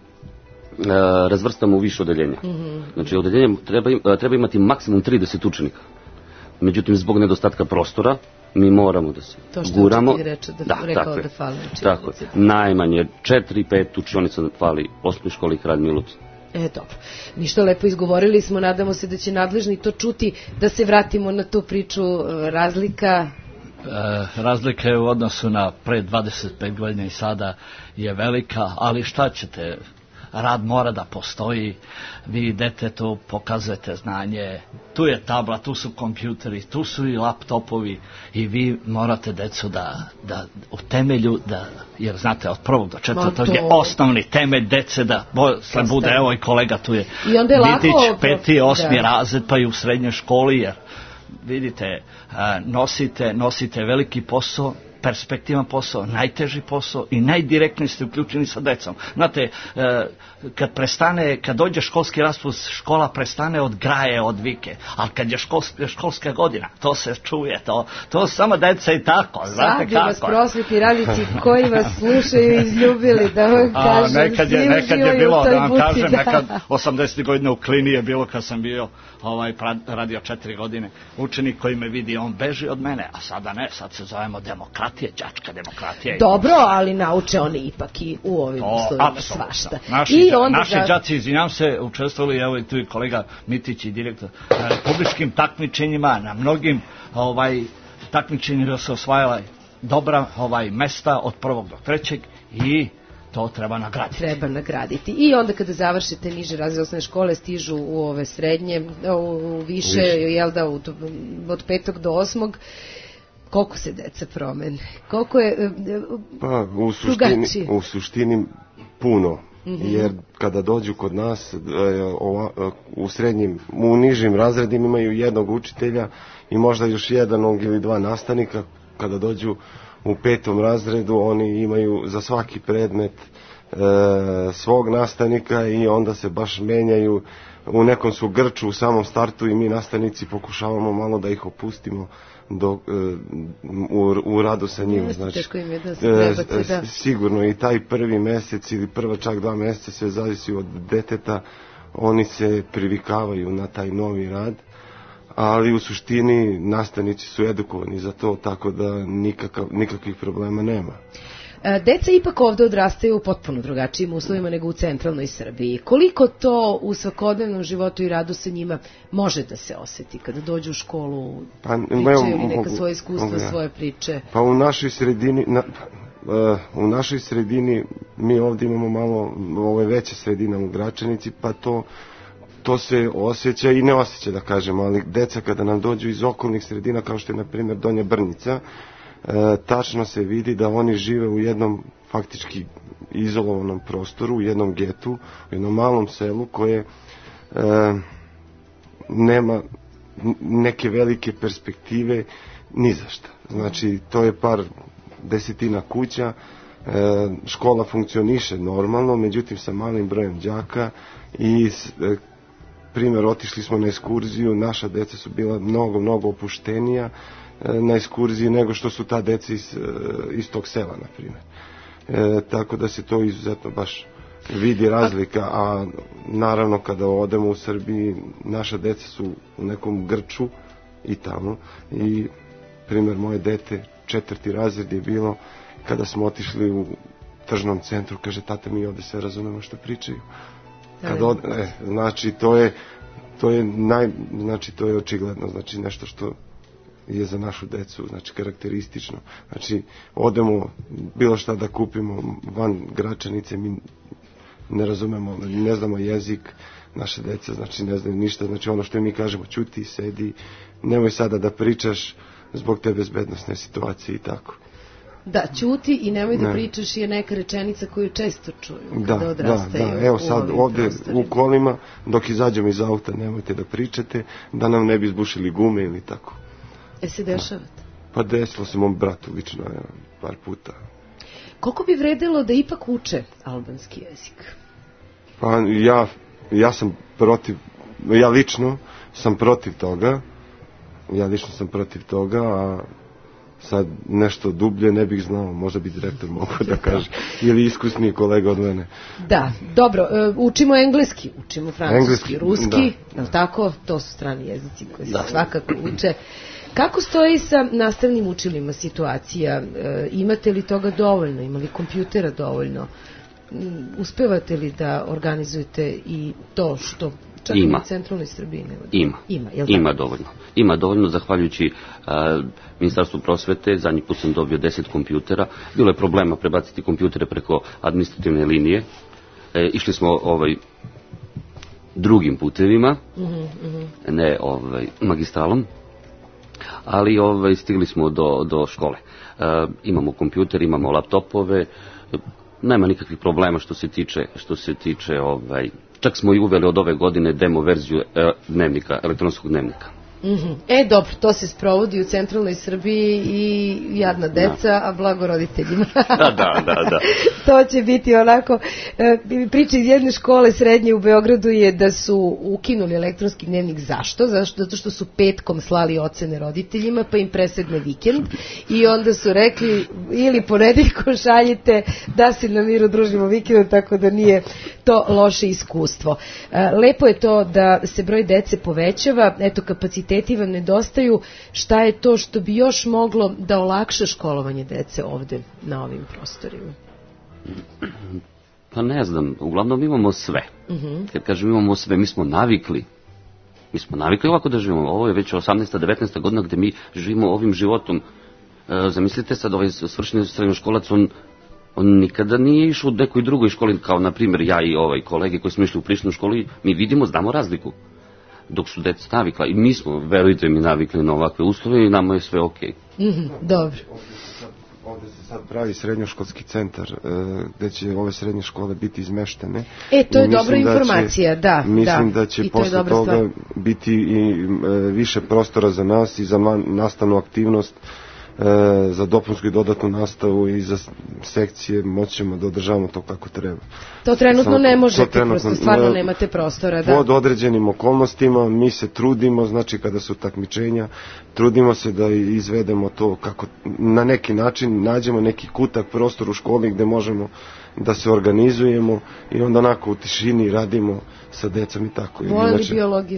razvrstamo u više odeljenja. Mm-hmm. Znači, odeljenje treba, treba imati maksimum trideset učenika. Međutim, zbog nedostatka prostora, mi moramo da se
to
guramo.
To što reče da, da rekao da fali.
Tako je. Najmanje četiri pet učionica fali osnovnoj školi Kralj Milutin.
E, dobro. Ništa, lepo izgovorili smo, nadamo se da će nadležni to čuti, da se vratimo na tu priču razlika.
E, razlika je u odnosu na pre dvadeset pet godina i sada je velika, ali šta ćete, rad mora da postoji, vi detetu pokazujete znanje, tu je tabla, tu su kompjuteri, tu su i laptopovi i vi morate decu da, da u temelju, da, jer znate od prvog do četvrtog je osnovni temelj dece da posle bude, evo i kolega tu je,
I onda je
Vidić,
lako,
peti, osmi da. razred pa i u srednjoj školi, jer vidite, nosite, nosite veliki posao, perspektivan posao, najteži posao i najdirektnije ste uključeni sa decom. Znate, kad prestane, kad dođe školski raspust, škola prestane od graje, od vike, ali kad je školska, školska godina, to se čuje, to, to samo deca i tako, znate kako.
Sad vas prosvetni radnici koji vas slušaju izljubili, da vam kažem,
A, nekad je, nekad je bilo, da vam kažem, da. nekad osamdesetih godina u Klini je bilo kad sam bio ovaj, radio četiri godine, učenik koji me vidi, on beži od mene, a sada ne, sad se zovemo demokratija, đačka demokratija.
Dobro, ali nauče oni ipak i u ovim uslovima svašta.
Naši, I onda naši za... đaci, izvinjam se, učestvovali, evo i tu i kolega Mitić i direktor, na republičkim takmičenjima, na mnogim ovaj, takmičenjima se osvajala dobra ovaj, mesta od prvog do trećeg i to treba nagraditi.
Treba nagraditi. I onda kada završite niže razrede osnovne škole, stižu u ove srednje, u više, jel da, od petog do osmog, koliko se deca promene? Koliko je
pa, u suštini, u suštini puno. Mm-hmm. Jer kada dođu kod nas u srednjim, u nižim razredima imaju jednog učitelja i možda još jednog ili dva nastavnika. Kada dođu u petom razredu oni imaju za svaki predmet e, svog nastavnika i onda se baš menjaju, u nekom su grču u samom startu i mi nastavnici pokušavamo malo da ih opustimo do, e, u, u radu sa njima. Znači, e, da. Sigurno i taj prvi mesec ili prva čak dva meseca sve zavisi od deteta, oni se privikavaju na taj novi rad, ali u suštini nastavnici su edukovani za to, tako da nikakav, nikakvih problema nema.
Deca ipak ovde odrastaju u potpuno drugačijim uslovima nego u centralnoj Srbiji. Koliko to u svakodnevnom životu i radu sa njima može da se oseti kada dođu u školu,
pa,
pričaju li neka svoje iskustva, ja. svoje priče?
Pa u našoj sredini... Na... u našoj sredini mi ovdje imamo malo ove veće sredine u Gračanici, pa to to se osjeća i ne osjeća, da kažemo, ali deca kada nam dođu iz okolnih sredina, kao što je na primjer Donja Brnjica, e, tačno se vidi da oni žive u jednom faktički izolovanom prostoru, u jednom getu, u jednom malom selu koje e, nema neke velike perspektive ni za šta. Znači, to je par desetina kuća, e, škola funkcioniše normalno, međutim sa malim brojem đaka i e, primjer, otišli smo na ekskurziju, naša deca su bila mnogo, mnogo opuštenija e, na ekskurziji nego što su ta deca iz, e, iz tog sela, na primjer. E, tako da se to izuzetno baš vidi razlika, a naravno kada odemo u Srbiji, naša deca su u nekom grču i tamo, i primjer, moje dete, četvrti razred je bilo, kada smo otišli u tržnom centru, kaže, tata, mi ovde sve razumemo što pričaju. Kad od, e, znači, to je, to je naj, znači, to je očigledno, znači, nešto što je za našu decu, znači, karakteristično. Znači, odemo bilo šta da kupimo van Gračanice, mi ne razumemo, ne znamo jezik naše deca, znači, ne znaju ništa, znači, ono što mi kažemo, ćuti, sedi, nemoj sada da pričaš zbog te bezbednosne situacije i tako.
Da, ćuti i nemoj da ne. pričaš je neka rečenica koju često čuju kada
da,
odrastaju.
Da, da, evo sad ovde prostorima. U kolima, dok izađemo iz auta, nemojte da pričate, da nam ne bi izbušili gume ili tako.
E se dešavate?
Pa desilo se mom bratu lično, evo, par puta.
Koliko bi vredilo da ipak uče albanski jezik?
Pa ja, ja sam protiv, ja lično sam protiv toga, ja lično sam protiv toga, a sad nešto dublje ne bih znao, možda bi direktor mogo da kaže, ili iskusniji kolega od mene.
Da, dobro, učimo engleski, učimo francuski, ruski, da. Tako, to su strani jezici koji se da. svakako uče. Kako stoji sa nastavnim učilima situacija? Imate li toga dovoljno? Ima li kompjutera dovoljno? Uspevate li da organizujete i to što čak i u centralnoj Srbiji nema?
Ima, ima, ima dovoljno. Ima dovoljno, zahvaljujući uh, Ministarstvu prosvete, zadnji put sam dobio deset kompjutera. Bilo je problema prebaciti kompjutere preko administrativne linije. E, išli smo ovaj, drugim putevima, mm-hmm, mm-hmm. ne ovaj, magistralom, ali ovaj, stigli smo do, do škole. Uh, imamo kompjuter, imamo laptopove, nema nikakvih problema što se tiče, što se tiče ovaj, čak smo i uveli od ove godine demo verziju e, dnevnika, elektronskog dnevnika.
Mm-hmm. E, dobro, to se sprovodi u centralnoj Srbiji i jadna deca, da. A blago roditeljima.
da, da, da, da.
To će biti onako, e, priča iz jedne škole srednje u Beogradu je da su ukinuli elektronski dnevnik. Zašto? Zašto? Zato što su petkom slali ocene roditeljima, pa im presegne vikend i onda su rekli ili ponedeljkom šaljite da se na miru družimo vikendom, tako da nije to loše iskustvo. E, lepo je to da se broj dece povećava, eto, kapaciteti vam nedostaju. Šta je to što bi još moglo da olakša školovanje dece ovde na ovim prostorima?
Pa ne znam, uglavnom imamo sve. Uh-huh. Kad kažem imamo sve, mi smo navikli. Mi smo navikli ovako da živimo. Ovo je već osamnaesta devetnaesta godina gde mi živimo ovim životom. E, zamislite sad, ovaj svršeni srednjoškolac, on on nikada nije išao u nekoj drugoj školi, kao na primjer ja i ovaj kolege koji smo išli u Prištinu školu, mi vidimo, znamo razliku. Dok su deca navikla, i mi smo, verujte mi, navikli na ovakve uslove i nama je sve okej.
Okay. Mm-hmm, dobro.
Ovdje se sad pravi srednjoškolski centar, gde će ove srednje škole biti izmeštene.
E, to je dobra informacija, da, da.
Mislim da će posle toga biti i više prostora za nas i za nastavnu aktivnost, za dopunsku i dodatnu nastavu i za sekcije, moći ćemo da održavamo to kako treba.
To trenutno ne možete, trenutno, stvarno nemate prostora. Da.
Pod određenim okolnostima mi se trudimo, znači kada su takmičenja, trudimo se da izvedemo to kako, na neki način nađemo neki kutak, prostor u školi gde možemo da se organizujemo i onda onako u tišini radimo sa decom i tako.
Vole li biologiju?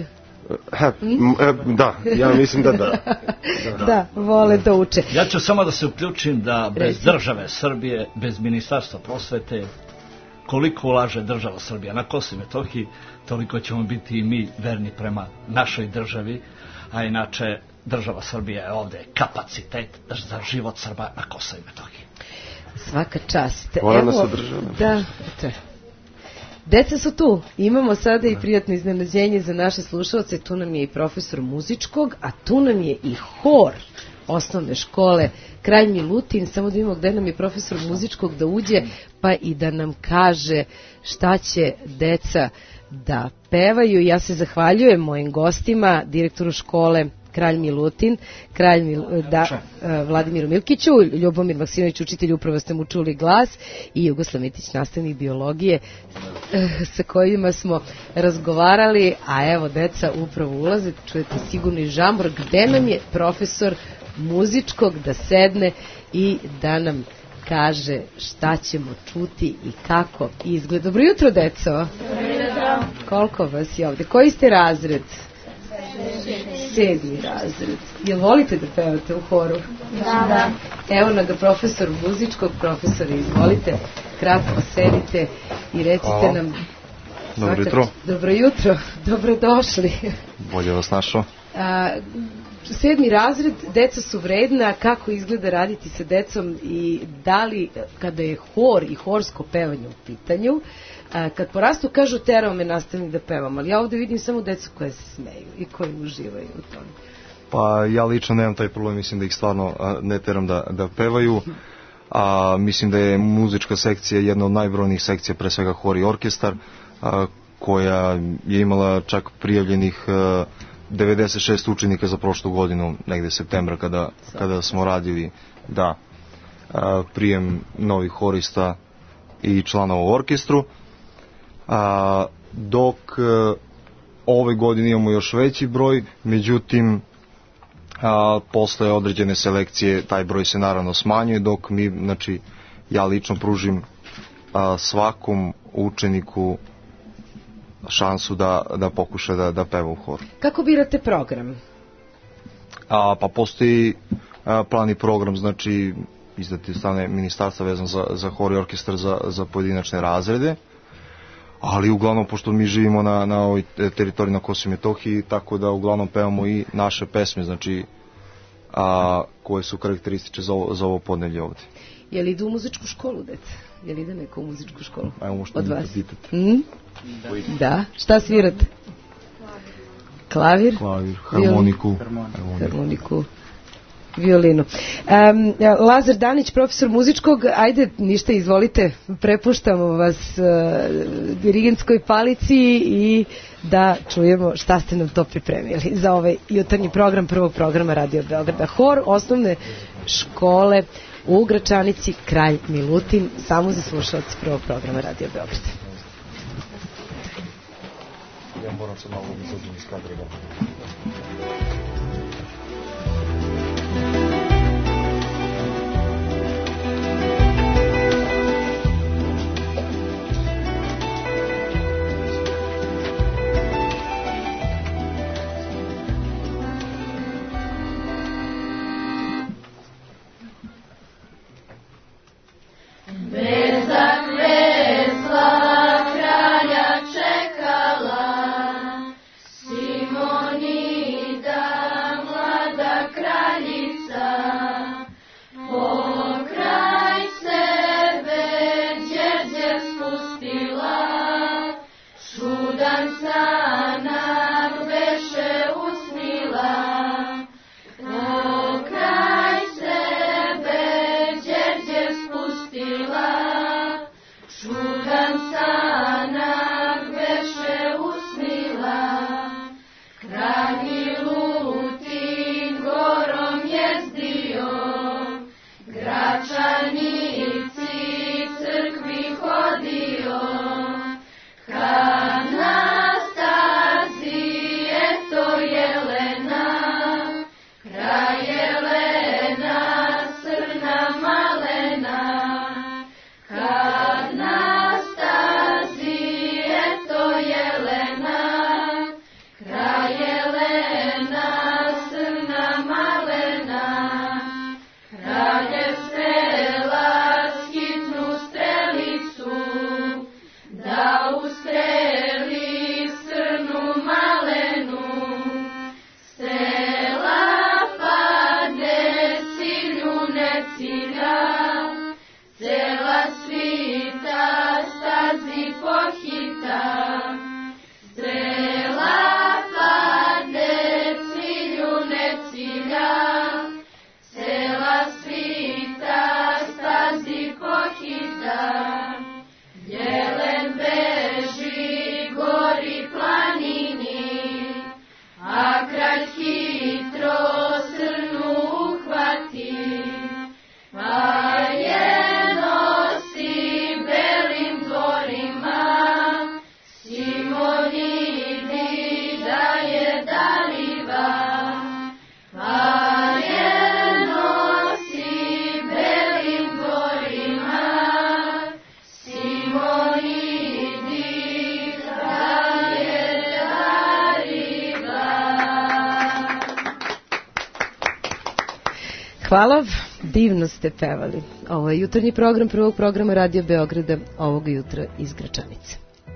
Ha, m, da, ja mislim da da.
Da, da vole da uče.
Ja ću samo da se uključim da bez države Srbije, bez ministarstva prosvete, koliko ulaže država Srbija na Kosovu i Metohiji, toliko ćemo biti i mi verni prema našoj državi, a inače država Srbija je ovde kapacitet za život Srba na Kosovu i Metohiji.
Svaka čast.
Hvala nas u državu.
Da, to je. Deca su tu, imamo sada i prijatno iznenađenje za naše slušalce, tu nam je i profesor muzičkog, a tu nam je i hor osnovne škole Kralj Milutin, samo da vidimo gde nam je profesor muzičkog da uđe, pa i da nam kaže šta će deca da pevaju. Ja se zahvaljujem mojim gostima, direktoru škole Kralj Milutin, Kralj Mil, da, Vladimiru Milkiću, Ljubomir Maksimović, učitelj, upravo ste mu čuli glas, i Jugoslav Mitić, nastavnik biologije, sa kojima smo razgovarali, a evo deca upravo ulaze, čujete sigurno i žambor, gde nam je profesor muzičkog da sedne i da nam kaže šta ćemo čuti i kako izgleda. Dobro jutro, deco.
Dobro jutro.
Koliko vas je ovde? Koji ste razred? Sedmi razred. Jel volite da pevate u horu?
Da. Da.
Evo na ga profesor muzičkog, profesore, izvolite, kratko sedite i recite Hvala. nam...
Dobro jutro.
Dobro jutro, dobrodošli.
Bolje vas našao.
A, sedmi razred, deca su vredna, kako izgleda raditi sa decom i da li, kada je hor i horsko pevanje u pitanju, a, kad porastu kažu terao me nastavnik da pevam, ali ja ovde vidim samo decu koje se smeju i koji uživaju u tome.
Pa ja lično nemam taj problem, mislim da ih stvarno a, ne teram da, da pevaju, a mislim da je muzička sekcija jedna od najbrojnijih sekcija, pre svega hor i orkestar, a, koja je imala čak prijavljenih a, devedeset šest učenika za prošlu godinu, negde septembra kada, kada smo radili da a, prijem novih horista i članova u orkestru. A, dok a, ove godine imamo još veći broj, međutim a, posle određene selekcije taj broj se naravno smanjuje, dok mi, znači ja lično pružim a, svakom učeniku šansu da, da pokuša da, da peva u horu.
Kako birate program?
A, pa postoji a, plan i program, znači izdati strane ministarstva vezan za, za hor i orkestar za, za pojedinačne razrede, ali uglavnom, pošto mi živimo na, na ovoj teritoriji na Kosovu i Metohiji, tako da uglavnom pevamo i naše pesme, znači a, koje su karakterističe za ovo, za ovo podnevlje ovde.
Je li idu u muzičku školu, deca? Je li ide neko u muzičku školu?
Evo možete mi da pitate.
Mm? Da. Da. Šta svirate? Klavir?
Klavir, harmoniku.
Harmoniku. Violinu. Um, Lazar Danić, profesor muzičkog, ajde, ništa, izvolite, prepuštamo vas uh, dirigentskoj palici i da čujemo šta ste nam to pripremili za ovaj jutarnji program prvog programa Radio Beograda. Hor osnovne škole u Gračanici Kralj Milutin, samo za slušalci prvog programa Radio Beograda.
Ja moram se malo izađem iz kadra da...
Kad nastasi
hvala, divno ste pevali. Ovo je jutarnji program prvog programa Radio Beograda, ovoga jutra iz Gračanice.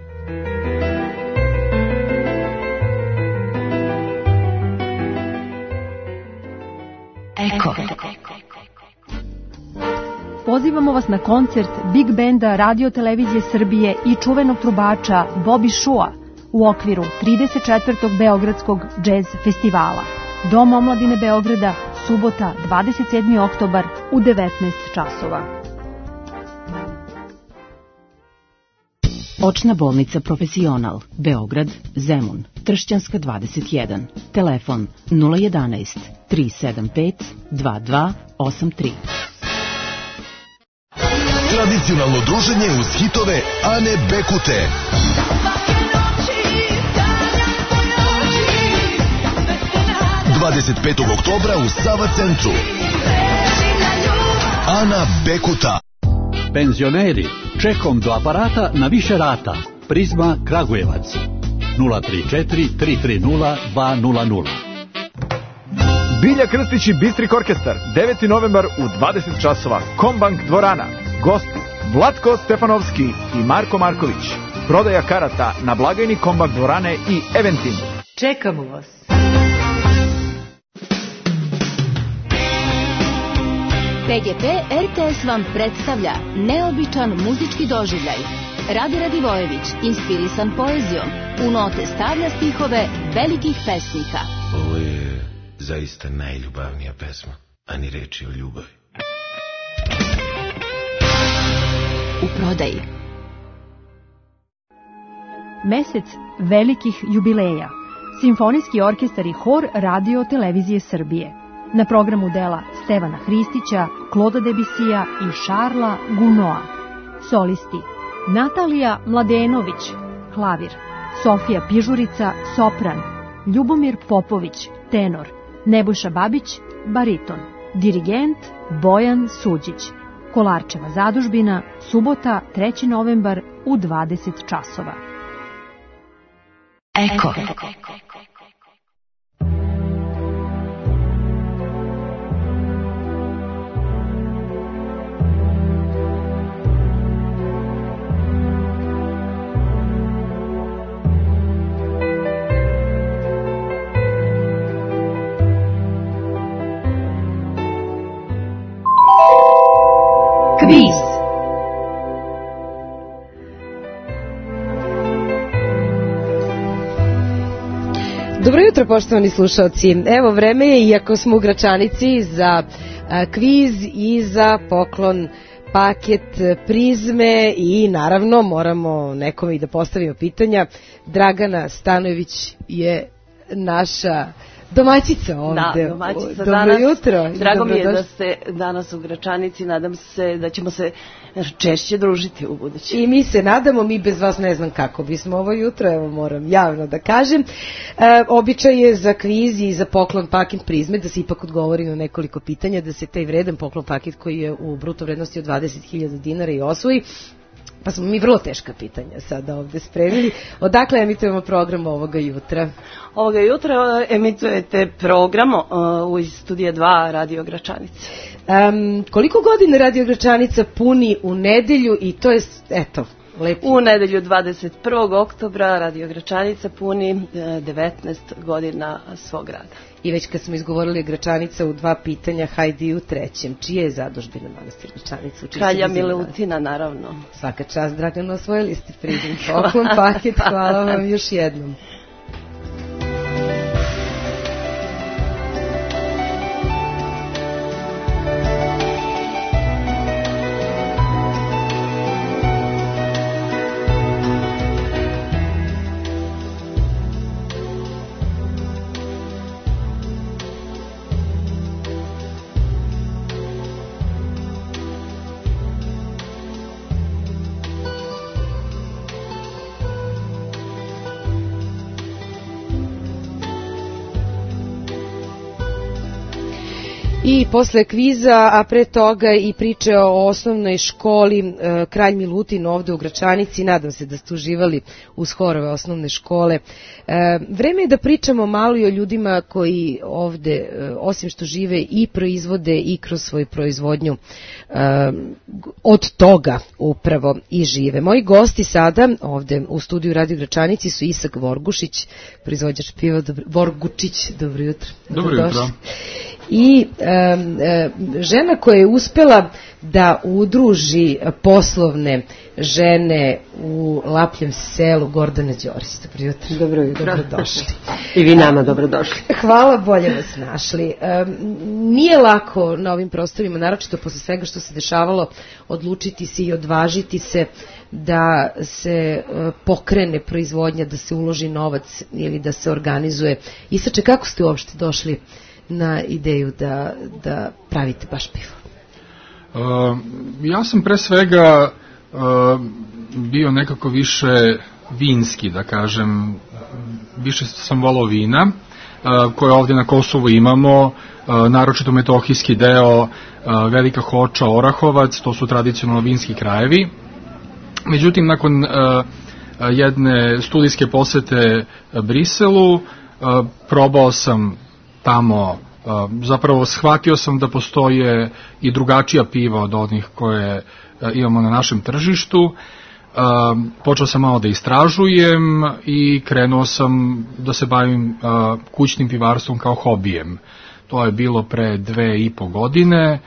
Eko. Pozivamo vas na koncert Big Benda Radio Televizije Srbije i čuvenog trubača Bobby Shua u okviru trideset četvrtog Beogradskog džez festivala. Dom omladine Beograda, subota dvadeset sedmi oktobar u devetnaest časova.
Očna bolnica Profesional, Beograd, Zemun, Tršćanska dvadeset jedan, telefon nula jedanaest tri sedam pet dva dva osam tri.
Tradicionalno druženje uz hitove Ane Bekute. dvadeset petog oktobra u Sava centru. Ana Bekuta.
Penzioneri, čekom do aparata na više rata. Prizma Kragujevac. nula tri četiri tri tri nula dva nula nula.
Bilja Krstić i Bistrik orkestar, deveti novembar u dvadeset časova, Kombank dvorana. Gosti Vlatko Stefanovski i Marko Marković. Prodaja karata na blagajni Kombank dvorane i Eventim.
Čekamo vas.
P G P R T S vam predstavlja neobičan muzički doživljaj. Radi Radivojević, inspirisan poezijom, u note stavlja stihove velikih pesnika.
Ovo je zaista najljubavnija pesma, a ni reči o ljubavi.
U prodaji.
Mesec velikih jubileja. Simfonijski orkestar i hor Radio Televizije Srbije. Na programu dela Stevana Hristića, Kloda Debisija i Šarla Gunoa. Solisti Natalija Mladenović, klavir, Sofija Pižurica, sopran, Ljubomir Popović, tenor, Nebojša Babić, bariton, dirigent Bojan Suđić. Kolarčeva zadužbina, subota treći novembar u dvadeset časova.
Eko.
Kviz. Dobro jutro, poštovani slušalci. Evo, vreme je, iako smo u Gračanici, za a, kviz i za poklon paket Prizme i naravno moramo nekome i da postavimo pitanja. Dragana Stanojević je naša domaćica ovde.
Da, domaćica
Dobro
danas.
jutro.
Drago mi je
Dobrodošli.
da ste danas u Gračanici. Nadam se da ćemo se češće družiti u budući.
I mi se nadamo, mi bez vas ne znam kako bismo ovo jutro, evo moram javno da kažem. E, običaj je za kviz i za poklon paket Prizme da se ipak odgovori na nekoliko pitanja, da se taj vredan poklon paket koji je u bruto vrednosti od dvadeset hiljada dinara i osvoji. Pa smo mi vrlo teška pitanja sada ovde spremili. Odakle emitujemo program ovoga jutra?
Ovoga jutra emitujete program uh, iz studija dva Radio Gračanice.
Um, koliko godina Radio Gračanica puni u nedelju i to je, eto, lepo.
U nedelju dvadeset prvog oktobra Radio Gračanica puni uh, devetnaest godina svog rada.
I već kad smo izgovorili Gračanica u dva pitanja, hajde i u trećem. Čije je zadužbina manastir Gračanica?
Kralja Mileutina, naravno.
Svaka čast, Dragana, osvojili ste Prizm poklon paket, hvala vam još jednom. I posle kviza, a pre toga i priče o osnovnoj školi e, Kralj Milutin ovde u Gračanici. Nadam se da ste uživali uz horove osnovne škole. E, vreme je da pričamo malo i o ljudima koji ovde, e, osim što žive i proizvode i kroz svoju proizvodnju, e, od toga upravo i žive. Moji gosti sada ovde u studiju Radio Gračanici su Isak Vorgušić, proizvođač piva. Dobro, Vorgučić, dobro jutro.
Dobro jutro.
I e, e, žena koja je uspela da udruži poslovne žene u Lapljem selu, Gordana Đorić. Dobro jutro.
Dobro jutro.
Dobrodošli.
I vi nama dobrodošli.
Hvala, bolje vas našli. E, nije lako na ovim prostorima, naročito posle svega što se dešavalo, odlučiti se i odvažiti se da se e, pokrene proizvodnja, da se uloži novac ili da se organizuje. Isače, kako ste uopšte došli na ideju da, da pravite baš pivo?
Uh, ja sam pre svega uh, bio nekako više vinski, da kažem, više sam volao vina, uh, koje ovdje na Kosovu imamo, uh, naročito metohijski deo, uh, Velika Hoča, Orahovac, to su tradicionalno vinski krajevi. Međutim, nakon uh, jedne studijske posete Briselu, uh, probao sam tamo, zapravo shvatio sam da postoje i drugačija piva od onih koje imamo na našem tržištu. Počeo sam malo da istražujem i krenuo sam da se bavim kućnim pivarstvom kao hobijem. To je bilo pre dve i po godine.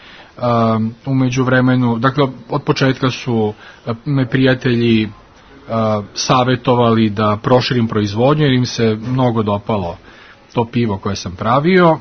Umeđu vremenu, dakle od početka su me prijatelji savetovali da proširim proizvodnju jer im se mnogo dopalo to pivo koje sam pravio.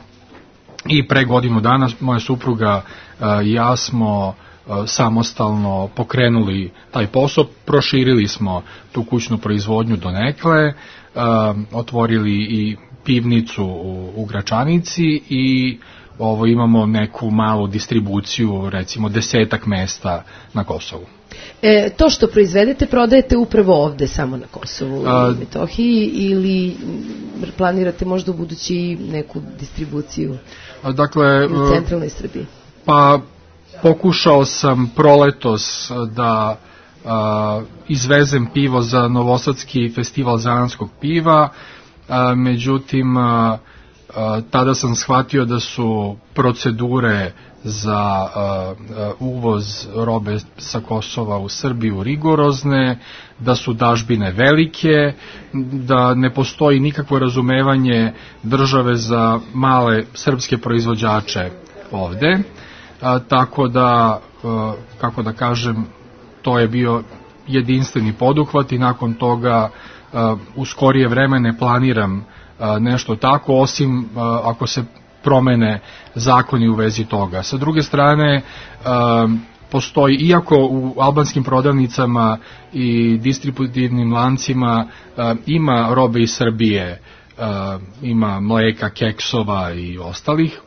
I pre godinu dana moja supruga i ja smo samostalno pokrenuli taj posao, proširili smo tu kućnu proizvodnju donekle, otvorili i pivnicu u, u Gračanici i ovo imamo neku malu distribuciju, recimo desetak mesta na Kosovu.
E, to što proizvedete, prodajete upravo ovde, samo na Kosovu i Metohiji, ili planirate možda u budući neku distribuciju
dakle,
u centralnoj Srbiji?
Pa pokušao sam proletos da a, izvezem pivo za Novosadski festival zanatskog piva, a, međutim a, a, tada sam shvatio da su procedure za uh, uvoz robe sa Kosova u Srbiju rigorozne, da su dažbine velike, da ne postoji nikakvo razumevanje države za male srpske proizvođače ovde, uh, tako da, uh, kako da kažem, to je bio jedinstveni poduhvat i nakon toga uh, u skorije vreme ne planiram uh, nešto tako, osim uh, ako se promene zakoni u vezi toga. Sa druge strane, um, postoji, iako u albanskim prodavnicama i distributivnim lancima um, ima robe iz Srbije, um, ima mleka, keksova i ostalih,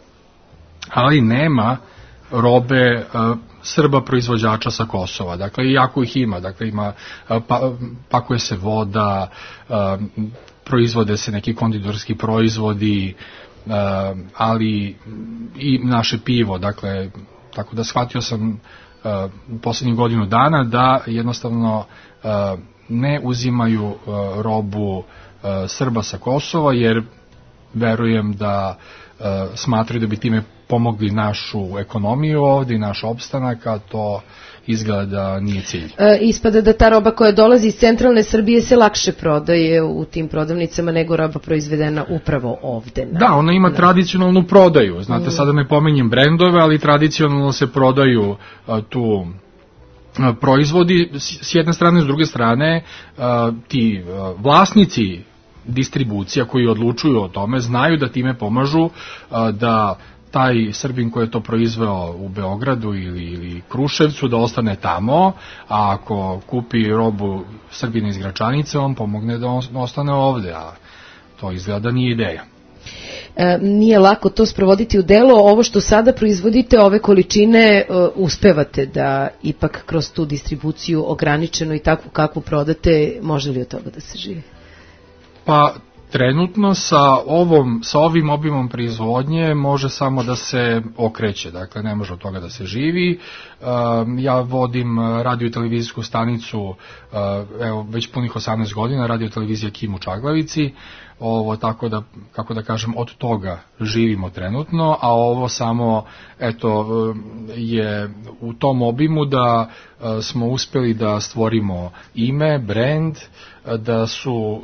ali nema robe uh, Srba proizvođača sa Kosova. Dakle, iako ih ima, dakle ima, uh, pa, pakuje se voda, uh, proizvode se neki konditorski proizvodi, Uh, ali i naše pivo, dakle, tako da shvatio sam uh, u posljednjih godinu dana da jednostavno uh, ne uzimaju uh, robu uh, Srba sa Kosova, jer verujem da uh, smatraju da bi time pomogli našu ekonomiju ovdje i naš opstanak, a to izgleda da nije cilj.
E, ispada da ta roba koja dolazi iz centralne Srbije se lakše prodaje u tim prodavnicama nego roba proizvedena upravo ovde. Na,
da, ona ima na... tradicionalnu prodaju. Znate, mm. sada ne pominjem brendove, ali tradicionalno se prodaju a, tu a, proizvodi s, s jedne strane, s druge strane a, ti a, vlasnici distribucija koji odlučuju o tome znaju da time pomažu a, da taj Srbin koji je to proizveo u Beogradu ili, ili Kruševcu da ostane tamo, a ako kupi robu Srbina iz Gračanice, on pomogne da on ostane ovde, a to izgleda da nije ideja.
E, nije lako to sprovoditi u delo. Ovo što sada proizvodite, ove količine, e, uspevate da ipak kroz tu distribuciju ograničeno i takvu kakvu prodate, može li od toga da se živi?
Pa Trenutno sa ovom sa ovim obimom proizvodnje može samo da se okreće, dakle ne može od toga da se živi. Ja vodim radio i televizijsku stanicu evo već punih osamnaest godina, radio i televizija Kim u Čaglavici. Ovo tako da, kako da kažem, od toga živimo trenutno, a ovo samo eto je u tom obimu da smo uspeli da stvorimo ime, brend, da su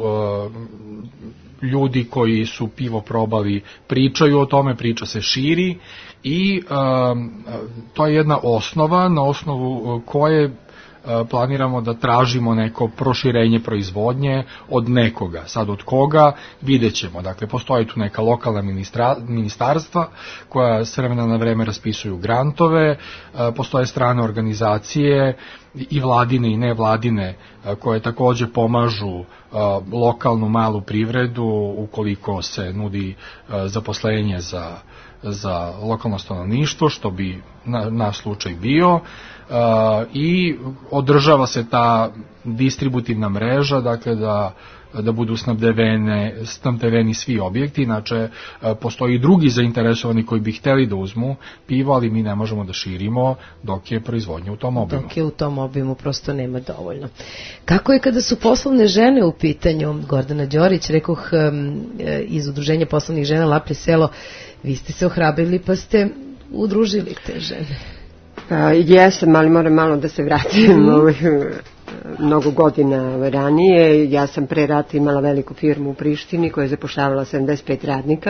ljudi koji su pivo probali pričaju o tome, priča se širi i to je jedna osnova na osnovu koje planiramo da tražimo neko proširenje proizvodnje od nekoga. Sad od koga vidjet ćemo. Dakle, postoji tu neka lokalna ministra, ministarstva koja s vremena na vreme raspisuju grantove, postoje strane organizacije i vladine i nevladine koje takođe pomažu lokalnu malu privredu ukoliko se nudi zaposlenje za, za lokalno stanovništvo, što bi na, naš slučaj bio. Uh, i održava se ta distributivna mreža, dakle da, da budu snabdevene, snabdeveni svi objekti, inače uh, postoji i drugi zainteresovani koji bi hteli da uzmu pivo, ali mi ne možemo da širimo dok je proizvodnja u tom obimu.
Dok je u tom obimu prosto nema dovoljno. Kako je kada su poslovne žene u pitanju? Gordana Đorić, rekoh um, iz Udruženja poslovnih žena Laplje selo, vi ste se ohrabrili pa ste udružili te žene.
Pa, jesam, ali moram malo da se vratim mm-hmm. mnogo godina ranije. Ja sam pre rata imala veliku firmu u Prištini koja je zapošljavala sedamdeset pet radnika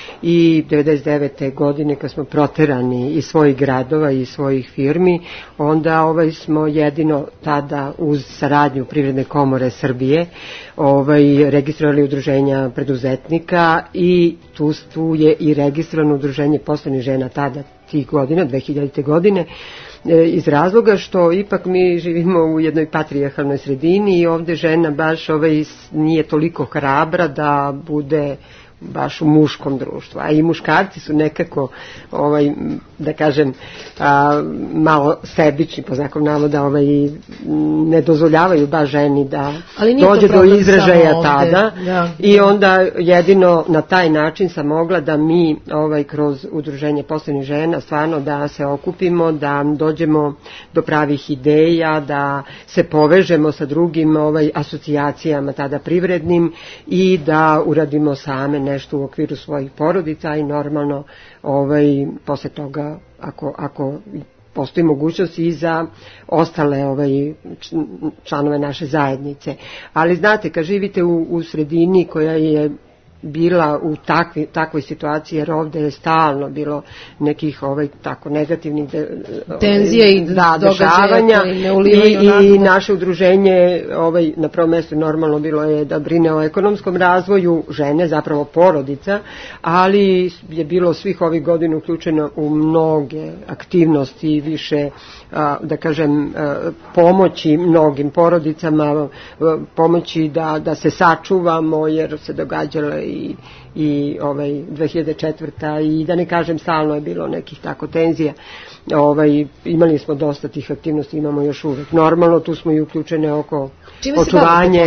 i devedeset devete godine kad smo proterani iz svojih gradova i svojih firmi, onda ovaj smo jedino tada uz saradnju Privredne komore Srbije ovaj, registrovali udruženja preduzetnika i tu, tu je i registrovano udruženje poslovnih žena tada tih godina, dve hiljadite godine, iz razloga što ipak mi živimo u jednoj patrijarhalnoj sredini i ovde žena baš ovaj, nije toliko hrabra da bude baš u muškom društvu, a i muškarci su nekako ovaj, da kažem a, malo sebični po znakom navoda, ovaj, ne dozvoljavaju baš ženi da dođe do izražaja tada ja. I onda jedino na taj način sam mogla da mi ovaj, kroz udruženje poslovnih žena stvarno da se okupimo, da dođemo do pravih ideja, da se povežemo sa drugim ovaj, asocijacijama tada privrednim i da uradimo same nešto u okviru svojih porodica i normalno ovaj, posle toga ako, ako postoji mogućnost i za ostale ovaj, članove naše zajednice. Ali znate, kad živite u, u sredini koja je bila u takvi, takvoj situaciji, jer ovde je stalno bilo nekih ovaj, tako negativnih de,
tenzija i
da, dešavanja i, i naše udruženje ovaj, na prvom mjestu normalno bilo je da brine o ekonomskom razvoju žene, zapravo porodica, ali je bilo svih ovih godina uključeno u mnoge aktivnosti više a, da kažem a, pomoći mnogim porodicama, a, pomoći da, da se sačuvamo jer se događale i, i ovaj, dve hiljade četvrte. i da ne kažem stalno je bilo nekih tako tenzija. Ovaj, imali smo dosta tih aktivnosti, imamo još uvek. Normalno tu smo i uključene oko
čime
očuvanje.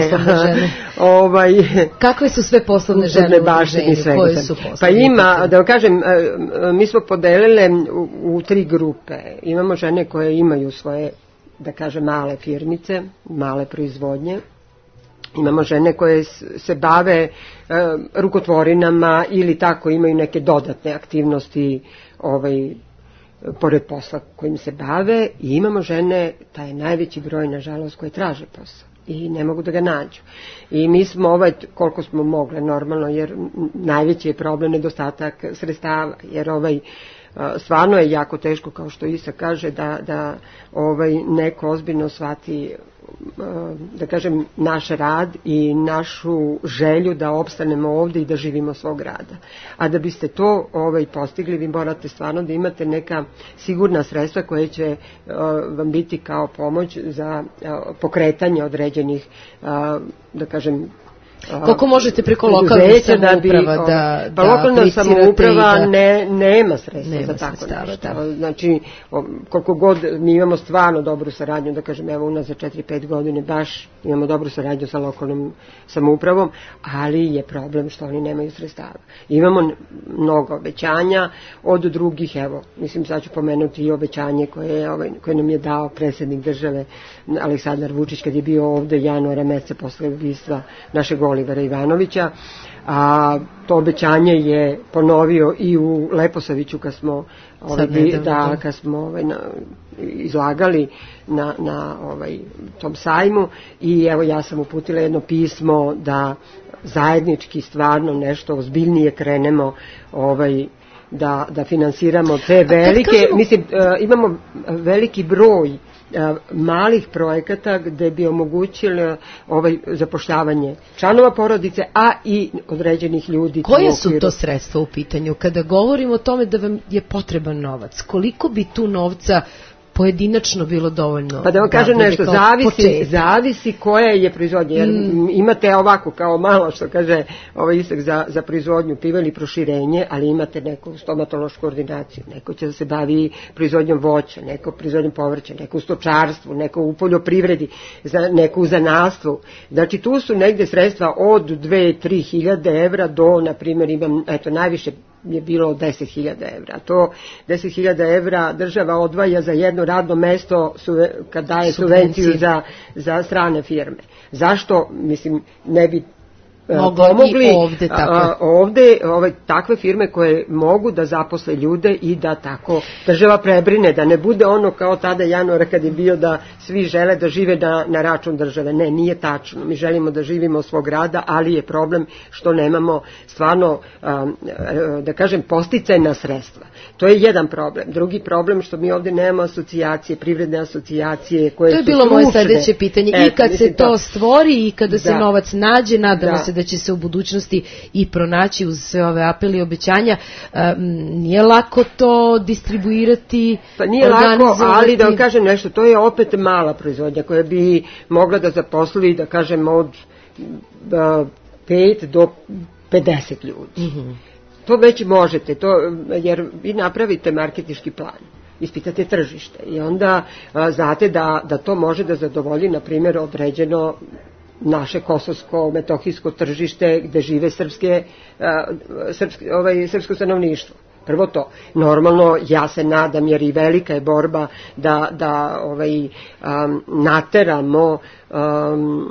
ovaj,
Kakve su sve poslovne žene u udruženju? Koje su poslovne?
Pa ima, da vam kažem, mi smo podelile u, u tri grupe. Imamo žene koje imaju svoje, da kažem, male firmice, male proizvodnje. Imamo žene koje se bave e, rukotvorinama ili tako imaju neke dodatne aktivnosti ovaj, pored posla kojim se bave i imamo žene, taj najveći broj nažalost koje traže posao i ne mogu da ga nađu. I mi smo ovaj, koliko smo mogle normalno, jer najveći je problem nedostatak sredstava, jer ovaj stvarno je jako teško, kao što Isa kaže, da, da ovaj, neko ozbiljno shvati, da kažem, naš rad i našu želju da opstanemo ovde i da živimo svog rada. A da biste to ovaj, postigli, vi morate stvarno da imate neka sigurna sredstva koje će uh, vam biti kao pomoć za uh, pokretanje određenih, uh, da kažem,
Koliko možete preko lokalnih samouprava da, da,
pa da lokalna samouprava
da...
ne, nema sredstva
nema
za tako
sredstava,
nešto.
Da.
Znači, koliko god mi imamo stvarno dobru saradnju, da kažem, evo unaz za četiri pet godine baš imamo dobru saradnju sa lokalnom samoupravom, ali je problem što oni nemaju sredstava. Imamo mnogo obećanja od drugih, evo, mislim sad ću pomenuti i obećanje koje, je, ovaj, koje nam je dao predsjednik države Aleksandar Vučić kad je bio ovde januara meseca posle ubistva našeg Olivera Ivanovića, a to obećanje je ponovio i u Leposaviću kad smo ovaj, da, da, kad smo ovaj, na, izlagali na, na ovaj, tom sajmu i evo ja sam uputila jedno pismo da zajednički stvarno nešto ozbiljnije krenemo ovaj, da, da finansiramo te velike, kažemo... mislim uh, imamo veliki broj malih projekata gde bi omogućili ovaj zapošljavanje članova porodice, a i određenih ljudi.
Koje su to sredstva u pitanju? Kada govorimo o tome da vam je potreban novac, koliko bi tu novca pojedinačno bilo dovoljno?
Pa da vam kažem nešto, zavisi, zavisi koja je proizvodnja, jer mm. imate ovako kao malo što kaže ovaj Isak za, za proizvodnju piva ili proširenje, ali imate neku stomatološku ordinaciju, neko će da se bavi proizvodnjom voća, neko proizvodnjom povrća, neko u stočarstvu, neko u poljoprivredi, za, neko u zanatstvu. Znači tu su negde sredstva od dve do tri hiljade evra do, na primjer, imam, eto, najviše je bilo deset hiljada evra. To deset hiljada evra država odvaja za jedno radno mesto kad daje subvenciju za, za strane firme. Zašto, mislim, ne bi pomogli
ovde,
a, ovde ove, takve firme koje mogu da zaposle ljude i da tako država prebrine, da ne bude ono kao tada januara kad je bio da svi žele da žive na, na račun države. Ne, nije tačno. Mi želimo da živimo od svog rada, ali je problem što nemamo stvarno, a, da kažem, posticajna sredstva. To je jedan problem. Drugi problem što mi ovde nemamo asocijacije, privredne asocijacije koje su
to je bilo
stručne.
Moje sledeće pitanje. I kad
e,
se to, to stvori i kada da. se novac nađe, nadamo
da.
se da će se u budućnosti i pronaći uz sve ove apeli i obećanja. Um, nije lako to distribuirati,
pa nije lako, ali da vam kažem nešto, to je opet mala proizvodnja koja bi mogla da zaposli, da kažem, od uh, pet do pedeset ljudi. Mm-hmm. To već možete, to, jer vi napravite marketinški plan, ispitate tržište i onda a, znate da, da to može da zadovolji, na primjer, određeno naše kosovsko-metohijsko tržište gde žive srpske, a, srpske, ovaj, srpsko stanovništvo. Prvo to. Normalno, ja se nadam, jer i velika je borba da, da ovaj, um, nateramo um,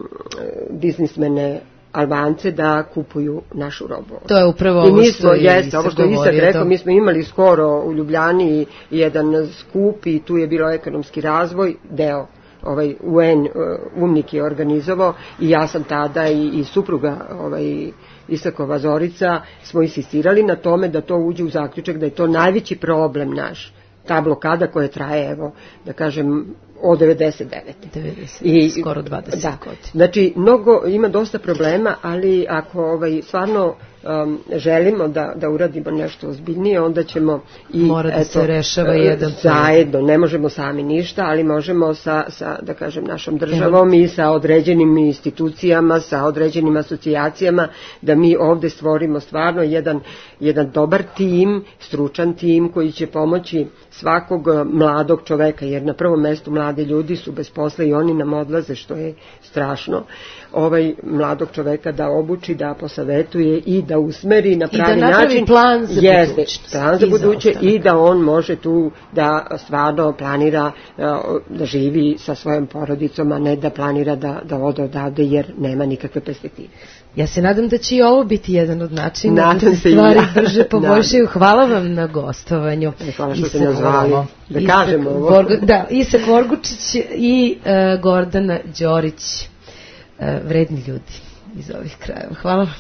biznismene Albance da kupuju našu robu.
To je upravo ovo što je
jeste, ovo što je Isak rekao, mi smo imali skoro u Ljubljani jedan skup i tu je bilo ekonomski razvoj, deo ovaj U N umnik je organizovao i ja sam tada i, i supruga ovaj Isakova Zorica smo insistirali na tome da to uđe u zaključak da je to najveći problem naš. Ta blokada koja traje, evo, da kažem, od devedeset devete.
devedeset, I, skoro dvadeset da, godina.
Znači, mnogo, ima dosta problema, ali ako ovaj, stvarno um, želimo da, da uradimo nešto ozbiljnije, onda ćemo i
mora da
eto,
se rešava jedan
zajedno, ne možemo sami ništa, ali možemo sa, sa da kažem, našom državom i sa određenim institucijama, sa određenim asocijacijama, da mi ovde stvorimo stvarno jedan, jedan dobar tim, stručan tim koji će pomoći svakog mladog čoveka, jer na prvom mestu mladi ljudi su bez posla i oni nam odlaze, što je strašno, ovaj mladog čoveka da obuči, da posavetuje i da usmeri na pravi
način. I da napravi
način,
plan za
jeste,
budućnost.
Plan za buduće i, i da on može tu da stvarno planira da živi sa svojom porodicom, a ne da planira da, da ode odavde jer nema nikakve perspektive.
Ja se nadam da će i ovo biti jedan od načina
nadam
da se stvari ja. brže poboljšaju. Hvala vam na gostovanju.
Hvala što ste nazvali. Da Isak kažemo ovo.
Borgo, da, Isak Vorgučić i uh, Gordana Đorić, uh, vredni ljudi iz ovih krajeva. Hvala vam.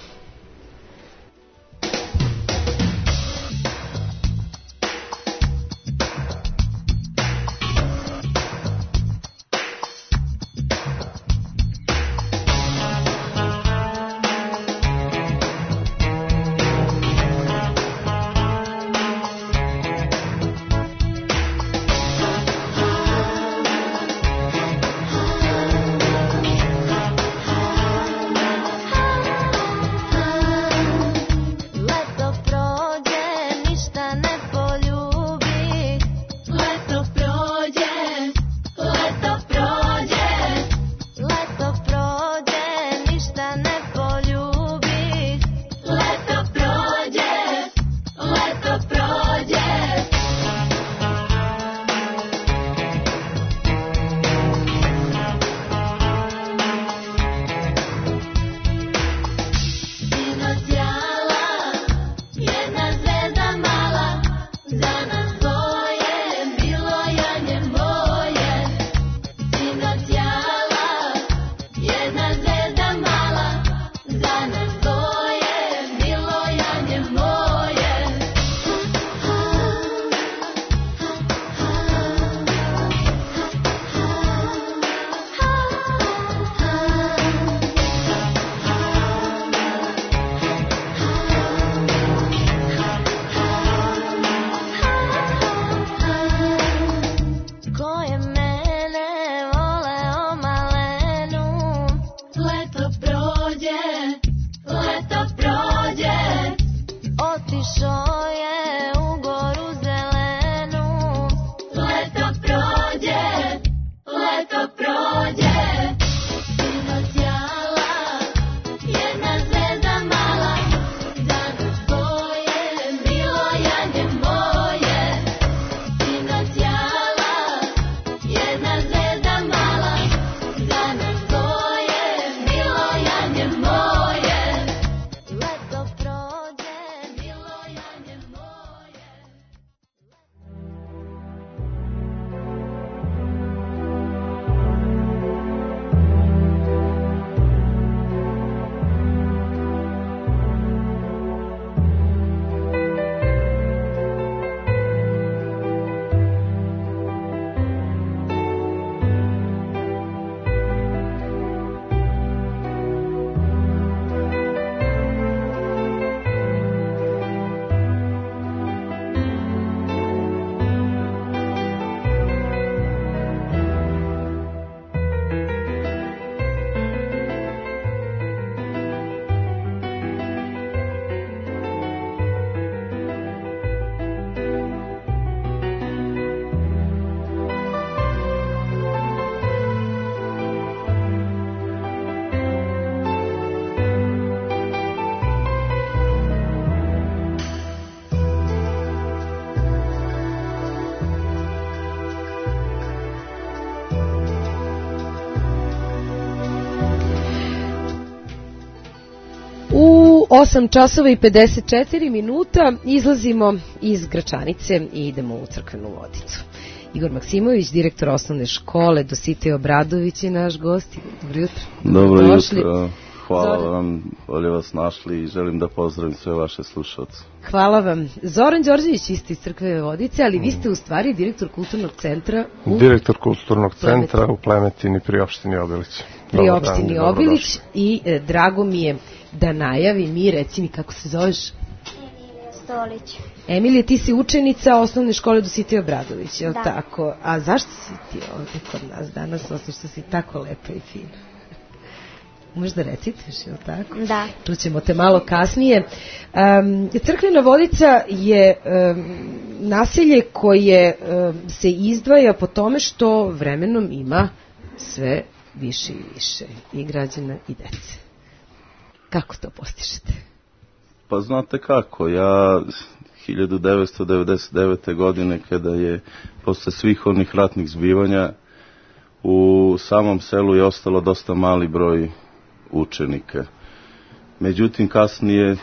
U osam časova i pedeset četiri minuta izlazimo iz Gračanice i idemo u Crkvenu Vodicu. Igor Maksimović, direktor osnovne škole Dositej Obradović je naš gost. Dobro jutro.
Dobro jutro. Hvala Zoran. Vam, bolje vas našli i želim da pozdravim sve vaše slušalce.
Hvala vam. Zoran Đorđević, vi ste iz Crkve Vodice, ali vi ste u stvari direktor kulturnog centra u...
Direktor kulturnog centra u Plemetini pri opštini Obilić.
Pri opštini Obilić i e, drago mi je da najavi mi, reci mi kako se zoveš?
Emilija Stolić.
Emilija, ti si učenica osnovne škole Dositej Obradović, je li tako? A zašto si ti ovdje kod nas danas, osim što si tako lepa i fina? Možeš da recituješ, je li tako?
Da.
Čućemo te malo kasnije. Um, Crkvena Vodica je um, naselje koje um, se izdvaja po tome što vremenom ima sve više i više i građana i dece. Kako to postižete?
Pa znate kako, ja hiljadu devetsto devedeset devete. godine kada je posle svih onih ratnih zbivanja u samom selu je ostalo dosta mali broj učenika. Međutim, kasnije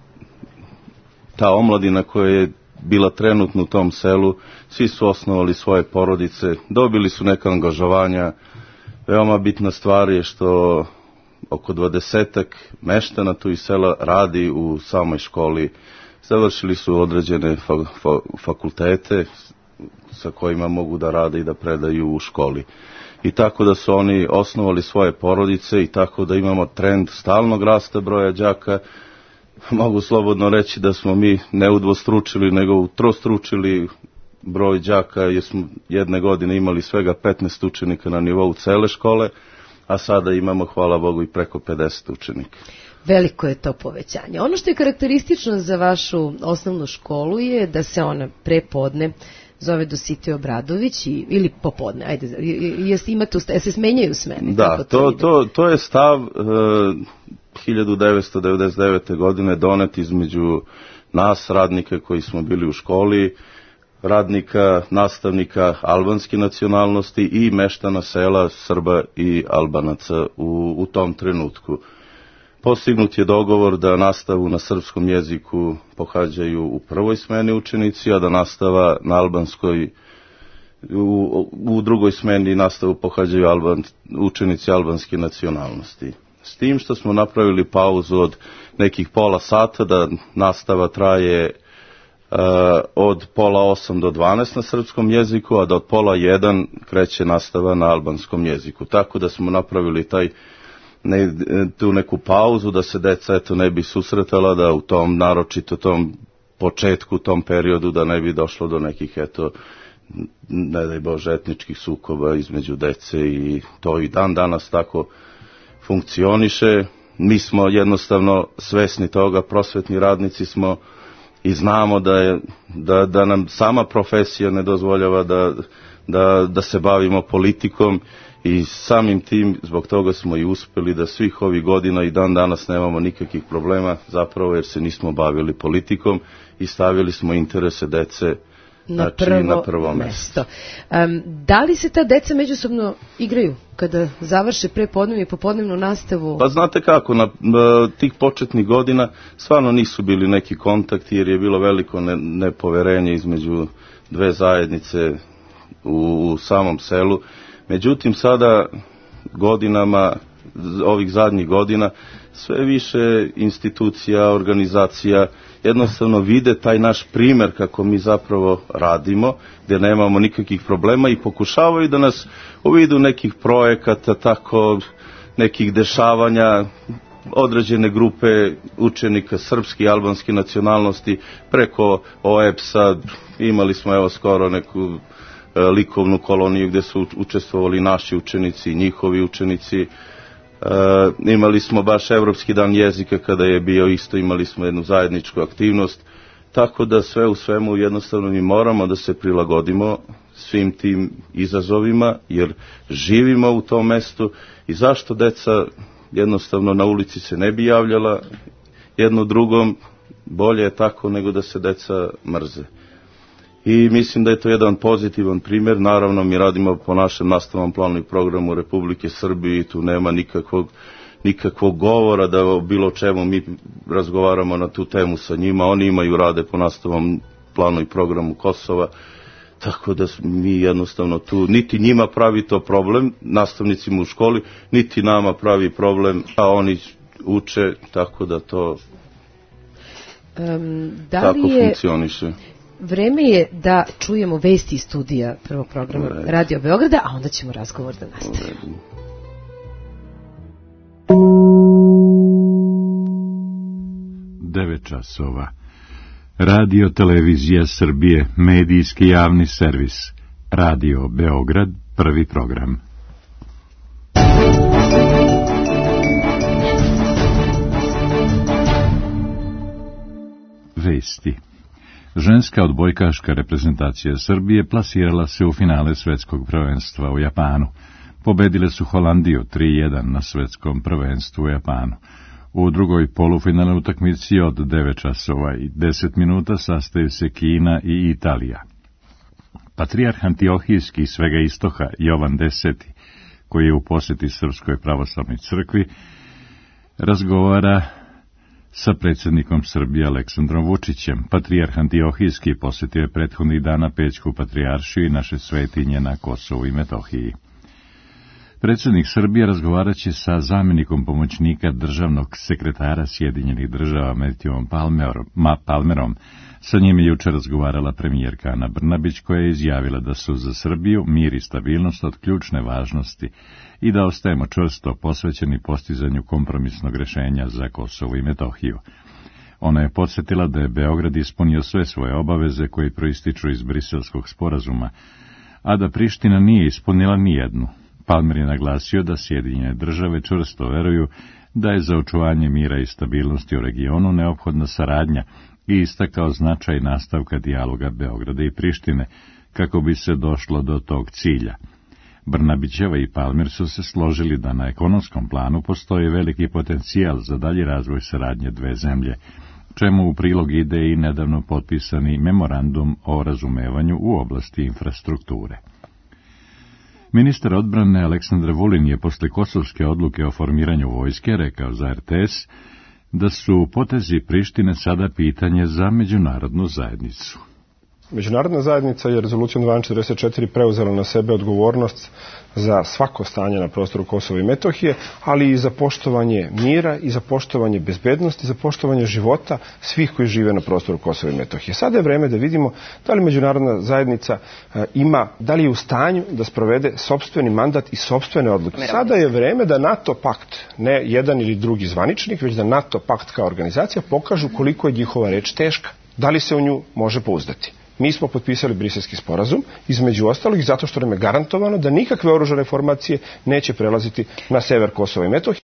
ta omladina koja je bila trenutno u tom selu, svi su osnovali svoje porodice, dobili su neka angažovanja. Veoma bitna stvar je što oko dvadesetak meštana tu iz sela radi u samoj školi. Završili su određene fa- fa- fakultete sa kojima mogu da rade i da predaju u školi. I tako da su oni osnovali svoje porodice i tako da imamo trend stalnog rasta broja đaka. Mogu slobodno reći da smo mi ne udvostručili, nego utrostručili broj đaka, jer smo jedne godine imali svega petnaest učenika na nivou cele škole, a sada imamo, hvala Bogu, i preko pedeset učenika.
Veliko je to povećanje. Ono što je karakteristično za vašu osnovnu školu je da se ona prepodne zove Dositej Obradović i, ili popodne, ajde, jeste imate, se smenjaju smene?
Da, to, to, to je stav uh, hiljadu devetsto devedeset devete. godine donet između nas, radnika koji smo bili u školi, radnika, nastavnika albanske nacionalnosti i meštana sela Srba i Albanaca u, u tom trenutku. Postignut je dogovor da nastavu na srpskom jeziku pohađaju u prvoj smeni učenici, a da nastava na albanskoj, u, u drugoj smeni nastavu pohađaju alban, učenici albanske nacionalnosti. S tim što smo napravili pauzu od nekih pola sata, da nastava traje uh, od pola osam do dvanaest na srpskom jeziku, a da od pola jedan kreće nastava na albanskom jeziku. Tako da smo napravili taj Ne, tu neku pauzu da se deca eto ne bi susretala, da u tom naročito tom početku, tom periodu da ne bi došlo do nekih eto ne daj Bože etničkih sukoba između dece i to i dan danas tako funkcioniše. Mi smo jednostavno svesni toga, prosvetni radnici smo i znamo da, je, da, da nam sama profesija ne dozvoljava da, da, da se bavimo politikom. I samim tim, zbog toga smo i uspeli da svih ovih godina i dan danas nemamo nikakvih problema, zapravo jer se nismo bavili politikom i stavili smo interese dece na, znači, prvo, na prvo mesto.
Um, da li se ta deca međusobno igraju kada završe prepodnevnu i popodnevnu nastavu?
Pa znate kako, na, na tih početnih godina stvarno nisu bili neki kontakti jer je bilo veliko ne, nepoverenje između dve zajednice u, u samom selu. Međutim, sada godinama, ovih zadnjih godina, sve više institucija, organizacija jednostavno vide taj naš primer kako mi zapravo radimo, gdje nemamo nikakvih problema i pokušavaju da nas u vidu nekih projekata, tako nekih dešavanja, određene grupe učenika srpske i albanske nacionalnosti preko O E P S-a, imali smo evo skoro neku likovnu koloniju gdje su učestvovali naši učenici i njihovi učenici. E, imali smo baš Evropski dan jezika kada je bio isto, imali smo jednu zajedničku aktivnost, tako da sve u svemu jednostavno mi moramo da se prilagodimo svim tim izazovima jer živimo u tom mestu i zašto deca jednostavno na ulici se ne bi javljala jedno drugom, bolje je tako nego da se deca mrze. I mislim da je to jedan pozitivan primjer. Naravno, mi radimo po našem nastavnom planu i programu Republike Srbije i tu nema nikakvog nikakvog govora da o bilo čemu mi razgovaramo na tu temu sa njima. Oni imaju rade po nastavnom planu i programu Kosova, tako da mi jednostavno tu, niti njima pravi to problem, nastavnicima u školi, niti nama pravi problem, a oni uče, tako da to
um, da
tako
je...
funkcioniše.
Vreme je da čujemo vesti iz studija prvog programa Radio Beograda, a onda ćemo razgovor da nastavimo.
devet časova. Radio Televizija Srbije, medijski javni servis. Radio Beograd, prvi program. Vesti. Ženska odbojkaška reprezentacija Srbije plasirala se u finale svetskog prvenstva u Japanu. Pobedile su Holandiju tri jedan na svetskom prvenstvu u Japanu. U drugoj polufinalnoj utakmici od devet časova i deset minuta sastaju se Kina i Italija. Patrijarh Antiohijski svega istoka Jovan Deseti, koji je u posjeti Srpskoj pravoslavnoj crkvi, razgovara sa predsjednikom Srbije Aleksandrom Vučićem. Patrijarh Antiohijski posjetio je prethodnih dana Pećku patrijaršiju i naše svetinje na Kosovu i Metohiji. Predsjednik Srbije razgovarat će sa zamjenikom pomoćnika državnog sekretara Sjedinjenih država Matthewom Palmerom, Palmerom. Sa njim je jučer razgovarala premijerka Ana Brnabić, koja je izjavila da su za Srbiju mir i stabilnost od ključne važnosti i da ostajemo čvrsto posvećeni postizanju kompromisnog rješenja za Kosovo i Metohiju. Ona je podsjetila da je Beograd ispunio sve svoje obaveze koje proističu iz Briselskog sporazuma, a da Priština nije ispunila nijednu. Palmer je naglasio da Sjedinjene države čvrsto veruju da je za očuvanje mira i stabilnosti u regionu neophodna saradnja i istakao značaj nastavka dijaloga Beograda i Prištine kako bi se došlo do tog cilja. Brnabićeva i Palmer su se složili da na ekonomskom planu postoji veliki potencijal za dalji razvoj saradnje dve zemlje, čemu u prilog ide i nedavno potpisani memorandum o razumevanju u oblasti infrastrukture. Ministar odbrane Aleksandar Vulin je posle kosovske odluke o formiranju vojske rekao za R T S da su potezi Prištine sada pitanje za međunarodnu zajednicu.
Međunarodna zajednica je rezolucijom dvanaest četrdeset četiri preuzela na sebe odgovornost za svako stanje na prostoru Kosova i Metohije, ali i za poštovanje mira i za poštovanje bezbednosti, za poštovanje života svih koji žive na prostoru Kosova i Metohije. Sada je vreme da vidimo da li međunarodna zajednica ima, da li je u stanju da sprovede sopstveni mandat i sopstvene odluke. Sada je vreme da NATO pakt, ne jedan ili drugi zvaničnik, već da NATO pakt kao organizacija pokažu koliko je njihova reč teška. Da li se u nju može pouzdati. Mi smo potpisali Briselski sporazum, između ostalog, zato što nam je garantovano da nikakve oružane formacije neće prelaziti na sever Kosova i Metohije.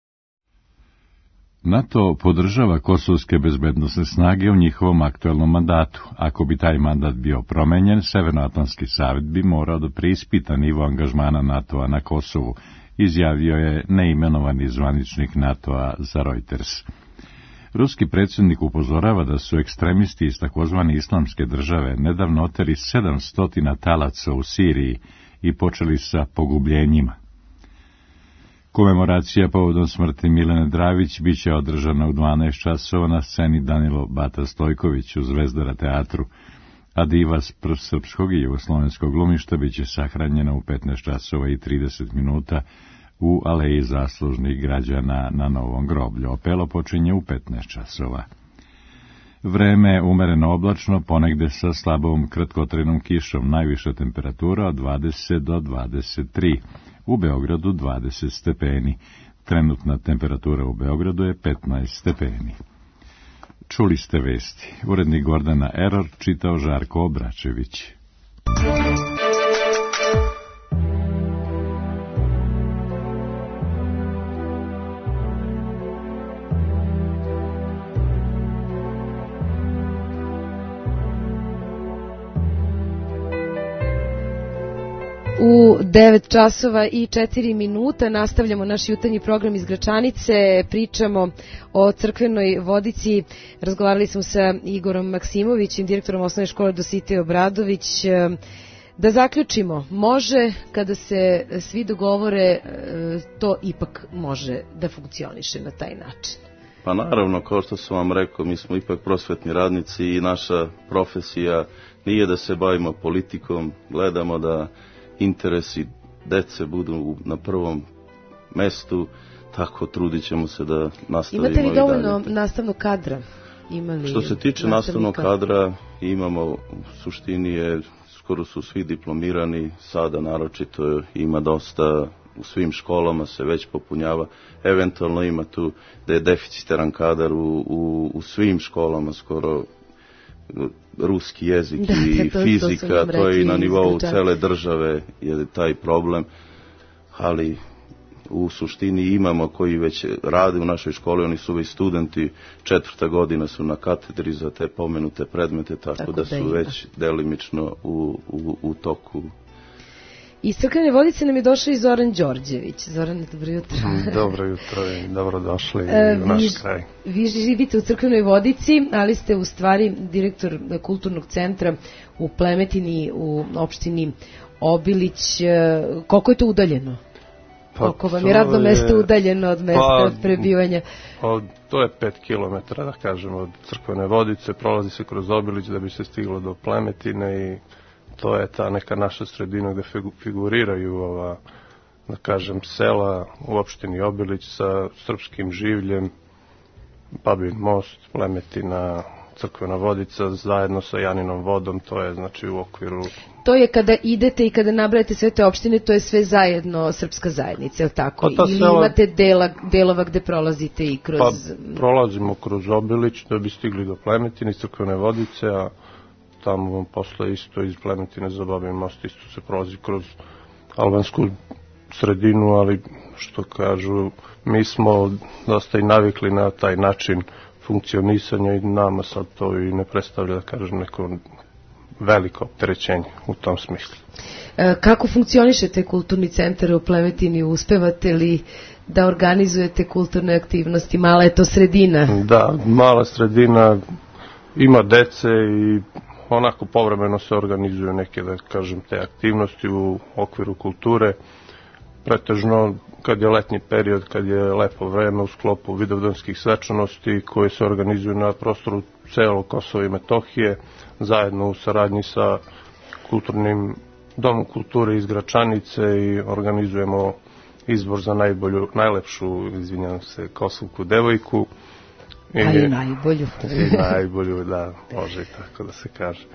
NATO podržava kosovske bezbednosne snage u njihovom aktuelnom mandatu. Ako bi taj mandat bio promenjen, Severnoatlantski savjet bi morao da preispita nivo angažmana NATO-a na Kosovu, izjavio je neimenovani zvaničnik NATO-a za Reuters. Ruski predsjednik upozorava da su ekstremisti iz takozvane islamske države nedavno oteli sedamsto talaca u Siriji i počeli sa pogubljenjima. Komemoracija povodom smrti Milene Dravić biće održana u dvanaest časova na sceni Danilo Bata Stojković u Zvezdara teatru, a diva srpskog i jugoslovenskog glumišta biće sahranjena u petnaest časova i trideset minuta u aleji zaslužnih građana na Novom groblju. Opelo počinje u petnaest časova. Vreme je umereno oblačno, ponegde sa slabom kratkotrenom kišom, najviša temperatura od dvadeset do dvadeset tri, u Beogradu dvadeset stepeni. Trenutna temperatura u Beogradu je petnaest stepeni. Čuli ste vesti. Urednik Gordana Eror čitao Žarko Obračević.
U devet časova i četiri minuta nastavljamo naš jutarnji program iz Gračanice, pričamo o crkvenoj vodici, razgovarali smo sa Igorom Maksimovićem, direktorom osnovne škole Dositej Obradović. Da zaključimo, može kada se svi dogovore, to ipak može da funkcioniše na taj način.
Pa naravno, kao što sam vam rekao, mi smo ipak prosvetni radnici i naša profesija nije da se bavimo politikom, gledamo da interesi dece budu na prvom mestu, tako trudit ćemo se da nastavimo i dalje.
Imate li dovoljno nastavnog kadra? Imali
Što se tiče nastavnog kadra, imamo, u suštini je, skoro su svi diplomirani, sada naročito ima dosta, u svim školama se već popunjava, eventualno ima tu da je deficitaran kadar u, u, u svim školama, skoro ruski jezik da, i to, fizika, to, to je i na nivou cele države je taj problem, ali u suštini imamo koji već rade u našoj školi, oni su već studenti, četvrta godina su na katedri za te pomenute predmete, tako, tako da su da već delimično u, u, u toku.
Iz Crkvene Vodice nam je došao i Zoran Đorđević. Zoran, dobro jutro.
Dobro jutro i dobro došli
e,
u naš
vi,
kraj.
Vi živite u Crkvenoj Vodici, ali ste u stvari direktor kulturnog centra u Plemetini, u opštini Obilić. Koliko je to udaljeno? Pa koliko vam je radno je... mesto udaljeno od mesta pa, od prebivanja?
Od, to je pet kilometara, da kažem, od Crkvene Vodice. Prolazi se kroz Obilić da bi se stiglo do Plemetine i to je ta neka naša sredina gde figuriraju ova, da kažem, sela u opštini Obilić sa srpskim življem, Babin most, Plemetina, Crkvena Vodica, zajedno sa Janinom vodom, to je znači u okviru...
To je kada idete i kada nabrajate sve te opštine, to je sve zajedno srpska zajednica, je li tako? Pa ili sela... imate dela, delova gde prolazite i kroz...
Pa prolazimo kroz Obilić da bi stigli do Plemetine, Crkvene Vodice, a tamo posle isto iz Plemetine za Babin most isto se prolazi kroz albansku sredinu, ali što kažu, mi smo dosta i navikli na taj način funkcionisanja i nama sad to i ne predstavlja, da kažem, neko veliko opterećenje u tom smislu.
E, kako funkcionišete kulturni centar u Plemetini? Uspevate li da organizujete kulturne aktivnosti? Mala je to sredina?
Da, mala sredina, ima dece i onako povremeno se organizuju neke, da kažem, te aktivnosti u okviru kulture. Pretežno kad je letnji period, kad je lepo vreme u sklopu vidovdanskih svečanosti koje se organizuju na prostoru celog Kosova i Metohije, zajedno u saradnji sa kulturnim domom kulture iz Gračanice i organizujemo izbor za najbolju, najlepšu, izvinjam se, kosovku devojku.
I, a i najbolju.
I najbolju, da, može i tako da se kaže.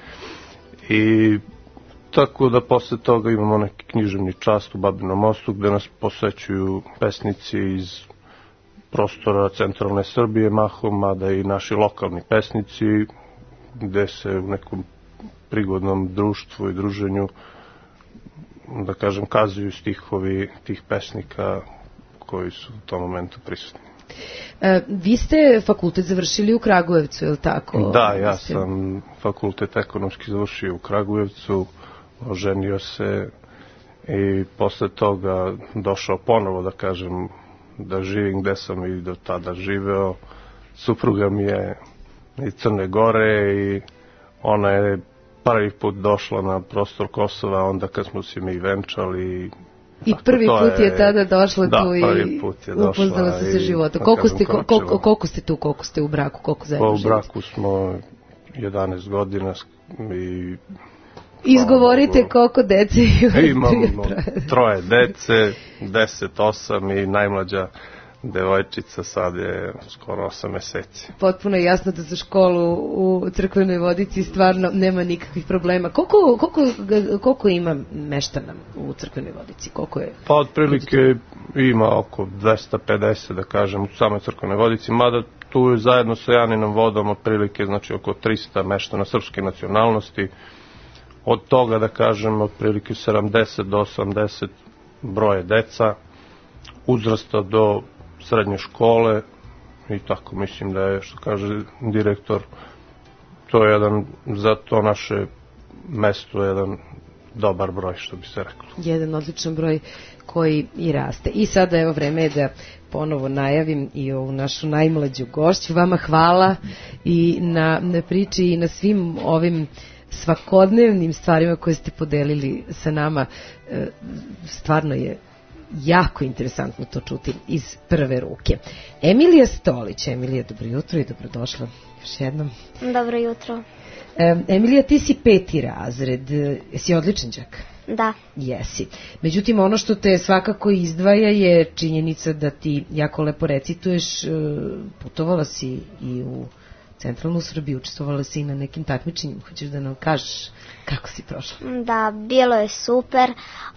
I tako da posle toga imamo neki književni čast u Babinom mostu gde nas posećuju pesnici iz prostora centralne Srbije mahom, mada i naši lokalni pesnici gde se u nekom prigodnom društvu i druženju, da kažem, kazuju stihovi tih pesnika koji su u tom momentu prisutni.
E, vi ste fakultet završili u Kragujevcu, je li tako?
Da, ja sam fakultet ekonomski završio u Kragujevcu, oženio se i posle toga došao ponovo, da kažem, da živim gde sam i do tada živeo. Supruga mi je iz Crne Gore i ona je prvi put došla na prostor Kosova, onda kad smo se mi venčali.
I prvi put je, je tada došla
da,
tu i upoznala se sa životom. Koliko ste, koliko, koliko ste tu, koliko ste u braku, koliko zajedno živite?
U braku smo jedanaest godina i...
Izgovorite koliko dece
imamo. Troje dece, deset, osam i najmlađa devojčica sad je skoro osam meseci.
Potpuno je jasno da za školu u Crkvenoj Vodici stvarno nema nikakvih problema. Koliko, koliko, koliko ima meštana u Crkvenoj Vodici? Koliko je?
Pa otprilike ima oko dvesta pedeset, da kažem, u samoj Crkvenoj Vodici, mada tu je zajedno sa Janinom vodom otprilike, znači oko trista meštana srpske nacionalnosti. Od toga, da kažem, otprilike sedamdeset do osamdeset broje deca, uzrasta do srednje škole i tako mislim da je, što kaže direktor, to je jedan, za to naše mesto jedan dobar broj, što bi se reklo.
Jedan odličan broj koji i raste. I sada evo vreme je da ponovo najavim i ovu našu najmlađu gošću. Vama hvala i na, na priči i na svim ovim svakodnevnim stvarima koje ste podelili sa nama. Stvarno je jako interesantno to čuti iz prve ruke. Emilija Stolić. Emilija, dobro jutro i dobrodošla još jednom.
Dobro jutro.
Emilija, ti si peti razred. Jesi odličan đak?
Da.
Jesi. Međutim, ono što te svakako izdvaja je činjenica da ti jako lepo recituješ. Putovala si i u centralnu Srbiju, učestvovala si i na nekim takmičenjima. Hoćeš da nam kažeš kako si prošla?
Da, bilo je super.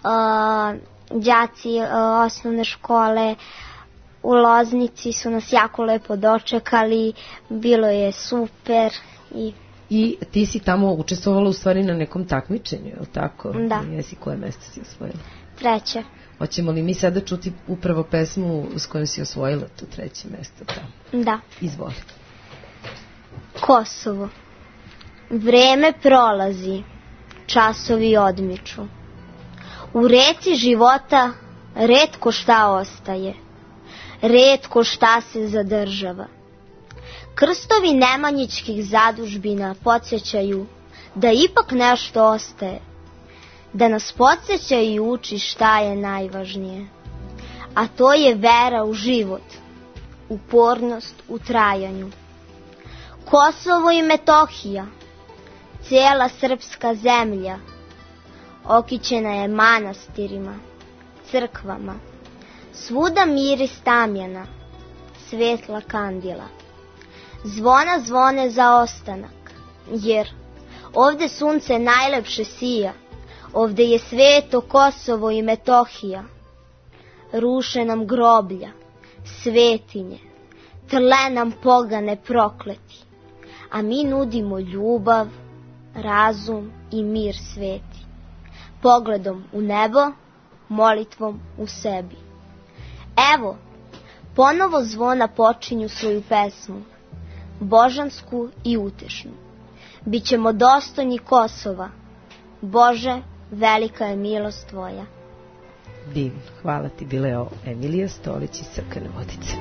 Đaci osnovne škole u Loznici su nas jako lepo dočekali. Bilo je super i...
I ti si tamo učestvovala u stvari na nekom takmičenju, je li tako?
Da.
Jesi, koje mesto si osvojila?
Treće.
Hoćemo li mi sada čuti upravo pesmu s kojom si osvojila to treće mesto tamo?
Da.
Izvoli.
Kosovo. Vreme prolazi, časovi odmiču. U reci života retko šta ostaje, retko šta se zadržava. Krstovi nemanjičkih zadužbina podsjećaju da ipak nešto ostaje, da nas podsjeća i uči šta je najvažnije. A to je vera u život, upornost u trajanju. Kosovo i Metohija, cijela srpska zemlja, okićena je manastirima, crkvama, svuda miris tamjana, svetla kandila. Zvona zvone za ostanak, jer ovde sunce najlepše sija, ovde je sveto Kosovo i Metohija. Ruše nam groblja, svetinje, tle nam pogane prokleti, a mi nudimo ljubav, razum i mir sveti. Pogledom u nebo, molitvom u sebi. Evo, ponovo zvona počinju svoju pesmu, božansku i utešnu. Bićemo dostojni Kosova. Bože, velika je milost tvoja.
Divno, hvala ti, bila je Emilija Stolić iz Crkvene Vodice.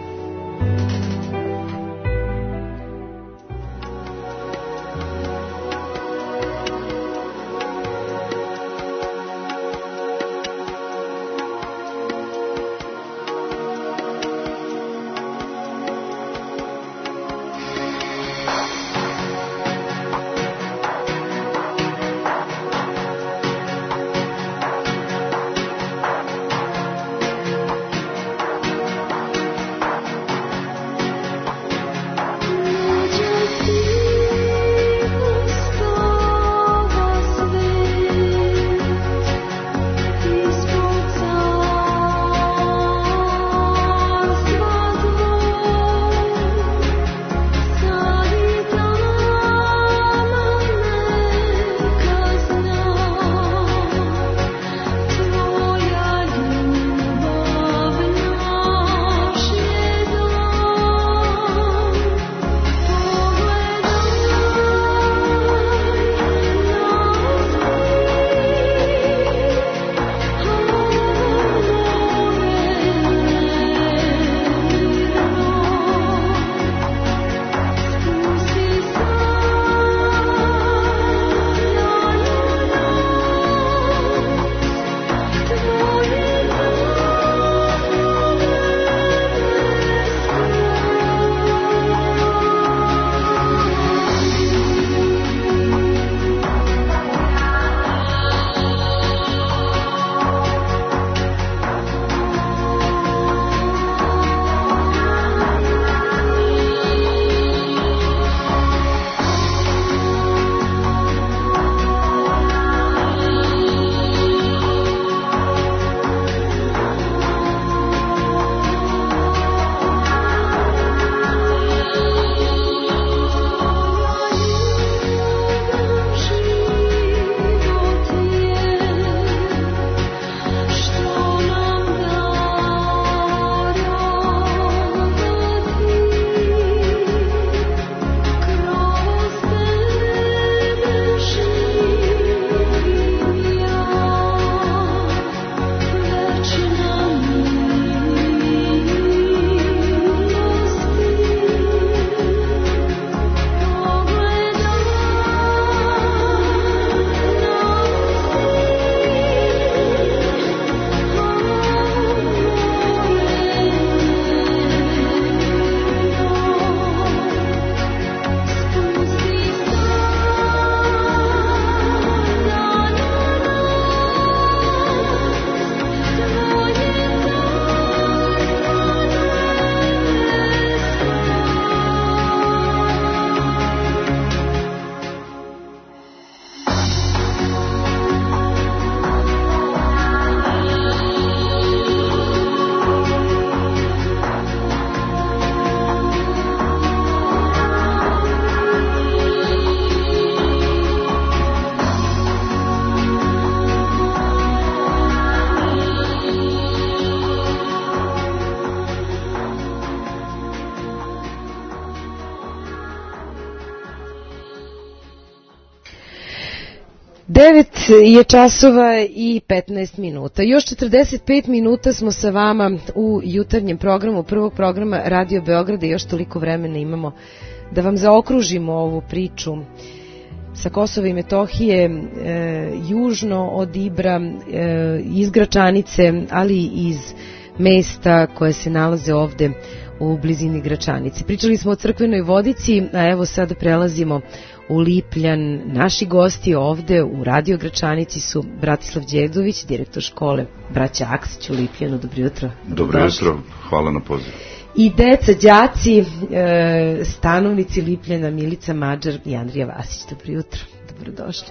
devet je časova i petnaest minuta. Još četrdeset pet minuta smo sa vama u jutarnjem programu prvog programa Radio Beograda i još toliko vremena imamo da vam zaokružimo ovu priču sa Kosova i Metohije, e, južno od Ibra, e, iz Gračanice, ali i iz mesta koje se nalaze ovde u blizini Gračanice. Pričali smo o Crkvenoj Vodici, a evo sada prelazimo u Lipljan. Naši gosti ovde u Radio Gračanici su Bratislav Đedović, direktor škole Braća Aksić u Lipljanu. Dobro jutro.
Dobro jutro, hvala na pozivu.
I deca, đaci, e, stanovnici Lipljana, Milica Mađar i Andrija Vasić. Dobro jutro, dobrodošli.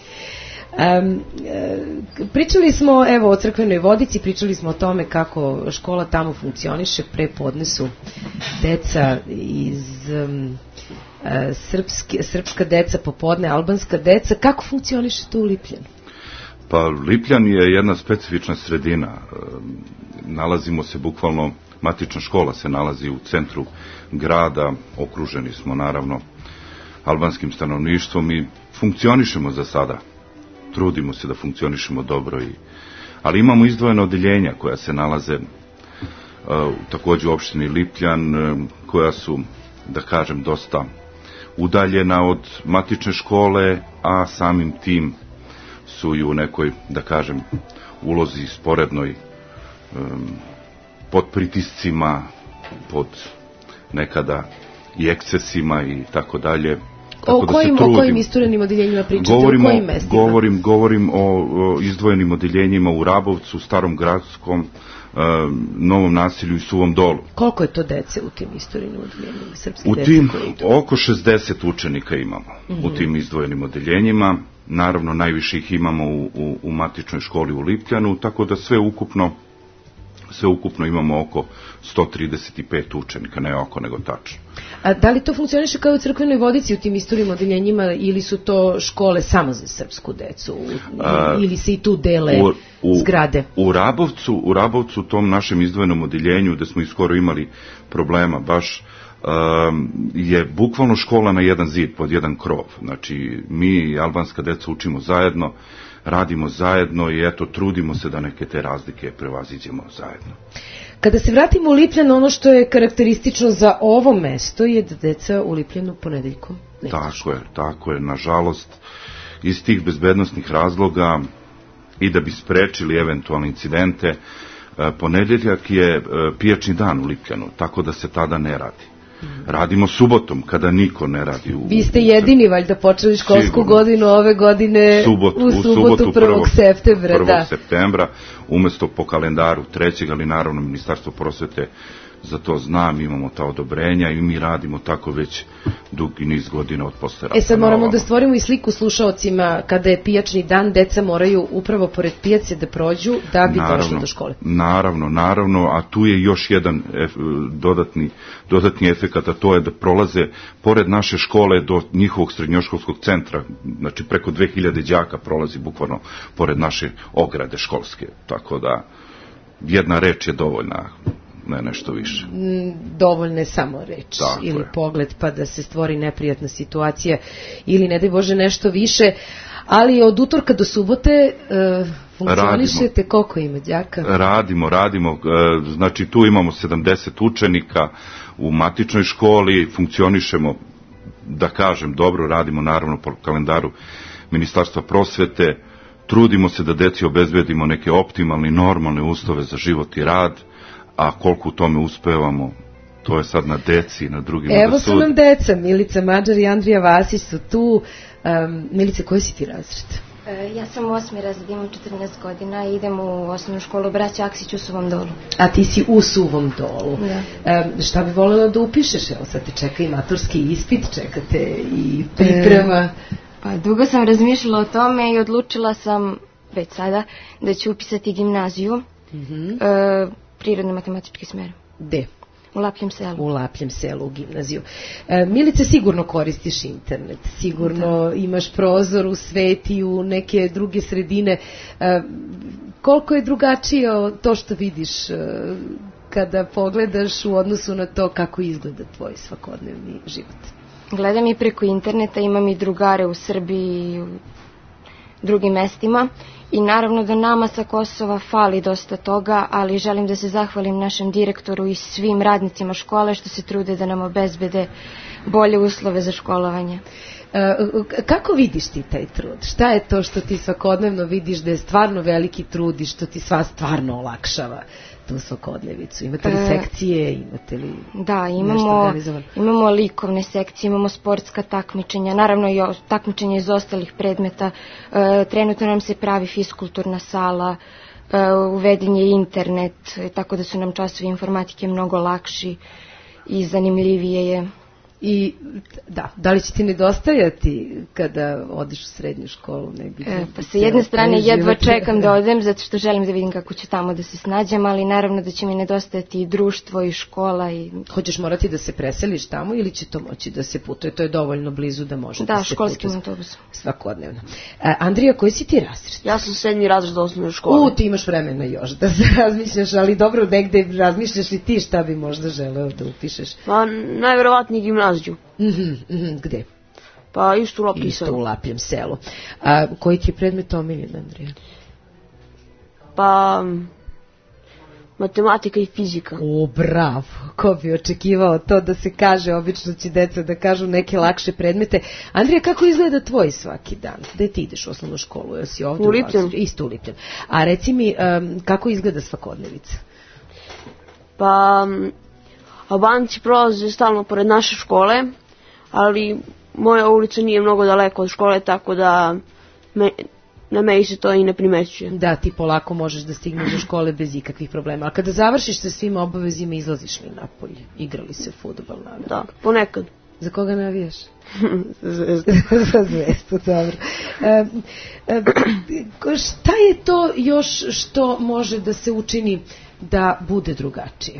Um, e, pričali smo evo o Crkvenoj Vodici, pričali smo o tome kako škola tamo funkcioniše. Pre podne su deca iz um, e, srpske, srpska deca, popodne albanska deca. Kako funkcioniše to u Lipljanu?
Pa Lipljan je jedna specifična sredina. E, nalazimo se bukvalno, matična škola se nalazi u centru grada, okruženi smo naravno albanskim stanovništvom i funkcionišemo za sada. Trudimo se da funkcionišemo dobro, i, ali imamo izdvojena odeljenja koja se nalaze uh, također u opštini Lipljan, uh, koja su, da kažem, dosta udaljena od matične škole, a samim tim su i u nekoj, da kažem, ulozi sporednoj, um, pod pritiscima, pod nekada i ekscesima i tako dalje.
O kojim, o kojim isturenim odeljenjima pričate,
govorimo,
o kojim mestima?
Govorim, govorim o, o izdvojenim odeljenjima u Rabovcu, Starom Gradskom, e, Novom Nasilju i Suvom Dolu.
Koliko je to dece u tim isturenim odeljenjima? Srpske
u
dece
tim oko šezdeset učenika imamo, mm-hmm. u tim izdvojenim odeljenjima. Naravno, najviše ih imamo u, u, u matičnoj školi u Lipljanu, tako da sve ukupno sve ukupno imamo oko sto trideset pet učenika, ne oko, nego tačno.
A da li to funkcioniše kao u Crkvenoj Vodici u tim istorijnim odeljenjima, ili su to škole samo za srpsku decu, A, ili se i tu dele u, u, zgrade?
U Rabovcu, u Rabovcu, tom našem izdvojenom odeljenju, gde smo i skoro imali problema, baš um, je bukvalno škola na jedan zid, pod jedan krov. Znači, mi i albanska deca učimo zajedno, radimo zajedno i eto, trudimo se da neke te razlike prevaziđemo zajedno.
Kada se vratimo u Lipljan, ono što je karakteristično za ovo mesto je da deca u Lipljanu ponedeljkom ne idu.
Tako je, tako je. Nažalost, iz tih bezbednosnih razloga i da bi sprečili eventualne incidente, ponedeljak je pijačni dan u Lipljanu, tako da se tada ne radi. Radimo subotom, kada niko ne radi. U,
Vi ste jedini, valjda, počeli školsku sigurno. godinu ove godine
Subot,
u subotu prvog septembra.
prvog septembra, umesto po kalendaru trećeg, ali naravno Ministarstvo prosvete za to znam, imamo ta odobrenja i mi radimo tako već dugi niz godina od posle rata.
E sad moramo da stvorimo i sliku slušaocima, kada je pijačni dan, deca moraju upravo pored pijace da prođu da bi naravno, došli do škole.
Naravno, naravno, a tu je još jedan ef, dodatni, dodatni efekat, a to je da prolaze pored naše škole do njihovog srednjoškolskog centra, znači preko dve hiljade đaka prolazi bukvalno pored naše ograde školske, tako da jedna reč je dovoljna, ne nešto više.
Dovoljno je samo reč tako ili je. Pogled, pa da se stvori neprijatna situacija ili ne daj Bože nešto više, ali od utorka do subote e, funkcionišete, radimo. Koliko ima đaka?
Radimo, radimo, e, znači tu imamo sedamdeset učenika u matičnoj školi, funkcionišemo, da kažem, dobro, radimo naravno po kalendaru Ministarstva prosvete, trudimo se da deci obezbedimo neke optimalne, normalne uslove za život i rad, a koliko u tome uspevamo, to je sad na deci, na drugima da sude.
Evo su nam deca, Milica Mađar i Andrija Vasić su tu. Um, Milice, koji si ti razred?
E, ja sam osmi razred, imam četrnaest godina i idem u osnovnu školu Braća Aksić u Suvom Dolu.
A ti si u Suvom Dolu.
Da.
E, šta bi voljela da upišeš? Evo sad te čeka i maturski ispit, čekate i priprema. E,
pa dugo sam razmišljala o tome i odlučila sam već sada da ću upisati gimnaziju. Mhm. E, prirodno-matematički smer.
Gde?
U Lapljem selu.
U Lapljem selu, u gimnaziju. E, Milice, sigurno koristiš internet, sigurno da. Imaš prozor u svet i u neke druge sredine. E, koliko je drugačije to što vidiš e, kada pogledaš u odnosu na to kako izgleda tvoj svakodnevni život?
Gledam i preko interneta, imam i drugare u Srbiji,
drugim mestima. I naravno da nama sa Kosova fali dosta toga, ali želim da se zahvalim našem direktoru i svim radnicima škole što se trude da nam obezbede bolje uslove za školovanje.
Kako vidiš ti taj trud? Šta je to što ti svakodnevno vidiš da je stvarno veliki trud i što ti sva stvarno olakšava tu svakodnevicu? Imate li sekcije, imate li
da, imamo, imamo likovne sekcije, imamo sportska takmičenja, naravno i takmičenja iz ostalih predmeta. E, trenutno nam se pravi fiskulturna sala, e, uveden je internet, tako da su nam časovi informatike mnogo lakši i zanimljivije je.
I da, da li će ti nedostajati kada odiš u srednju školu?
E, pa sa jedne strane jedva čekam da odem, zato što želim da vidim kako ću tamo da se snađem, ali naravno da će mi nedostajati i društvo i škola. I...
Hoćeš morati da se preseliš tamo ili će to moći da se putuje? To je dovoljno blizu da može da,
da
se
školskim autobusom.
Svakodnevno. A, Andrija, koji si ti razred?
Ja sam sedmi razred osnovne škole.
U, ti imaš vremena još da se razmišljaš, ali dobro, negde razmišljaš i ti šta bi možda želeo da upišeš?
Pa najverovatnije gimnaziju.
Mm-hmm, mm-hmm, gde?
Pa isto u Lapljem
selu. Isto u Lapljem selu. A koji ti je predmet omiljen, Andrija?
Pa matematika i fizika.
O, bravo. Ko bi očekivao to da se kaže, obično će deca da kažu neke lakše predmete. Andrija, kako izgleda tvoj svaki dan? Gde ti ideš u osnovnu školu? Jel si ovdje
u Lipljen?
Isto u Lipljen. A reci mi, um, kako izgleda svakodnevica?
Pa Albanci prolaze stalno pored naše škole, ali moja ulica nije mnogo daleko od škole, tako da me, na meni se to i ne primećuje.
Da, ti polako možeš da stigneš do škole bez ikakvih problema. A kada završiš sa svim obavezima, izlaziš li napolje? Igrali se fudbal, naravno?
Da, ponekad.
Za koga navijaš?
Za Zvezdu.
Za Zvezdu, dobro. E, e, šta je to još što može da se učini da bude drugačije?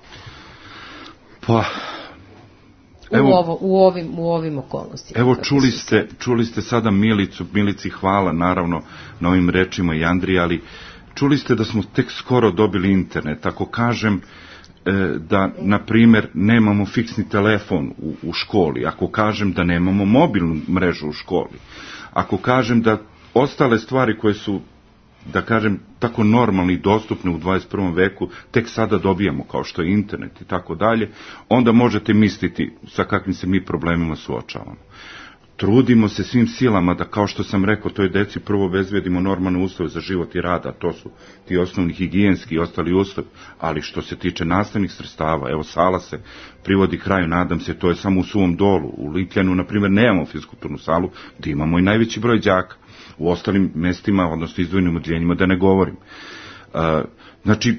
Pa, evo,
u, ovo, u, ovim, u ovim okolnostima.
Evo, čuli ste, čuli ste sada Milicu, Milici hvala naravno na ovim rečima i Andriji, ali čuli ste da smo tek skoro dobili internet. Ako kažem e, da, na primjer, nemamo fiksni telefon u, u školi, ako kažem da nemamo mobilnu mrežu u školi, ako kažem da ostale stvari koje su, da kažem, tako normalni i dostupne u dvadeset prvom veku, tek sada dobijamo, kao što je internet i tako dalje, onda možete misliti sa kakvim se mi problemima suočavamo. Trudimo se svim silama da, kao što sam rekao, toj deci prvo obezbedimo normalne uslove za život i rada, to su ti osnovni higijenski i ostali uslovi, ali što se tiče nastavnih sredstava, evo sala se privodi kraju, nadam se, to je samo u Suvom Dolu, u Lipljanu, na primjer, nemamo fiskulturnu salu, gdje imamo i najveći broj đaka. U ostalim mestima, odnosno izdvojenim odjeljenjima, da ne govorim. Znači,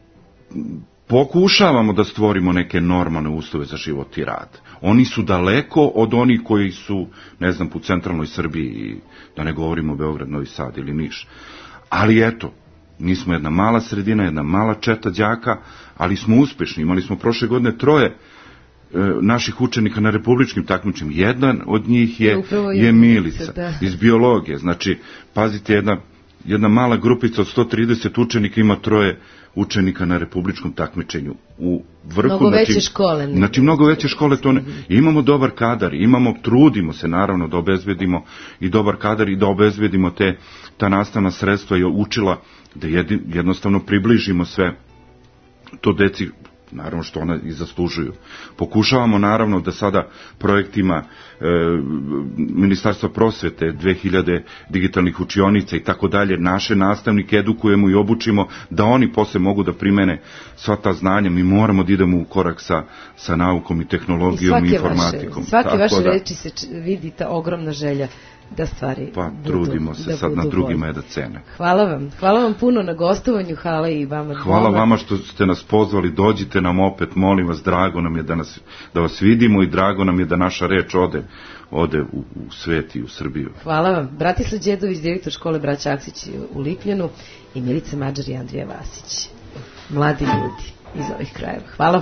pokušavamo da stvorimo neke normalne uslove za život i rad. Oni su daleko od onih koji su, ne znam, u centralnoj Srbiji, da ne govorimo Beograd, Novi Sad ili Niš. Ali eto, mi smo jedna mala sredina, jedna mala četa đaka, ali smo uspešni. Imali smo prošle godine troje naših učenika na republičkim takmičenjima. Jedan od njih je, je Milica iz biologije. Znači, pazite, jedna, jedna mala grupica od sto trideset učenika ima troje učenika na republičkom takmičenju. U vrhu,
mnogo
znači,
veće škole. Ne?
Znači, mnogo veće škole to ne. Imamo dobar kadar, imamo, trudimo se naravno da obezbedimo i dobar kadar i da obezbedimo te, ta nastavna sredstva i učila da jedin, jednostavno približimo sve to deci, naravno što ona i zaslužuju. Pokušavamo naravno da sada projektima e, Ministarstva prosvete, dve hiljade digitalnih učionica i tako dalje, naše nastavnike edukujemo i obučimo da oni posle mogu da primene sva ta znanja. Mi moramo da idemo u korak sa, sa naukom i tehnologijom i, i informatikom.
Vaše, svake vaše da, reči se vidi ta ogromna želja da stvari
pa
budu,
trudimo se
da
sad na drugima je da cene.
Hvala vam. Hvala vam puno na gostovanju, hvala i vama.
Hvala doma. Vama što ste nas pozvali, dođite nam opet, molim vas, drago nam je da, nas, da vas vidimo i drago nam je da naša reč ode, ode u, u svet i u Srbiju.
Hvala vam. Bratislav Đedović, direktor škole Braća Aksić u Lipljanu i Milica Mađar i Andrija Vasić. Mladi ljudi iz ovih krajeva. Hvala.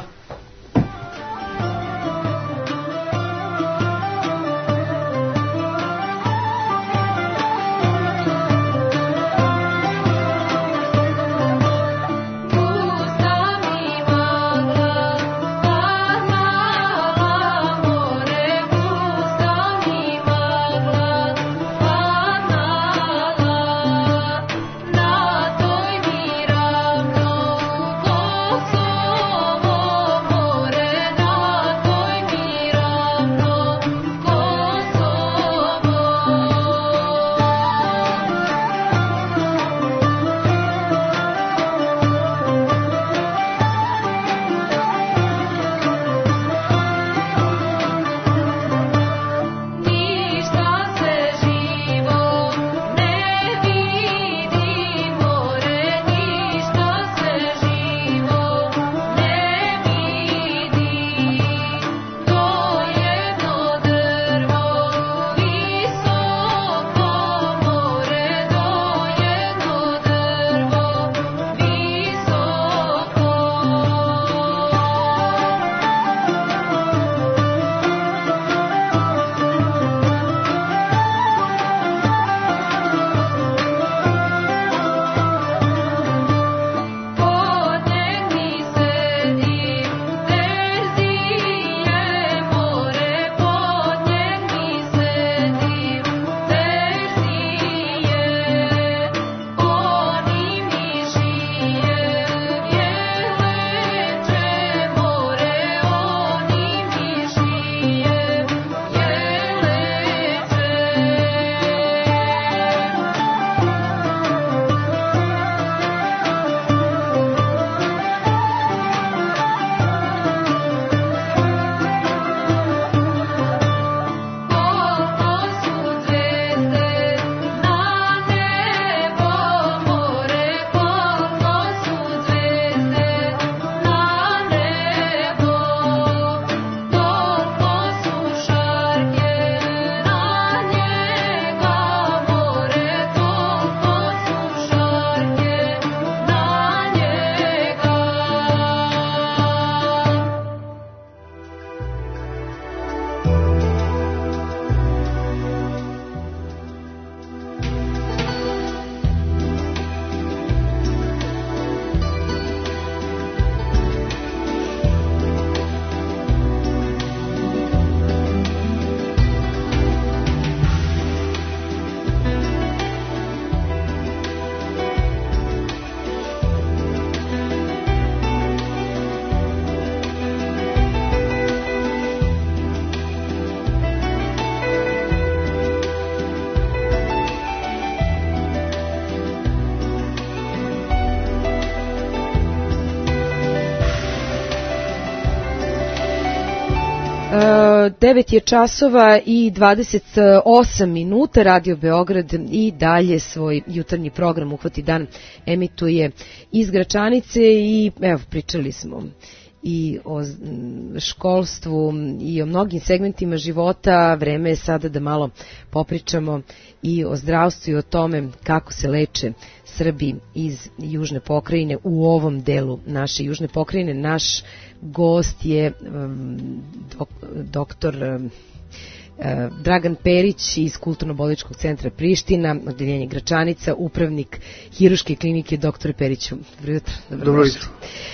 devet je časova i dvadeset osam minuta. Radio Beograd i dalje svoj jutarnji program Uhvati dan emituje iz Gračanice i evo, pričali smo i o školstvu i o mnogim segmentima života. Vreme je sada da malo popričamo i o zdravstvu i o tome kako se leče Srbi iz južne pokrajine u ovom delu naše južne pokrajine. Naš gost je um, dok, doktor um, Dragan Perić iz Kulturno-bolničkog centra Priština, odeljenje Gračanica, upravnik Hiruške klinike. Doktore Periću, dobro jutro.
Dobro jutro.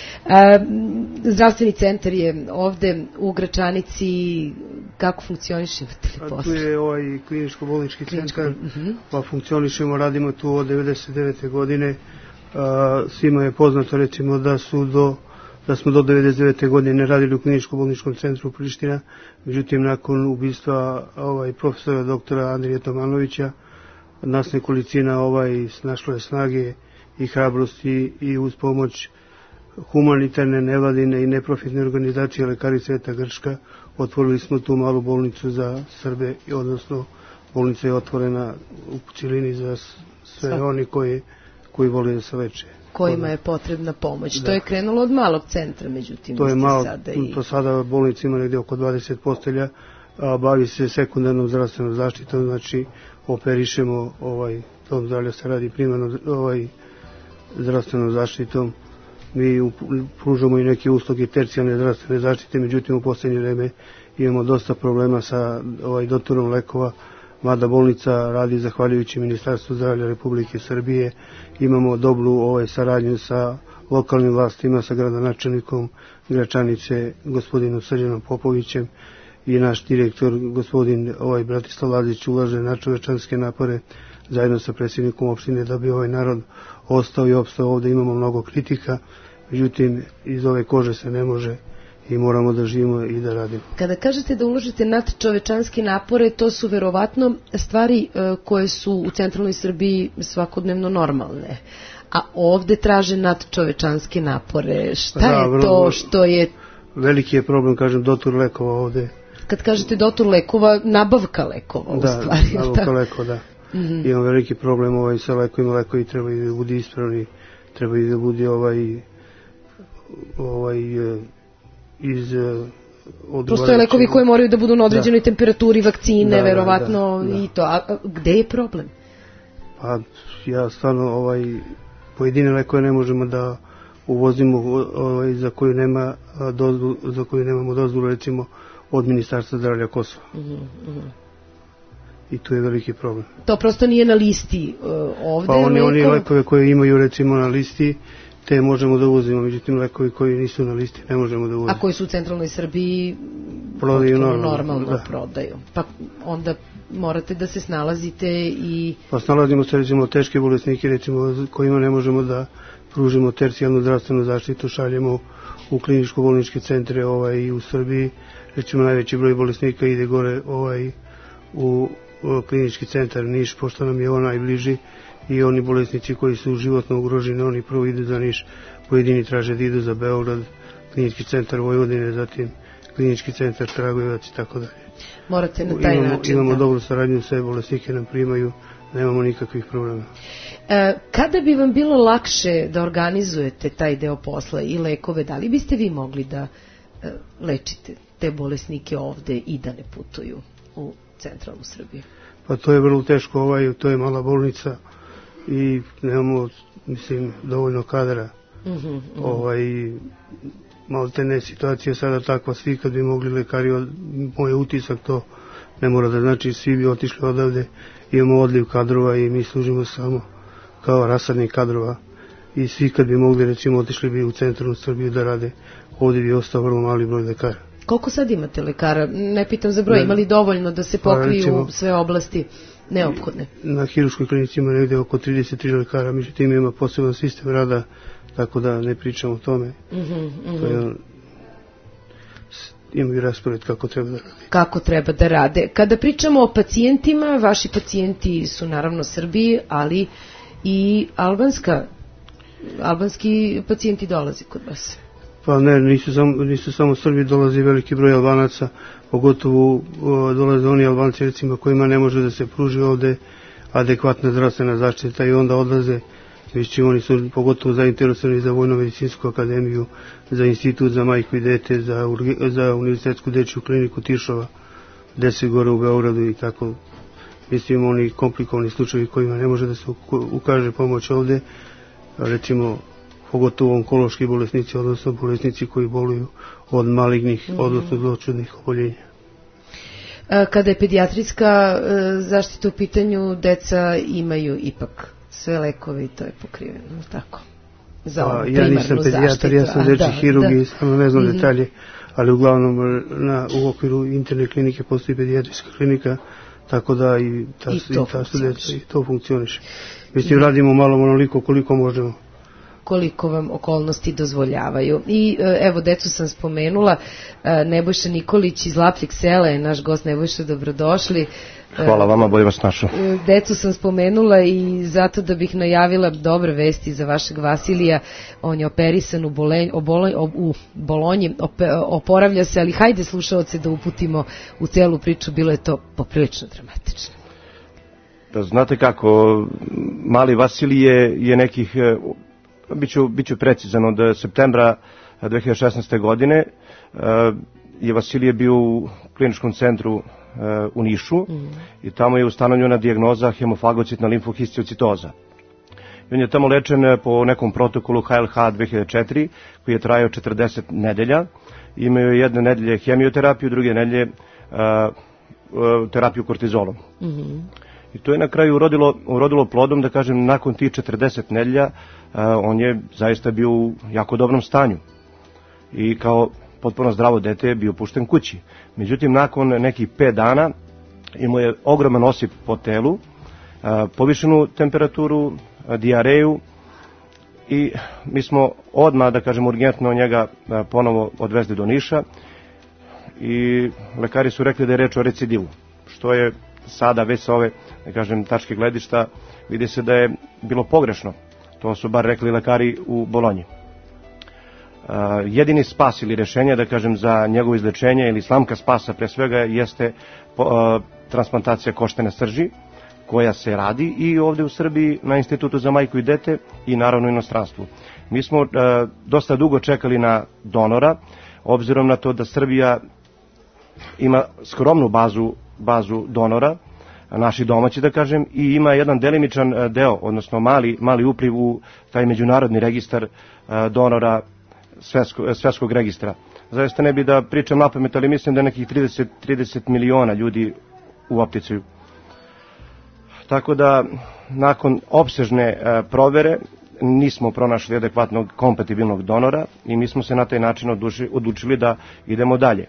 Zdravstveni centar je ovde u Gračanici. Kako funkcioniše?
Tu je ovaj kliničko-bolnički centar, pa funkcionišemo, radimo tu od devedeset devete godine. Svima je poznato, recimo, da su do da smo do devedeset devete godine radili u kliničko-bolničkom centru Priština, međutim nakon ubistva ovaj, profesora doktora Andrije Tomanovića nas nekolicina ovaj, našlo je snage i hrabrosti i uz pomoć humanitarne, nevladine i neprofitne organizacije Lekari Sveta Grčka otvorili smo tu malu bolnicu za Srbe, odnosno bolnica je otvorena u cilini za sve Sva. oni koji, koji vole da se leče.
Kojima je potrebna pomoć. Da. To je krenulo od malog centra, međutim.
To je malo,
sada i...
to sada bolnica ima negdje oko dvadeset postelja, a bavi se sekundarnom zdravstvenom zaštitom, znači operišemo, ovaj, dom zdravlja se radi primarno ovaj, zdravstvenom zaštitom. Mi pružamo i neke usluge tercijalne zdravstvene zaštite, međutim u posljednje vreme imamo dosta problema sa ovaj, dotorom lekova, mada bolnica radi zahvaljujući Ministarstvu zdravlja Republike Srbije. Imamo dobru ovaj, saradnju sa lokalnim vlastima, sa gradonačelnikom Gračanice, gospodinom Srđanom Popovićem, i naš direktor, gospodin ovaj, Bratislav Lazić, ulaže nadčovečanske napore zajedno sa predsjednikom opštine da bi ovaj narod ostao i opstao. Ovde imamo mnogo kritika, međutim iz ove kože se ne može i moramo da živimo i da radimo.
Kada kažete da uložite nadčovečanske napore, to su verovatno stvari koje su u centralnoj Srbiji svakodnevno normalne, a ovde traže nadčovečanske napore. Šta da, je vrlo, to što je...
Veliki je problem, kažem, dotor lekova ovde.
Kad kažete dotor lekova, nabavka lekova u
da,
stvari.
Da, nabavka lekova, da. Mm-hmm. Imam veliki problem ovaj, sa lekovima, lekovi trebaju da budu ispravni, trebaju da budu ovaj, ovaj, iz odgovarajuće.
Postoje lekovi koji moraju da budu na određenoj da. temperaturi, vakcine, da, verovatno, da, da, i to. A, a gde je problem?
Pa ja stvarno ovaj, pojedine lekove ne možemo da uvozimo ovaj, za koju nema dozvolu, za koju nemamo dozvolu, recimo od Ministarstva zdravlja Kosova. Mm-hmm. I tu je veliki problem.
To prosto nije na listi uh, ovde?
Pa oni, oni lekove koje imaju recimo na listi, te možemo da uvozimo, međutim lekovi koji nisu na listi ne možemo da uvozimo.
A koji su u centralnoj Srbiji
prodaju normalno,
normalno
da.
prodaju. Pa onda morate da se snalazite i...
Pa snalazimo se recimo teške bolesnike, recimo kojima ne možemo da pružimo tercijalnu zdravstvenu zaštitu, šaljemo u kliničko-bolničke centre ovaj, i u Srbiji. Recimo najveći broj bolesnika ide gore ovaj, u klinički centar Niš, pošto nam je on najbliži, i oni bolesnici koji su životno ugroženi, oni prvo idu za Niš, pojedini traže da idu za Beograd, klinički centar Vojvodine, zatim klinički centar Kragujevac i tako dalje.
Morate na taj
imamo,
način.
Imamo
da.
dobru saradnju, sve bolesnike nam primaju, nemamo nikakvih problema.
E, kada bi vam bilo lakše da organizujete taj deo posla i lekove, da li biste vi mogli da e, lečite te bolesnike ovde i da ne putuju u centralnu Srbiju?
Pa to je vrlo teško, ovaj, to je mala bolnica i nemamo, mislim, dovoljno kadra. Mm-hmm, mm-hmm. Ovaj, malo te ne, situacija sada takva, svi kad bi mogli lekari, moj utisak to ne mora da znači, svi bi otišli odavde, imamo odliv kadrova i mi služimo samo kao rasadnik kadrova i svi kad bi mogli, recimo, otišli bi u centralnu Srbiju da rade, ovdje bi ostao vrlo mali broj lekara.
Koliko sad imate lekara? Ne pitam za broj, imali dovoljno da se pokriju pa, recimo, sve oblasti neophodne?
Na Hiruškoj klinici ima negde oko trideset tri lekara, međutim ima poseban sistem rada, tako da ne pričam o tome. Mm-hmm, mm-hmm. To je, ima i raspored kako treba da rade.
Kako treba da rade. Kada pričamo o pacijentima, vaši pacijenti su naravno Srbi, ali i albanska, albanski pacijenti dolaze kod vas.
Pa ne, nisu samo, nisu samo Srbi, dolazi veliki broj Albanaca, pogotovo o, dolaze oni Albanci recimo kojima ne može da se pruži ovde adekvatna zdravstvena zaštita i onda odlaze. Već oni su pogotovo zainteresovani za Vojno-medicinsku akademiju, za institut za majku i dete, za, za univerzitetsku dečju kliniku Tiršova, deset gore u Beogradu i tako. Mislim, oni komplikovani slučajevi kojima ne može da se ukaže pomoć ovde, recimo pogotovo onkološki bolesnici, odnosno bolesnici koji boluju od malignih, mm-hmm. odnosno zloćudnih oboljenja.
Kada je pedijatrijska zaštita u pitanju, deca imaju ipak sve lekove i to je pokriveno, tako? Za
A, ja nisam pedijatar, ja sam dečji hirurg i samo ne znam mm-hmm. detalje, ali uglavnom na, u okviru interne klinike postoji pedijatrijska klinika, tako da i ta, I to, i ta su deca i to funkcioniše. Mislim, radimo malo onoliko koliko možemo.
Koliko vam okolnosti dozvoljavaju. I evo, decu sam spomenula, Nebojša Nikolić iz Lapljeg sela je naš gost. Nebojša, dobrodošli.
Hvala vama, bolje vas našao.
Decu sam spomenula i zato da bih najavila dobre vesti za vašeg Vasilija. On je operisan u, Bolenj, Bolonj, u Bolonji, oporavlja se, ali hajde slušaoce da uputimo u celu priču, bilo je to poprilično dramatično.
Da, znate kako, mali Vasilije je nekih... Biću, biću precizan, od septembra dve hiljade šesnaeste. godine je Vasilije bio u kliničkom centru u Nišu mm. i tamo je ustanovljena dijagnoza hemofagocitna limfohistiocytoza. I on je tamo lečen po nekom protokolu H L H dve hiljade četiri koji je trajao četrdeset nedelja. Imao je jedne nedelje hemioterapiju, druge nedelje uh, terapiju kortizolom. Mm-hmm. I to je na kraju urodilo, urodilo plodom, da kažem, nakon tih četrdeset nedelja uh, on je zaista bio u jako dobrom stanju. I kao potpuno zdravo dete je bio pušten kući. Međutim, nakon nekih pet dana imao je ogroman osip po telu, uh, povišenu temperaturu, uh, dijareju i mi smo odmah, da kažem, urgentno njega uh, ponovo odvezli do Niša i lekari su rekli da je reč o recidivu, što je sada već sa ove, da kažem, tačke gledišta vidi se da je bilo pogrešno. To su bar rekli lekari u Bolonji. Uh, jedini spas ili rešenje, da kažem, za njegovo izlečenje ili slamka spasa pre svega jeste uh, transplantacija koštane srži koja se radi i ovde u Srbiji na Institutu za majku i dete i naravno u inostranstvu. Mi smo uh, dosta dugo čekali na donora, obzirom na to da Srbija ima skromnu bazu bazu donora, naši domaći, da kažem, i ima jedan delimičan deo, odnosno mali, mali upliv u taj međunarodni registar donora svetskog, svetskog registra. Zaista ne bi da pričam napamet, ali mislim da je nekih trideset, trideset miliona ljudi u opticaju. Tako da, nakon opsežne provere, nismo pronašli adekvatnog kompatibilnog donora i mi smo se na taj način odlučili da idemo dalje.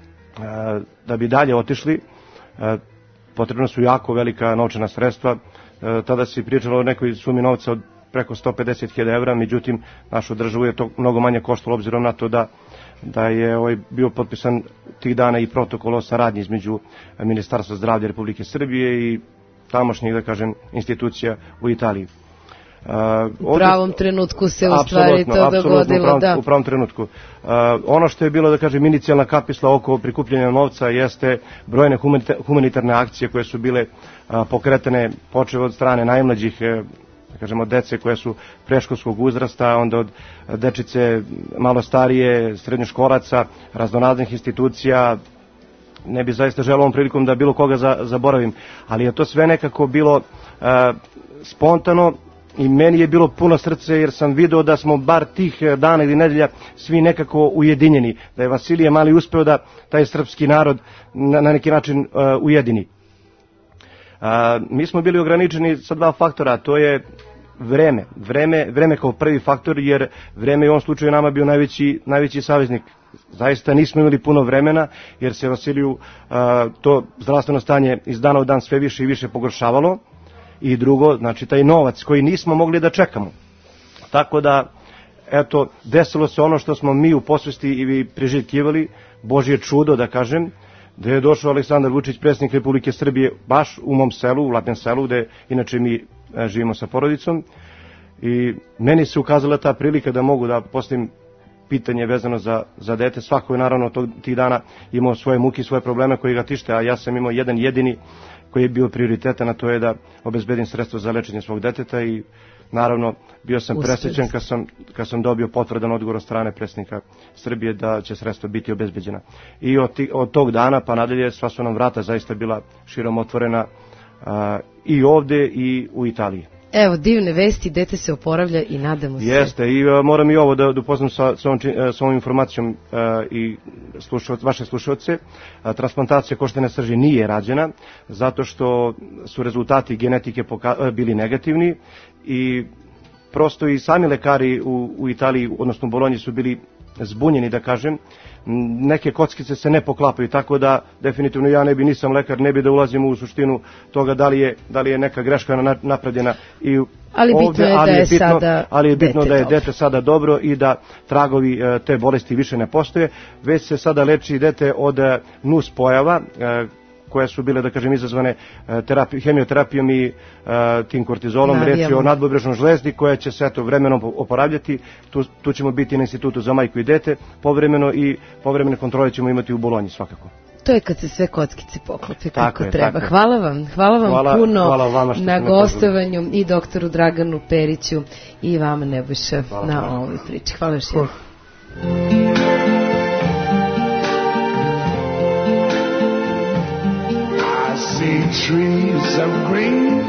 Da bi dalje otišli, potrebno su jako velika novčana sredstva. Tada se pričalo o nekoj sumi novca od preko sto pedeset hiljada evra, međutim našu državu je to mnogo manje koštalo obzirom na to da, da je ovaj, bio potpisan tih dana i protokol o saradnji između Ministarstva zdravlja Republike Srbije i tamošnjih, da kažem, institucija u Italiji.
Uh, u pravom trenutku se u stvari to dogodilo,
u pravom,
da.
U pravom trenutku. Uh, ono što je bilo, da kažem, inicijalna kapisla oko prikupljanja novca jeste brojne humanitarne akcije koje su bile uh, pokretane počev od strane najmlađih, uh, da kažemo, dece koje su preškolskog uzrasta, onda od dečice malo starije, srednjoškolaca, raznoraznih institucija. Ne bi zaista želeo ovom prilikom da bilo koga za, zaboravim, ali je to sve nekako bilo uh, spontano. I meni je bilo puno srce jer sam video da smo bar tih dana ili nedelja svi nekako ujedinjeni. Da je Vasilije Mali uspeo da taj srpski narod na, na neki način uh, ujedini. Uh, mi smo bili ograničeni sa dva faktora, to je vreme. Vreme, vreme kao prvi faktor, jer vreme je u ovom slučaju nama bio najveći, najveći saveznik. Zaista nismo imali puno vremena jer se Vasiliju uh, to zdravstveno stanje iz dana u dan sve više i više pogoršavalo. I drugo, znači taj novac koji nismo mogli da čekamo. Tako da, eto, desilo se ono što smo mi u posvesti i priželjkivali, Božje čudo, da kažem, da je došao Aleksandar Vučić, predsjednik Republike Srbije, baš u mom selu, u Lapnjem selu, gde inače mi živimo sa porodicom. I meni se ukazala ta prilika da mogu da postavim pitanje vezano za, za dete. Svako je naravno tog, tih dana imao svoje muke, svoje probleme koji ga tište, a ja sam imao jedan jedini koji je bio prioritetan, a to je da obezbedim sredstvo za lečenje svog deteta i naravno bio sam presrećen kad sam, kad sam dobio potvrdan odgovor od strane predsjednika Srbije da će sredstva biti obezbeđena. I od, ti, od tog dana pa nadalje sva su nam vrata zaista bila širom otvorena a, i ovde i u Italiji.
Evo, divne vesti, dete se oporavlja i nadamo se.
Jeste, i uh, moram i ovo da, da upoznam sa, sa, ovom, sa ovom informacijom uh, i slušavac, vaše slušalce. Uh, transplantacija koštane srži nije rađena, zato što su rezultati genetike poka- uh, bili negativni i prosto i sami lekari u, u Italiji, odnosno u Bolonji, su bili zbunjeni, da kažem. Neke kockice se ne poklapaju, tako da definitivno ja ne bi, nisam lekar, ne bi da ulazim u suštinu toga da li je, da li je neka greška napravljena i
ali
ovde,
bitno je
ali
da je,
je bitno,
sada
ali je bitno
dete
da je
dobro.
dete sada dobro i da tragovi te bolesti više ne postoje, već se sada leči dete od nus pojava koje su bile, da kažem, izazvane terapi, hemioterapijom i uh, tim kortizolom.
Da,
reč je o nadbubrežnoj žlezdi koja će se eto vremenom oporavljati. Tu, tu ćemo biti na institutu za majku i dete povremeno i povremene kontrole ćemo imati u Bolonji svakako.
To je kad se sve kockice poklope kako
tako je,
treba.
tako
hvala vam, hvala vam
hvala,
puno
hvala vama
na gostovanju i doktoru Draganu Periću i vama Nebojša na
hvala.
ovoj priči. Hvala još jednom.
See trees of green,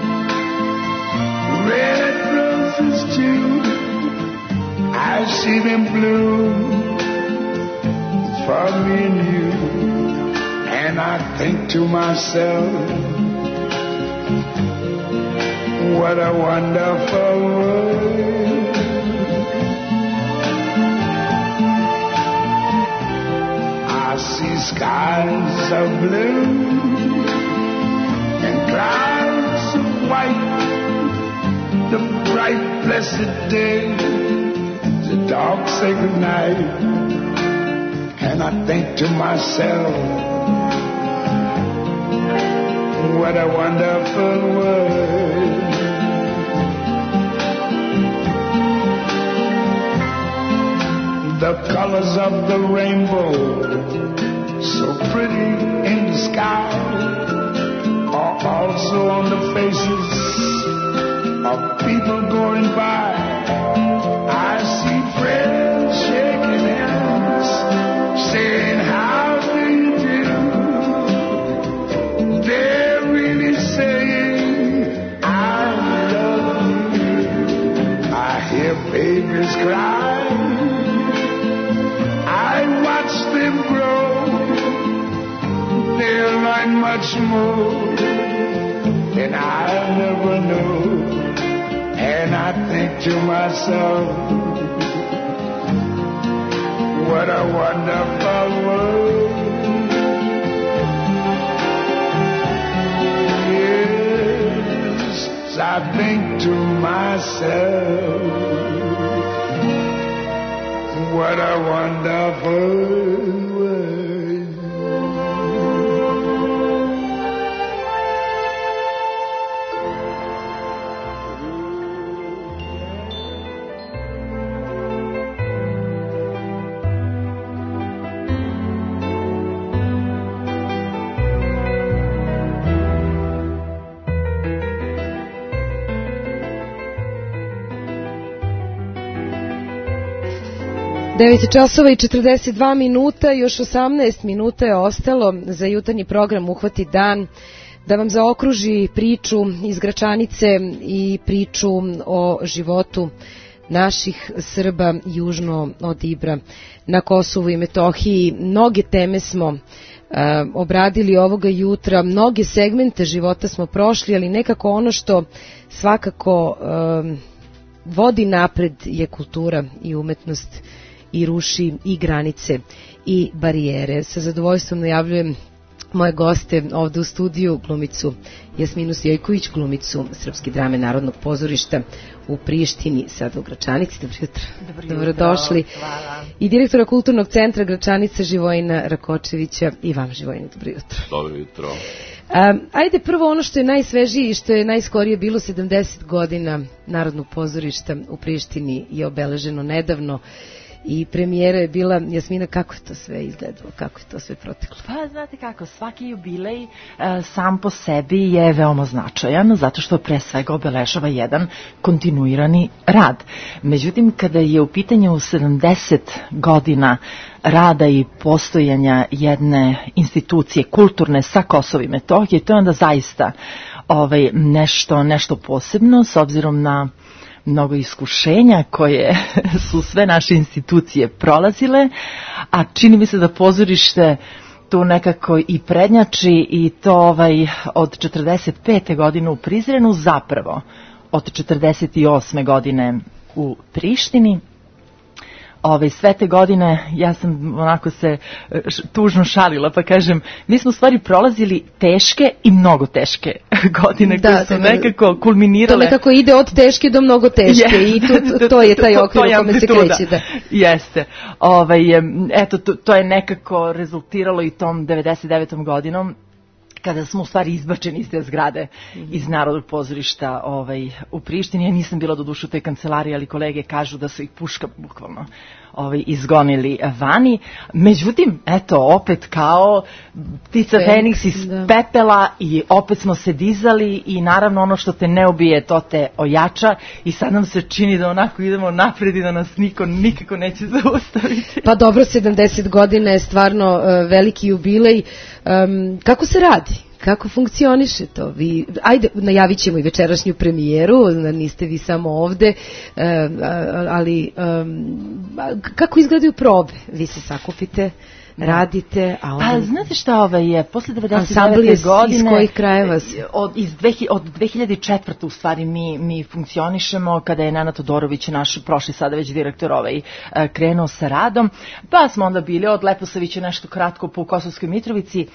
red roses too. I see them bloom for me and you, and I think to myself, what a wonderful world. I see skies of blue and clouds of white, the bright blessed day, the dark sacred night, and I think to myself, what a wonderful world. The colors of the rainbow, so pretty in the sky, are also on the faces of people going by. I see friends shaking hands, saying, how do you do? They're really saying, I love you. I hear babies cry, I watch them grow, they'll learn much more than I'll never know. And I think to myself, what a wonderful world. Yes, I think to myself, what a wonderful world.
devet časova i četrdeset dva minuta, još osamnaest minuta je ostalo za jutarnji program Uhvati dan, da vam zaokruži priču iz Gračanice i priču o životu naših Srba južno od Ibra na Kosovu i Metohiji. Mnoge teme smo uh, obradili ovoga jutra, mnoge segmente života smo prošli, ali nekako ono što svakako uh, vodi napred je kultura i umetnost i ruši i granice i barijere. Sa zadovoljstvom najavljujem moje goste ovde u studiju, glumicu Jasminu Sjojković, glumicu Srpske drame Narodnog pozorišta u Prištini, sada u Gračanici. Dobro jutro.
Dobro
Dobrodošli.
Hvala.
I direktora Kulturnog centra Gračanice Živojina Rakočevića. I vam, Živojina, dobro jutro.
Dobro jutro.
Um, ajde prvo ono što je najsvežije i što je najskorije bilo, sedamdeset godina Narodnog pozorišta u Prištini je obeleženo nedavno. i premijera je bila. Jasmina, kako je to sve izgledalo, kako je to sve proteklo?
Pa znate kako, svaki jubilej e, sam po sebi je veoma značajan, zato što pre svega obeležava jedan kontinuirani rad. Međutim, kada je u pitanju sedamdeset godina rada i postojanja jedne institucije kulturne sa Kosova i Metohije, to je onda zaista ovaj, nešto, nešto posebno, s obzirom na mnogo iskušenja koje su sve naše institucije prolazile, a čini mi se da pozorište tu nekako i prednjači, i to ovaj, od četrdeset pete godine u Prizrenu, zapravo od četrdeset osme godine u Prištini. Ove, sve te godine ja sam onako se š, tužno šalila, pa kažem, mi smo u stvari prolazili teške i mnogo teške godine, da, koje su nekako kulminirale.
To nekako ide od teške do mnogo teške je, i to, to, to je taj okvir u kome se kreće. Da.
Jeste. Ove, eto, to, to je nekako rezultiralo i tom devedeset devetom godinom, kada smo u stvari izbačeni iz te zgrade, mm-hmm. iz Narodnog pozorišta ovaj, u Prištini. Ja nisam bila do duše u toj kancelariji, ali kolege kažu da su ih puška bukvalno ovaj, izgonili vani. Međutim, eto, opet kao ptica Feniks iz da. pepela, i opet smo se dizali, i naravno ono što te ne ubije, to te ojača, i sad nam se čini da onako idemo napred i da nas niko nikako neće zaustaviti.
Pa dobro, sedamdeset godina je stvarno uh, veliki jubilej. Um, kako se radi? Kako funkcioniše to? Vi, ajde, najavit ćemo i večerašnju premijeru, niste vi samo ovde, ali kako izgledaju probe? Vi se sakupite, radite, a onda...
A znate šta, ovaj je, posle devedeset devete godine...
Iz kojih krajeva?
Od, iz dve, od dve hiljade četvrte u stvari mi, mi funkcionišemo, kada je Nenad Todorović, naš prošli sada već direktor, ovaj, krenuo sa radom, pa smo onda bili od Leposavića nešto kratko po Kosovskoj Mitrovici.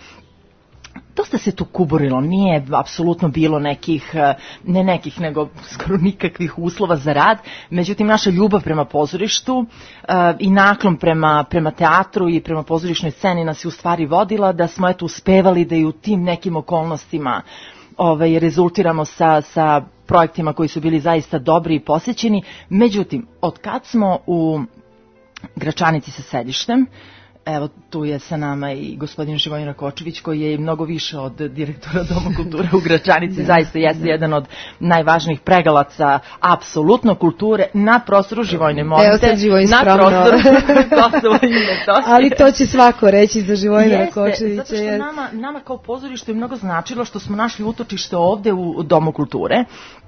Dosta se tu kuburilo, nije apsolutno bilo nekih, ne nekih, nego skoro nikakvih uslova za rad. Međutim, naša ljubav prema pozorištu uh, i naklon prema, prema teatru i prema pozorišnoj sceni nas je u stvari vodila, da smo eto uspevali da i u tim nekim okolnostima ovaj, rezultiramo sa, sa projektima koji su bili zaista dobri i posjećeni. Međutim, od kad smo u Gračanici sa sedištem, evo, tu je sa nama i gospodin Živojin Rakočević, koji je mnogo više od direktora Doma kulture u Gračanici, zaista jeste jedan od najvažnijih pregalaca apsolutno kulture na prostoru Živojne Monte.
Evo sad Živojin
na
spravno.
prostoru Kosova i Metohije.
Ali to će svako reći za Živojina Rakočevića.
Zato što nama, nama kao pozorište je mnogo značilo što smo našli utočište ovde u, u Domu kulture,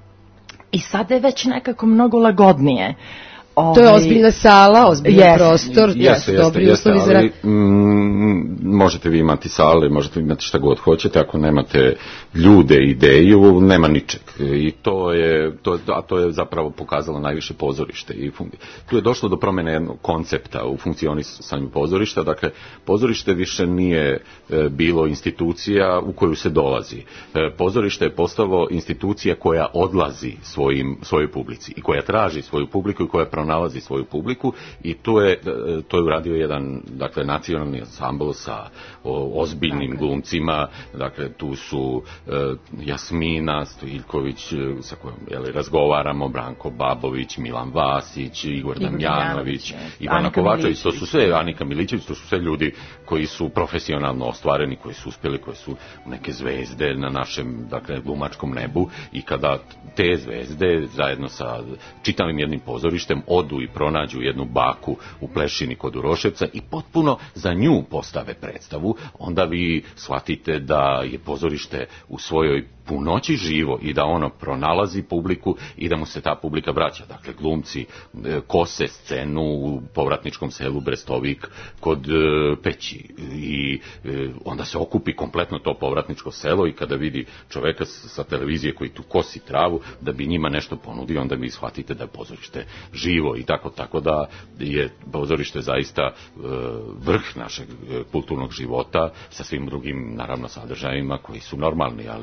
i sada je već nekako mnogo lagodnije.
To je ozbiljna sala, ozbiljan yes. prostor,
jeste,
yes, dobri
jeste,
uslovi za rad.
Mm, možete vi imati sale, možete imati šta god hoćete, ako nemate ljude, ideju, nema ničeg. I to je, to, a to je zapravo pokazalo najviše pozorište. I fun... Tu je došlo do promjene jednog koncepta u funkcionisanju pozorišta. Dakle, pozorište više nije e, bilo institucija u koju se dolazi. E, pozorište je postalo institucija koja odlazi svojim, svojoj publici i koja traži svoju publiku i koja pronalazi svoju publiku, i to je, to je uradio jedan, dakle, nacionalni ansambl sa o, ozbiljnim glumcima. Dakle, tu su e, Jasmina Stojiljković, sa kojom jeli, razgovaramo, Branko Babović, Milan Vasić, Igor Damjanović, Ivana Kovačević, to su sve, Anika Milićević, to su sve ljudi koji su profesionalno ostvareni, koji su uspjeli, koji su neke zvezde na našem, dakle, glumačkom nebu, i kada te zvezde zajedno sa čitavim jednim pozorištem odu i pronađu jednu baku u Plešini kod Uroševca i potpuno za nju postave predstavu, onda vi shvatite da je pozorište u svojoj punoći živo i da ono pronalazi publiku i da mu se ta publika vraća. Dakle, glumci kose scenu u povratničkom selu Brestovik kod Peći, i onda se okupi kompletno to povratničko selo, i kada vidi čoveka sa televizije koji tu kosi travu da bi njima nešto ponudio, onda vi shvatite da je pozorište živo, i tako, tako da je pozorište zaista vrh našeg kulturnog života sa svim drugim, naravno, sadržajima koji su normalni, ali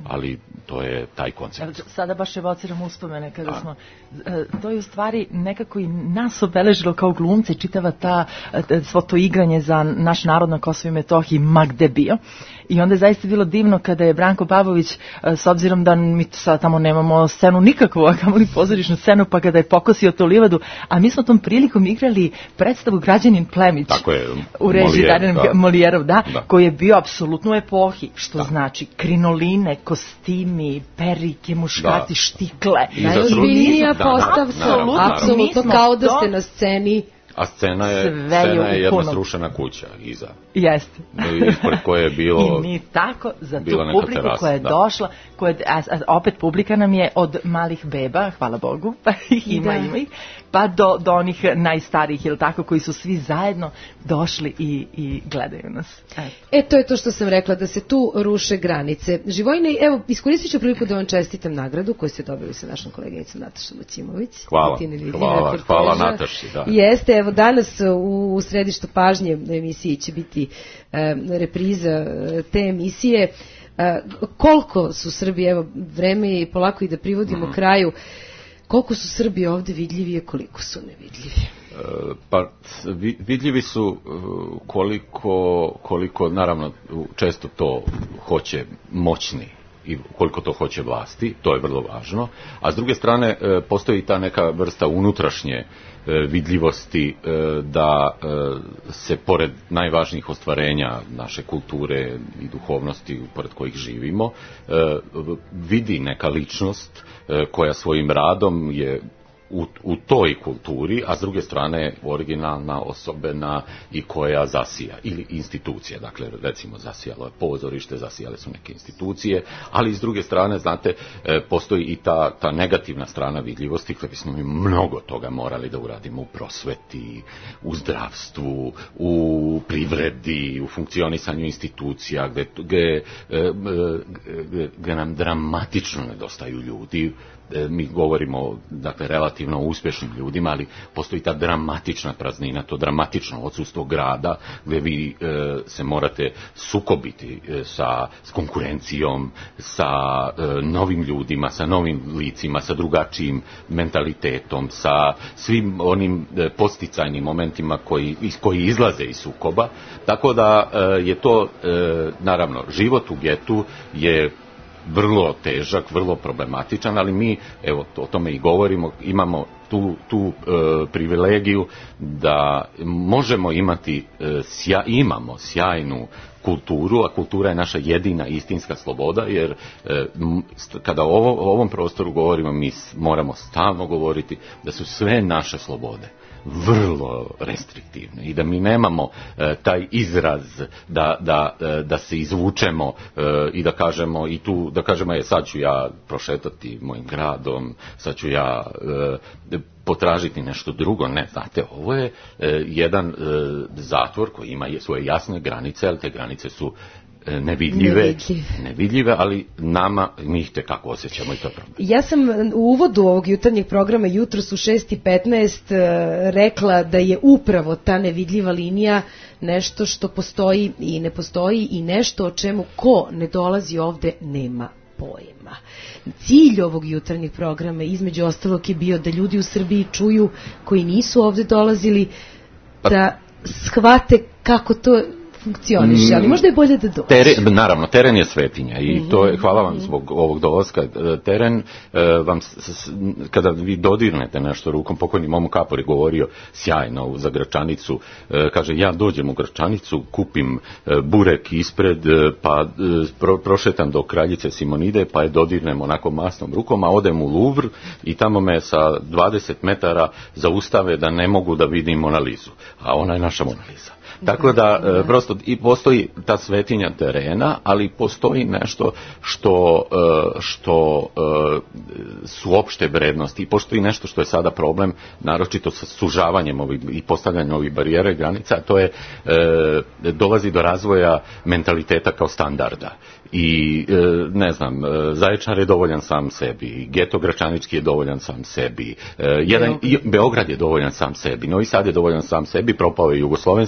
ali to je taj koncept.
Sada baš evociram uspomene kada smo, to je u stvari nekako i nas obeležilo kao glumce, čitava ta, svo to igranje za naš narod na Kosovu i Metohiji, ma gde bio. I onda je zaista bilo divno kada je Branko Babović, s obzirom da mi sada tamo nemamo scenu nikakvu, a kamoli pozorišnu scenu, pa kada je pokosio to livadu, a mi smo tom prilikom igrali predstavu Građanin Plemić.
Tako je,
u režiji Darren
da.
Molijerov, da,
da,
koji je bio apsolutno u epohi, što
da.
znači krinoline, kostimi, perike, muškarci,
da.
štikle.
Najozbiljnija postavka, apsolutno kao da ste na sceni.
A scena je, scena je jedna srušena kuća iza.
Jeste.
Ispred koje je bilo...
I mi tako za tu publiku terasa, koja je da. došla, koja, a, a opet publika nam je od malih beba, hvala Bogu, pa ih ima, ima ih, pa do, do onih najstarijih, ili tako, koji su svi zajedno došli i, i gledaju nas.
E. e, to je to što sam rekla, da se tu ruše granice. Živojne, evo, iskoristit ću priliku da vam čestitam nagradu koju ste dobili sa našom koleginicom Natašom Lucimović.
Hvala, hvala, hvala Nataši, da.
Jeste, evo, danas u, u središtu pažnje emisiji će biti e, repriza te emisije. E, koliko su Srbi, evo, vreme je polako i da privodimo mm. kraju, koliko su Srbi ovde vidljivi, koliko su nevidljivi?
E, pa, vidljivi su koliko, koliko, naravno, često to hoće moćni i koliko to hoće vlasti, to je vrlo važno, a s druge strane postoji i ta neka vrsta unutrašnje vidljivosti da se pored najvažnijih ostvarenja naše kulture i duhovnosti pored kojih živimo vidi neka ličnost koja svojim radom je U, u toj kulturi, a s druge strane originalna, osobena i koja zasija, ili institucija, dakle recimo zasijalo je pozorište, zasijale su neke institucije, ali s druge strane, znate, postoji i ta, ta negativna strana vidljivosti, gdje bismo mi mnogo toga morali da uradimo u prosveti, u zdravstvu, u privredi, u funkcionisanju institucija, gdje, gdje, gdje, gdje nam dramatično nedostaju ljudi. Mi govorimo, dakle, relativno o uspješnim ljudima, ali postoji ta dramatična praznina, to dramatično odsustvo grada, gdje vi e, se morate sukobiti e, sa s konkurencijom, sa e, novim ljudima, sa novim licima, sa drugačijim mentalitetom, sa svim onim e, posticajnim momentima koji, koji izlaze iz sukoba. Tako da e, je to, e, naravno, život u getu je vrlo težak, vrlo problematičan, ali mi, evo, o tome i govorimo, imamo tu, tu e, privilegiju da možemo imati, e, sja, imamo sjajnu kulturu, a kultura je naša jedina istinska sloboda, jer e, kada o, o ovom prostoru govorimo, mi moramo stalno govoriti da su sve naše slobode vrlo restriktivne i da mi nemamo e, taj izraz da, da, e, da se izvučemo e, i da kažemo i tu da kažemo je sad ću ja prošetati mojim gradom, sad ću ja e, potražiti nešto drugo. Ne, znate, ovo je e, jedan e, zatvor koji ima svoje jasne granice, ali te granice su nevidljive, nevidljive, nevidljive, ali nama, mi ih tekako osjećamo i to je problem.
Ja sam u uvodu ovog jutarnjeg programa jutros u šest i petnaest rekla da je upravo ta nevidljiva linija nešto što postoji i ne postoji i nešto o čemu ko ne dolazi ovde nema pojma. Cilj ovog jutarnjeg programa između ostalog je bio da ljudi u Srbiji čuju koji nisu ovde dolazili da shvate kako to funkcioniše, ali možda je bolje da dođe.
Teren, naravno, teren je svetinja i mm-hmm. to je, hvala vam zbog ovog dolaska. Teren, e, vam, s, kada vi dodirnete nešto rukom, pokojni Momo Kapor je govorio sjajno za Gračanicu, e, kaže, ja dođem u Gračanicu, kupim e, burek ispred, e, pa e, pro, prošetam do kraljice Simonide, pa je dodirnem onako masnom rukom, a odem u Louvre i tamo me sa dvadeset metara zaustave da ne mogu da vidim Mona Lizu, a ona je naša Mona Lisa. Tako da, e, prosto, i postoji ta svetinja terena, ali postoji nešto što, e, što e, su opšte vrednosti i postoji nešto što je sada problem, naročito sa sužavanjem ovih, i postavljanjem ovih barijera i granica, a to je, e, dolazi do razvoja mentaliteta kao standarda. I, e, ne znam, Zaječar je dovoljan sam sebi, geto Gračanički je dovoljan sam sebi, e, jedan, Beograd. Beograd je dovoljan sam sebi, Novi Sad je dovoljan sam sebi, propao je jugoslovenski standard,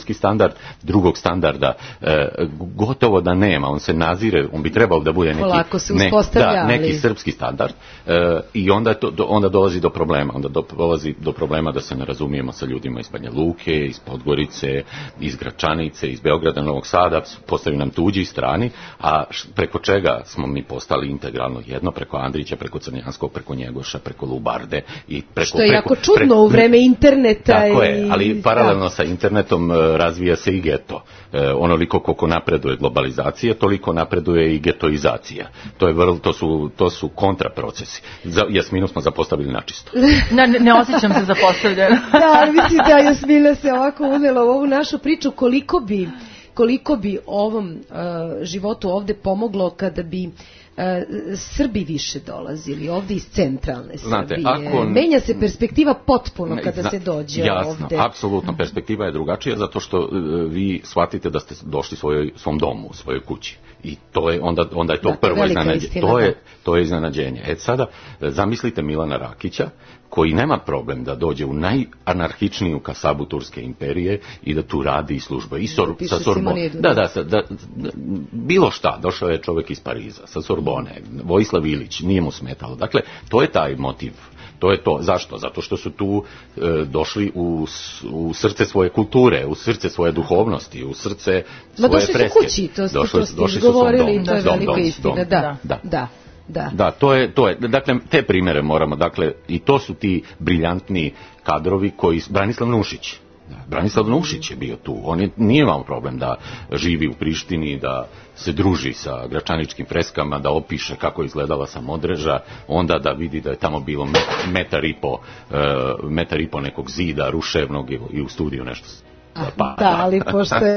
standard, drugog standarda e, gotovo da nema, on se nazire, on bi trebao da bude neki,
polako se
ne,
uspostavlja,
da, neki
ali...
srpski standard e, i onda, to, do, onda dolazi do problema, onda do, dolazi do problema da se ne razumijemo sa ljudima iz Banja Luke, iz Podgorice, iz Gračanice, iz Beograda, Novog Sada, postaju nam tuđi strani, a preko čega smo mi postali integralno jedno, preko Andrića, preko Crnjanskog, preko Njegoša, preko Lubarde i preko...
Što je
preko,
jako čudno
preko,
u vreme interneta.
Tako
i...
je, ali paralelno sa internetom razvija se i geto. E, onoliko koliko napreduje globalizacija, toliko napreduje i getoizacija. To, je vrlo, to, su, to su kontraprocesi. Za, Jasminu smo zapostavili načisto.
Ne, ne, ne osjećam se zapostavljeno.
Da, ali mislim da Jasmina se ovako unela u ovu našu priču, koliko bi, koliko bi ovom uh, životu ovde pomoglo kada bi Uh, Srbi više dolazili ovde iz centralne
Znate,
Srbije.
ako...
Menja se perspektiva potpuno kada
Zna...
se dođe
Jasno,
ovde.
Jasno, apsolutno, perspektiva je drugačija zato što uh, vi shvatite da ste došli svojoj, svom domu, svojoj kući. I to je, onda, onda je to da, prvo iznenađenje. To je, to je iznenađenje. E sada, zamislite Milana Rakića, koji nema problem da dođe u najanarhičniju kasabu Turske imperije i da tu radi i služba. I sor, sa Sorbone. Da, da, da, da, bilo šta. Došao je čovjek iz Pariza, sa Sorbone, Vojislav Ilić, nije mu smetalo. Dakle, to je taj motiv. To je to. Zašto? Zato što su tu e, došli u, u srce svoje kulture, u srce svoje duhovnosti, u srce svoje
Ma došli
freske.
Su kući, to ste, došli, to ste došli izgovorili i to je dom, velika dom, istina. Dom. Da, da, da. Da.
da, to je, to je, dakle, te primere moramo, dakle, i to su ti briljantni kadrovi koji, Branislav Nušić, Branislav Nušić je bio tu, on je, nije imao problem da živi u Prištini, da se druži sa gračaničkim freskama, da opiše kako je izgledala Samodreža, onda da vidi da je tamo bilo metar i po, metar i po nekog zida ruševnog i u studiju nešto.
Pa, da, ali pošto je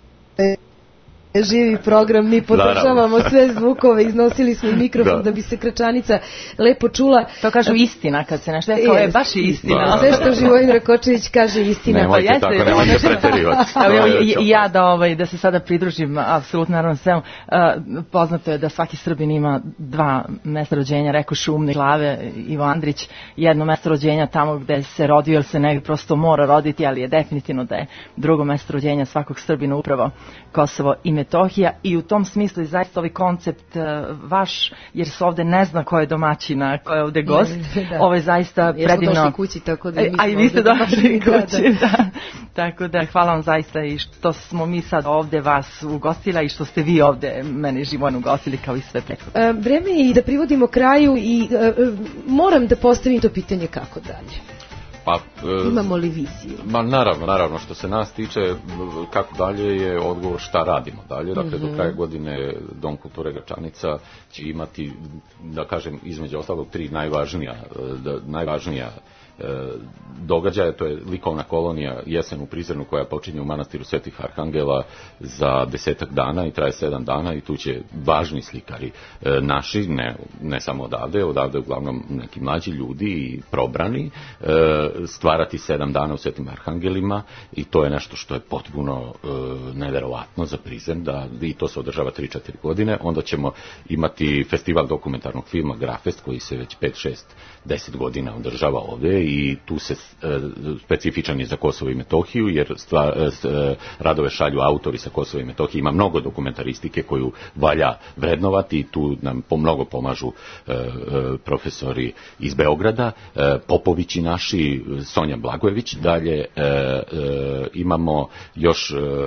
živi program, mi podržavamo sve zvukove, iznosili smo i mikrofon da. da bi se Gračanica lepo čula.
To kažu istina kad se nešto, to je baš istina.
Da. Sve što Živojin Rakočević kaže istina.
Nemojte
pa jeste,
tako, nemojte preterivati.
Ja da, ovaj, da se sada pridružim, apsolutno naravno svemu, uh, poznato je da svaki Srbin ima dva mesta rođenja, rekao šumne glave, Ivo Andrić, jedno mesto rođenja tamo gde se rodio, jer se negdje prosto mora roditi, ali je definitivno da je drugo mesto rođenja svakog Srbina upravo Kosovo i Metohija, i u tom smislu je zaista ovaj koncept uh, vaš, jer se ovde ne zna ko je domaćina, ko je ovde gost. Da. Ovo je zaista
Jer
predivno.
Jer smo došli kući, tako da mi
A i vi ste došli kući, da, da. Tako da hvala vam zaista i što smo mi sad ovde vas ugostila i što ste vi ovde mene Živojin ugostili kao i sve prethodno.
Uh, vreme je i da privodimo kraju i uh, moram da postavim to pitanje kako dalje.
Pa, e,
imamo li viziju?
Ma naravno, naravno, što se nas tiče, kako dalje je odgovor šta radimo dalje. Dakle, mm-hmm. do kraja godine Dom kulture Gračanica će imati, da kažem, između ostalog tri najvažnija, da, najvažnija događaja, to je likovna kolonija Jesen u Prizrenu koja počinje u manastiru Svetih Arhangela za desetak dana i traje sedam dana i tu će važni slikari e, naši, ne, ne samo odavde, odavde uglavnom neki mlađi ljudi i probrani, e, stvarati sedam dana u Svetim Arhangelima i to je nešto što je potpuno e, neverovatno za Prizren, da i to se održava tri četiri godine. Onda ćemo imati festival dokumentarnog filma Grafest koji se već pet šest deset godina održava ovde i tu se e, specifičan je za Kosovo i Metohiju, jer stva, e, radove šalju autori sa Kosova i Metohije. Ima mnogo dokumentaristike koju valja vrednovati i tu nam pomnogo pomažu e, e, profesori iz Beograda, e, Popovići naši, Sonja Blagojević. Dalje e, e, imamo još e,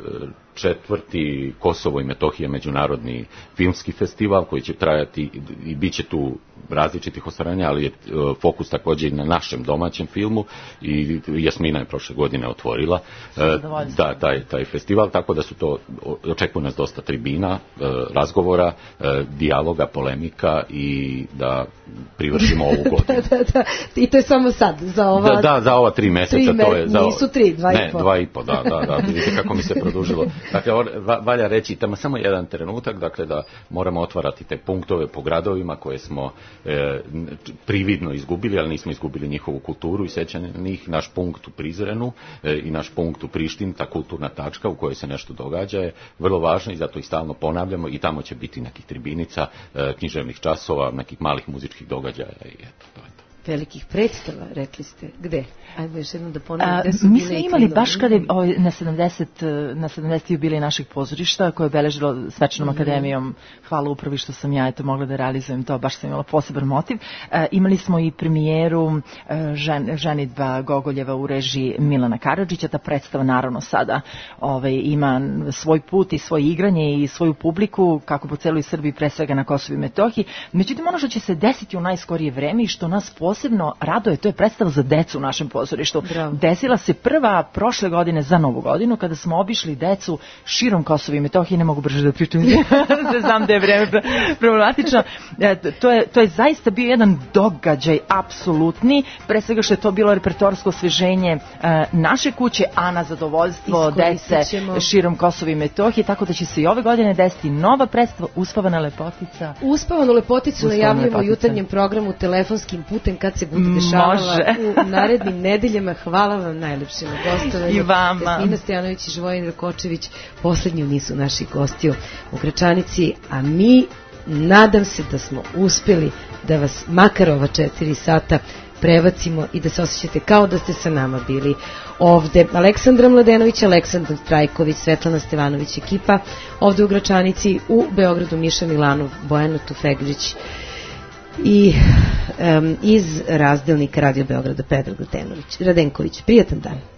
četvrti Kosovo i Metohija međunarodni filmski festival koji će trajati i bit će tu različitih ostvarenja, ali je fokus također i na našem domaćem filmu i Jasmina je prošle godine otvorila da, taj, taj festival, tako da su to, očekuje nas dosta tribina, razgovora, dijaloga, polemika i da privršimo ovu godinu.
da, da, da. I to je samo sad, za ova...
Da, da za ova tri meseca.
Tri me...
to je, za...
Nisu tri, dva
ne,
i po.
dva i po, da, da, da. Vidite kako mi se produžilo. Dakle, valja reći tamo samo jedan trenutak, dakle da moramo otvarati te punktove po gradovima koje smo e, prividno izgubili, ali nismo izgubili njihovu kulturu i sećanje na njih. Naš punkt u Prizrenu e, i naš punkt u Prištini, ta kulturna tačka u kojoj se nešto događa je vrlo važna i zato i stalno ponavljamo i tamo će biti nekih tribinica, e, književnih časova, nekih malih muzičkih događaja i eto, to je to.
velikih predstava, rekli ste. Gde? Ajmo još jednom da ponovim. Gde su
mi
bile
smo
i
imali
kada?
baš kada je ovaj, na sedamdeset na sedamdeset jubilej našeg pozorišta koje je obeležilo Svečanom mm. akademijom. Hvala upravi što sam ja eto mogla da realizujem to, baš sam imala poseban motiv. E, imali smo i premijeru e, žen, ženidba Gogoljeva u režiji Milana Karadžića. Ta predstava naravno sada ovaj, ima svoj put i svoje igranje i svoju publiku kako po celoj Srbiji, pre svega na Kosovu i Metohiji. Međutim, ono što će se desiti u najskorije vreme i što nas posebno raduje, to je predstava za decu u našem pozorištu. Bravo. Desila se prva prošle godine za Novu godinu kada smo obišli decu širom Kosova i Metohije. Ne mogu brže da pričam, da znam da je vreme problematično. To je, to je zaista bio jedan događaj apsolutni, pre svega što je to bilo repertoarsko osveženje naše kuće, a na zadovoljstvo dece širom Kosova i Metohije, tako da će se i ove godine desiti nova predstava Uspavana lepotica.
Uspavanu lepoticu najavljamo u jutarnjem programu telefonskim putem kad se bude dešavala u narednim nedeljama. Hvala vam najlepše na gostovanju.
I vama.
Jasmina Stojanović i Živojin Rakočević poslednju nisu naših gostiju u Gračanici, a mi nadam se da smo uspeli da vas makar ova četiri sata prebacimo i da se osjećate kao da ste sa nama bili ovde. Aleksandra Mladenović, Aleksandar Trajković, Svetlana Stevanović ekipa ovde u Gračanici, u Beogradu Miša Milanov, Bojana Tufegđić i um, iz razdelnika Radio Beograda Pedro Radenković. Prijatan dan.